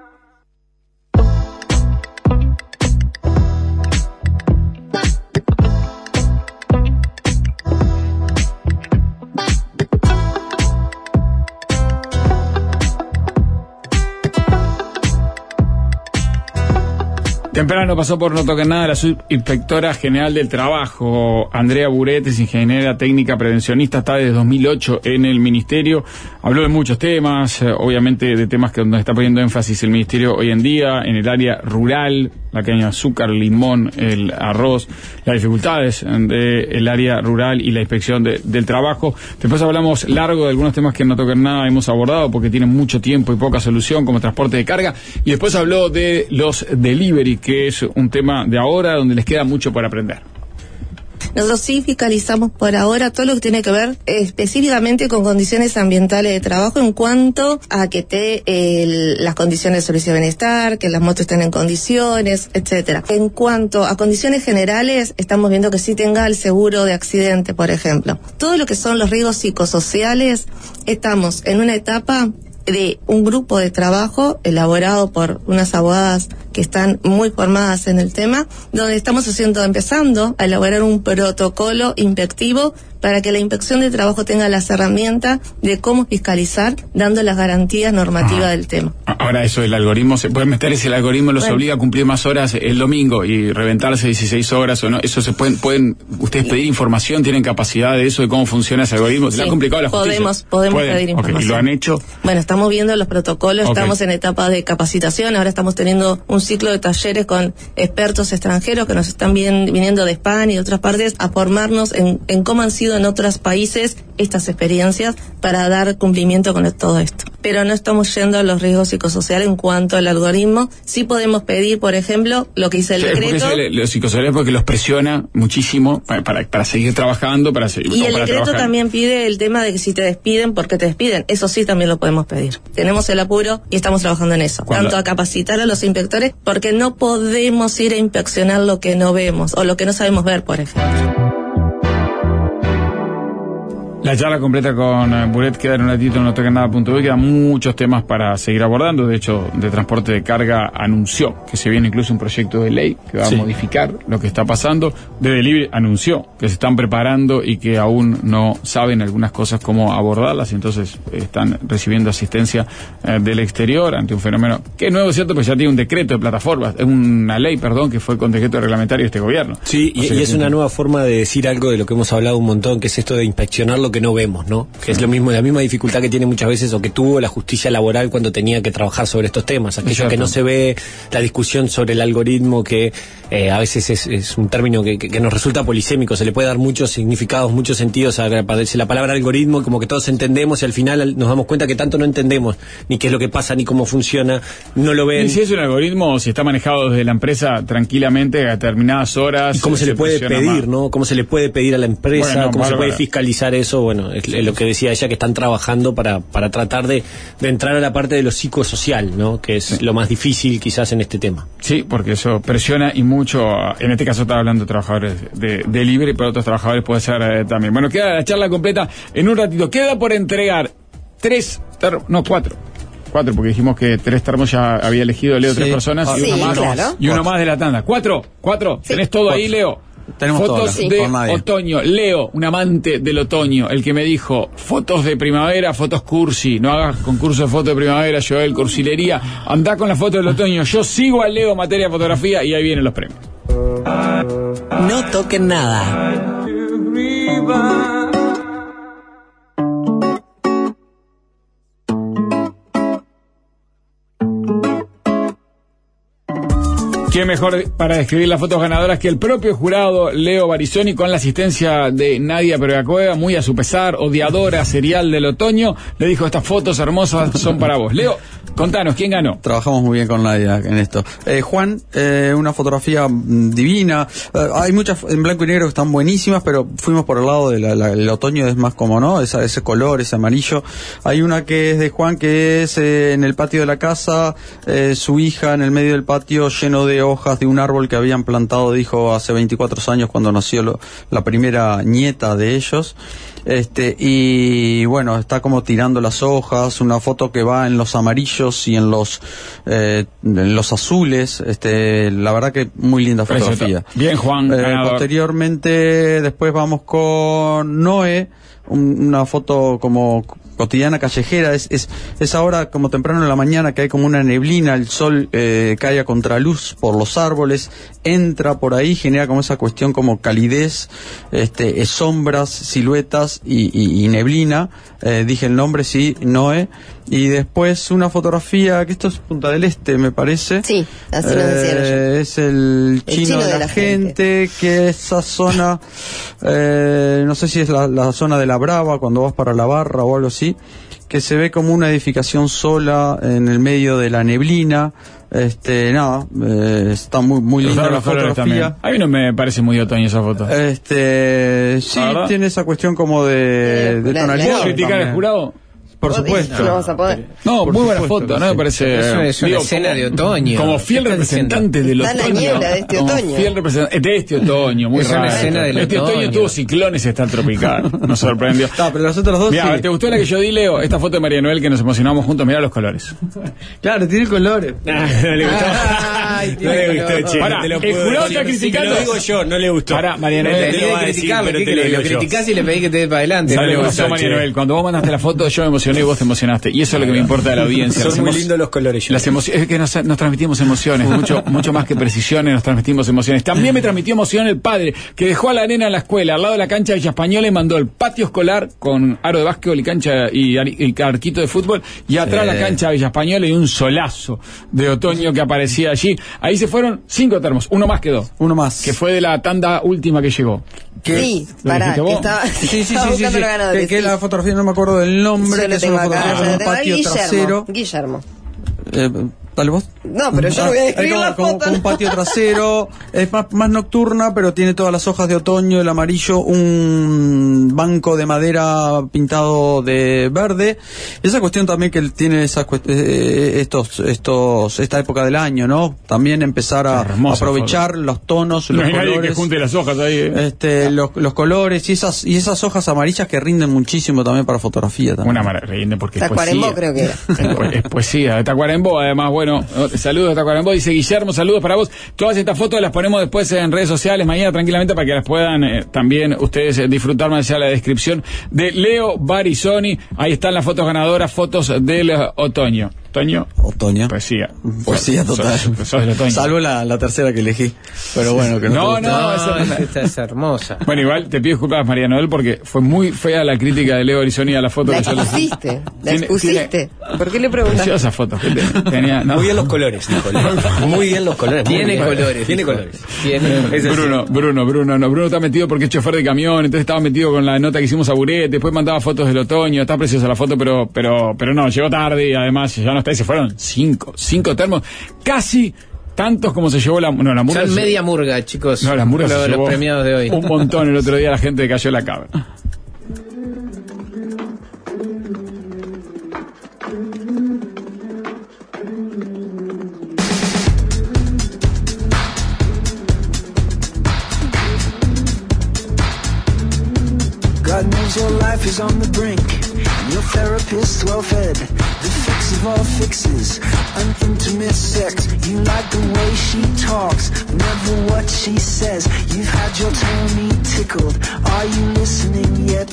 Temprano pasó por No Toquen Nada la subinspectora general del trabajo, Andrea Buret, es ingeniera técnica prevencionista, está desde dos mil ocho en el ministerio, habló de muchos temas, eh, obviamente de temas que donde está poniendo énfasis el ministerio hoy en día, en el área rural, la caña de azúcar, el limón, el arroz, las dificultades del área rural y la inspección de, del trabajo. Después hablamos largo de algunos temas que en No Toquen Nada hemos abordado porque tienen mucho tiempo y poca solución, como transporte de carga, y después habló de los delivery, que es un tema de ahora donde les queda mucho por aprender. Nosotros sí fiscalizamos por ahora todo lo que tiene que ver eh, específicamente con condiciones ambientales de trabajo en cuanto a que esté eh, las condiciones de servicio de bienestar, que las motos estén en condiciones, etcétera. En cuanto a condiciones generales, estamos viendo que sí tenga el seguro de accidente, por ejemplo. Todo lo que son los riesgos psicosociales, estamos en una etapa de un grupo de trabajo elaborado por unas abogadas que están muy formadas en el tema, donde estamos haciendo, empezando a elaborar un protocolo inspectivo para que la inspección de trabajo tenga las herramientas de cómo fiscalizar, dando las garantías normativas ah. del tema. Ahora eso, el algoritmo, se puede meter si el algoritmo los bueno. obliga a cumplir más horas el domingo y reventarse dieciséis horas o no, eso se pueden, pueden ustedes pedir información, tienen capacidad de eso, de cómo funciona ese algoritmo, se sí. le ha complicado la justicia. Podemos, podemos ¿Pueden? pedir información. Okay. ¿Y lo han hecho? Bueno, estamos viendo los protocolos, okay. estamos en etapa de capacitación, ahora estamos teniendo un ciclo de talleres con expertos extranjeros que nos están bien, viniendo de España y de otras partes a formarnos en, en cómo han sido en otros países estas experiencias para dar cumplimiento con todo esto. Pero no estamos yendo a los riesgos psicosociales en cuanto al algoritmo. Sí podemos pedir, por ejemplo, lo que dice el sí, decreto. Porque los psicosociales porque los presiona muchísimo para, para, para seguir trabajando, para seguir Y el para decreto trabajar. también pide el tema de que si te despiden, ¿por qué te despiden? Eso sí también lo podemos pedir. Tenemos el apuro y estamos trabajando en eso. ¿Cuándo? Tanto a capacitar a los inspectores, porque no podemos ir a inspeccionar lo que no vemos o lo que no sabemos ver, por ejemplo. La charla completa con uh, Buret queda en un ratito en no toquen nada punto uy. Quedan muchos temas para seguir abordando. De hecho, de transporte de carga anunció que se viene incluso un proyecto de ley que va sí. a modificar lo que está pasando. De Delivery anunció que se están preparando y que aún no saben algunas cosas cómo abordarlas. Y entonces eh, están recibiendo asistencia eh, del exterior ante un fenómeno que es nuevo, es cierto, pues ya tiene un decreto de plataformas. Es una ley, perdón, que fue con decreto reglamentario de este gobierno. Sí, y, o sea, y es una nueva forma de decir algo de lo que hemos hablado un montón, que es esto de inspeccionar lo que no vemos, ¿no? Que es lo mismo, la misma dificultad que tiene muchas veces o que tuvo la justicia laboral cuando tenía que trabajar sobre estos temas, aquello Exacto. que no se ve, la discusión sobre el algoritmo que eh, a veces es, es un término que, que, que nos resulta polisémico, se le puede dar muchos significados, muchos sentidos, aparece la palabra algoritmo, como que todos entendemos y al final nos damos cuenta que tanto no entendemos ni qué es lo que pasa ni cómo funciona, no lo ven. Y si es un algoritmo, si está manejado desde la empresa tranquilamente a determinadas horas. ¿Y cómo se, se le puede pedir, más? ¿no? ¿Cómo se le puede pedir a la empresa? Bueno, ¿Cómo bárbara. se puede fiscalizar eso? Bueno, es sí, lo que decía ella, que están trabajando para, para tratar de, de entrar a la parte de lo psicosocial, ¿no? Que es sí. lo más difícil quizás en este tema. Sí, porque eso presiona y mucho, en este caso está hablando de trabajadores de, de libre, y para otros trabajadores puede ser eh, también. Bueno, queda la charla completa en un ratito. Queda por entregar tres, ter- no, cuatro. Cuatro, porque dijimos que tres termos ya había elegido Leo, sí. tres personas ah, y, sí, uno más, claro. y uno más de la tanda. Cuatro, cuatro, sí. tenés todo cuatro. ahí, Leo. Tenemos fotos sí. de otoño. Leo, un amante del otoño, el que me dijo fotos de primavera, fotos cursi. No hagas concurso de fotos de primavera, Joel, cursilería. Andá con la foto del otoño. Yo sigo a Leo en materia de fotografía y ahí vienen los premios. No toquen nada. ¿Qué mejor para describir las fotos ganadoras que el propio jurado Leo Barisoni, con la asistencia de Nadia Prevacueva, muy a su pesar, odiadora serial del otoño, le dijo: estas fotos hermosas son para vos. Leo, contanos, ¿quién ganó? Trabajamos muy bien con Nadia en esto. Eh, Juan, eh, una fotografía mm, divina. Eh, hay muchas en blanco y negro que están buenísimas, pero fuimos por el lado del de otoño, es más como, ¿no? Esa, ese color, ese amarillo. Hay una que es de Juan, que es eh, en el patio de la casa, eh, su hija en el medio del patio lleno de hojas de un árbol que habían plantado, dijo, hace veinticuatro años cuando nació lo, la primera nieta de ellos. Este, y bueno, está como tirando las hojas, una foto que va en los amarillos y en los eh, en los azules. Este, la verdad que muy linda fotografía. Bien, Juan. Eh, posteriormente, después vamos con Noé, un, una foto como cotidiana callejera. Es, es, es ahora como temprano en la mañana, que hay como una neblina, el sol eh, cae a contraluz por los árboles, entra por ahí, genera como esa cuestión como calidez, este, eh, sombras, siluetas y, y, y neblina. Eh, dije el nombre, sí, Noé. Y después una fotografía, que esto es Punta del Este, me parece. Sí, así lo decía eh, Es el chino, el chino de, la de la gente, gente, que esa zona, eh, no sé si es la, la zona de La Brava, cuando vas para La Barra o algo así, que se ve como una edificación sola en el medio de la neblina. Este, nada, eh, está muy muy linda la fotografía. A mí no me parece muy de otoño esa foto. Este, sí, tiene esa cuestión como de, de tonalidad. ¿Puedo criticar al jurado? Por supuesto. No, vamos a poder. No, Por muy buena supuesto foto, ¿no? sí. Me parece. Eso es una digo, escena como, de otoño. Como fiel representante del Está otoño. la niebla de este como otoño. Fiel representante de este otoño, muy Es raro. una escena del este otoño. otoño. tuvo ciclones, está tropical. Nos sorprendió. No, pero los otros dos Mirá, sí. ¿te gustó la que yo di, Leo? Esta foto de María Noel que nos emocionamos juntos. Mirá los colores. Claro, tiene colores. No le gustó. Ay, no le gustó, che. Pará, no te lo el puedo jurado decir. está criticando. Si te lo digo yo, no le gustó. Pará, María No, Noel. te lo lo va a criticar, decir, pero ¿qué te lo querés? digo Lo yo. criticás y le pedís que te dé para adelante. ¿Sabes No lo le que gustó, pasó, María che. Noel? Cuando vos mandaste la foto, yo me emocioné y vos te emocionaste. Y eso es lo que me importa de la audiencia. Son Las muy emo- lindos los colores. Las emociones, es que nos, nos transmitimos emociones, mucho, mucho más que precisiones, nos transmitimos emociones. También me transmitió emoción el padre, que dejó a la nena en la escuela, al lado de la cancha de Villa Española, y mandó el patio escolar con aro de básquetbol y cancha y, ar- y arquito de fútbol, y atrás Sí. la cancha de Villa Española y un solazo de otoño que aparecía allí. Ahí se fueron cinco termos, uno más quedó. Uno más. Que fue de la tanda última que llegó. ¿Qué? Sí, ¿Lo pará, dijiste que vos? estaba, Sí, sí, sí, estaba sí, sí, buscando sí. los ganadores. Que, que sí. la fotografía no me acuerdo del nombre, Yo que lo es tengo una acá, fotografía yo con lo un tengo. patio Guillermo, trasero. Guillermo. Eh, dale vos. No, pero yo Ah, no voy a hay describir como, la como- foto. como un patio trasero, es más, más nocturna, pero tiene todas las hojas de otoño, el amarillo, un banco de madera pintado de verde. Esa cuestión también que tiene esas cuest- eh, estos, estos, esta época del año, ¿no? También empezar a Hermosa aprovechar foto. los tonos, No los hay nadie que colores. junte las hojas ahí. eh. Este, los, los colores y esas, y esas hojas amarillas que rinden muchísimo también para fotografía también. Una maravilla, porque es Tacuarembó poesía. creo que era. Es po- Es poesía, de Tacuarembó, además, bueno, saludos de Tacuarembó, dice Guillermo, saludos para vos. Todas estas fotos las ponemos después en redes sociales mañana tranquilamente para que las puedan eh, también ustedes eh, disfrutar más allá de la descripción de Leo Barisoni. Ahí están las fotos ganadoras, fotos del eh, otoño. ¿Otoño? Otoño. Poesía. Poesía total. Sos, sos del otoño. Salvo la, la tercera que elegí. Pero bueno, que no. No, te no, gusta. esa- esta es hermosa. Bueno, igual te pido disculpas, María Noel, porque fue muy fea la crítica de Leo Barisoni a la foto La que yo le expusiste, la Tiene- expusiste. ¿Por qué le preguntas? Preciosa foto. que te- Tenía, no. Muy bien los colores, Nicolás. Muy bien los colores. muy Tiene bien. colores. Tiene dijo. colores. Tiene Es así. Bruno, Bruno, Bruno, no, Bruno está metido porque es chofer de camión, entonces estaba metido con la nota que hicimos a Burete, después mandaba fotos del otoño, está preciosa la foto, pero, pero, pero no, llegó tarde y además ya no está, y se fueron cinco, cinco termos, casi tantos como se llevó la, no, la murga. Son se- media murga, chicos. No, la murga Lo- se los llevó premiados de hoy. un montón el otro día la gente cayó la cabra. God knows your life is on the brink. Your therapist well fed. The fix of all fixes. An intimate sex. You like the way she talks. Never what she says. You've had your tummy tickled. Are you listening yet?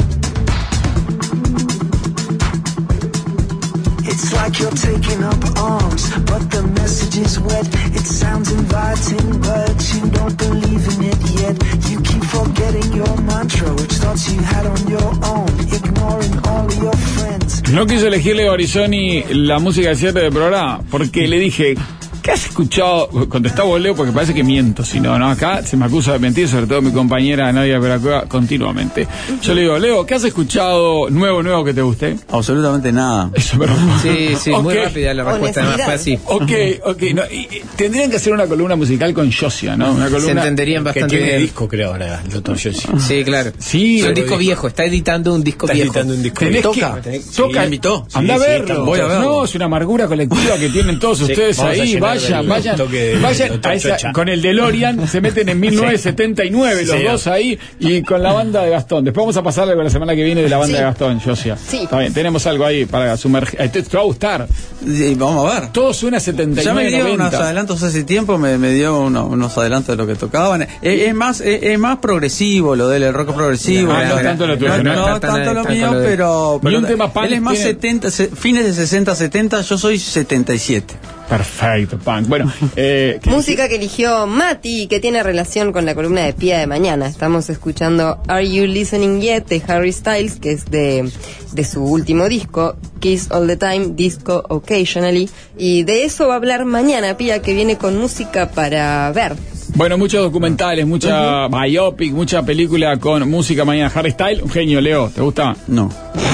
It's like you're taking up arms, but the message is wet. It sounds inviting, but you don't believe in it yet. You keep forgetting your mantra, which thoughts you had on your own, ignoring all of your friends. No quiso elegirle a Barisoni la música del cierre del programa, porque le dije, ¿qué has escuchado? Contestá vos, Leo, porque parece que miento. Si no, no, acá se me acusa de mentir, sobre todo mi compañera Nadia Veracruz, continuamente. Yo le digo, Leo, ¿qué has escuchado nuevo, nuevo que te guste? Absolutamente nada. Eso me rompe. Sí, sí, Okay. muy rápida la respuesta, además fue así. Ok, ok. No, y, y tendrían que hacer una columna musical con Josia, ¿no? Una columna Se entenderían bastante que tiene bien. disco, creo, ahora, el doctor Josi. Sí, claro. Sí, es un lo disco dijo. viejo, está editando un disco Está viejo. editando un disco Tenés viejo. que- Tenés- toca, sí, me invitó. anda a Sí, sí, verlo. voy a verlo. No, es una amargura colectiva que tienen todos Sí, ustedes vamos a ahí. llenar Vayan, del vayan, toque de- vayan doctor a esa- Chocha. con el DeLorean, se meten en mil novecientos setenta y nueve los Sí. dos ahí y con la banda de Gastón. Después vamos a pasarle con la semana que viene de la banda Sí. de Gastón, Josia. Sí. Está bien, tenemos algo ahí para sumergir. Te, te va a gustar. Sí, vamos a ver. Todo suena a setenta y Ya me nueve, dio unos noventa. adelantos hace tiempo, me, me dio uno- unos adelantos de lo que tocaban. Es, es más es, es más progresivo lo del rock progresivo. Ah, no no, tanto lo tuyo, no, ¿no? no Está- tanto lo está mío, con lo de- pero, Ni pero un tema punk él es más tiene- setenta, se- fines de sesenta, setenta, yo soy setenta y siete. Perfecto, punk. Bueno, eh, ¿qué- Música que eligió Mati, que tiene relación con la columna de Pía de mañana. Estamos escuchando Are You Listening Yet de Harry Styles, que es de, de su último disco, Kiss All the Time, Disco Occasionally. Y de eso va a hablar mañana, Pía, que viene con música para ver. Bueno, muchos documentales, mucha biopic, mucha película con música mañana. Harry Styles, un genio, Leo, ¿te gusta? No.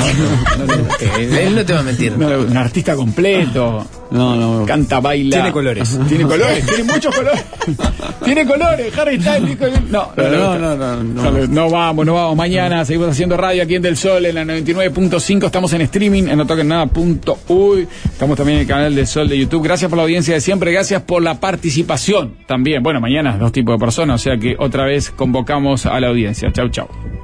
Él no te va a mentir. No, un artista completo. No, no. Canta, baila. Tiene colores. Tiene colores, tiene muchos colores. Tiene colores, Harry Styles. dijo- No, Pero no, no, no, no, no. no vamos, no vamos. Mañana seguimos haciendo radio aquí en Del Sol, en la noventa y nueve punto cinco. Estamos en streaming, en no toquen nada punto uy. Estamos también en el canal del Sol de YouTube. Gracias por la audiencia de siempre. Gracias por la participación también. Bueno, mañana dos tipos de personas, o sea que otra vez convocamos a la audiencia. Chau, chau.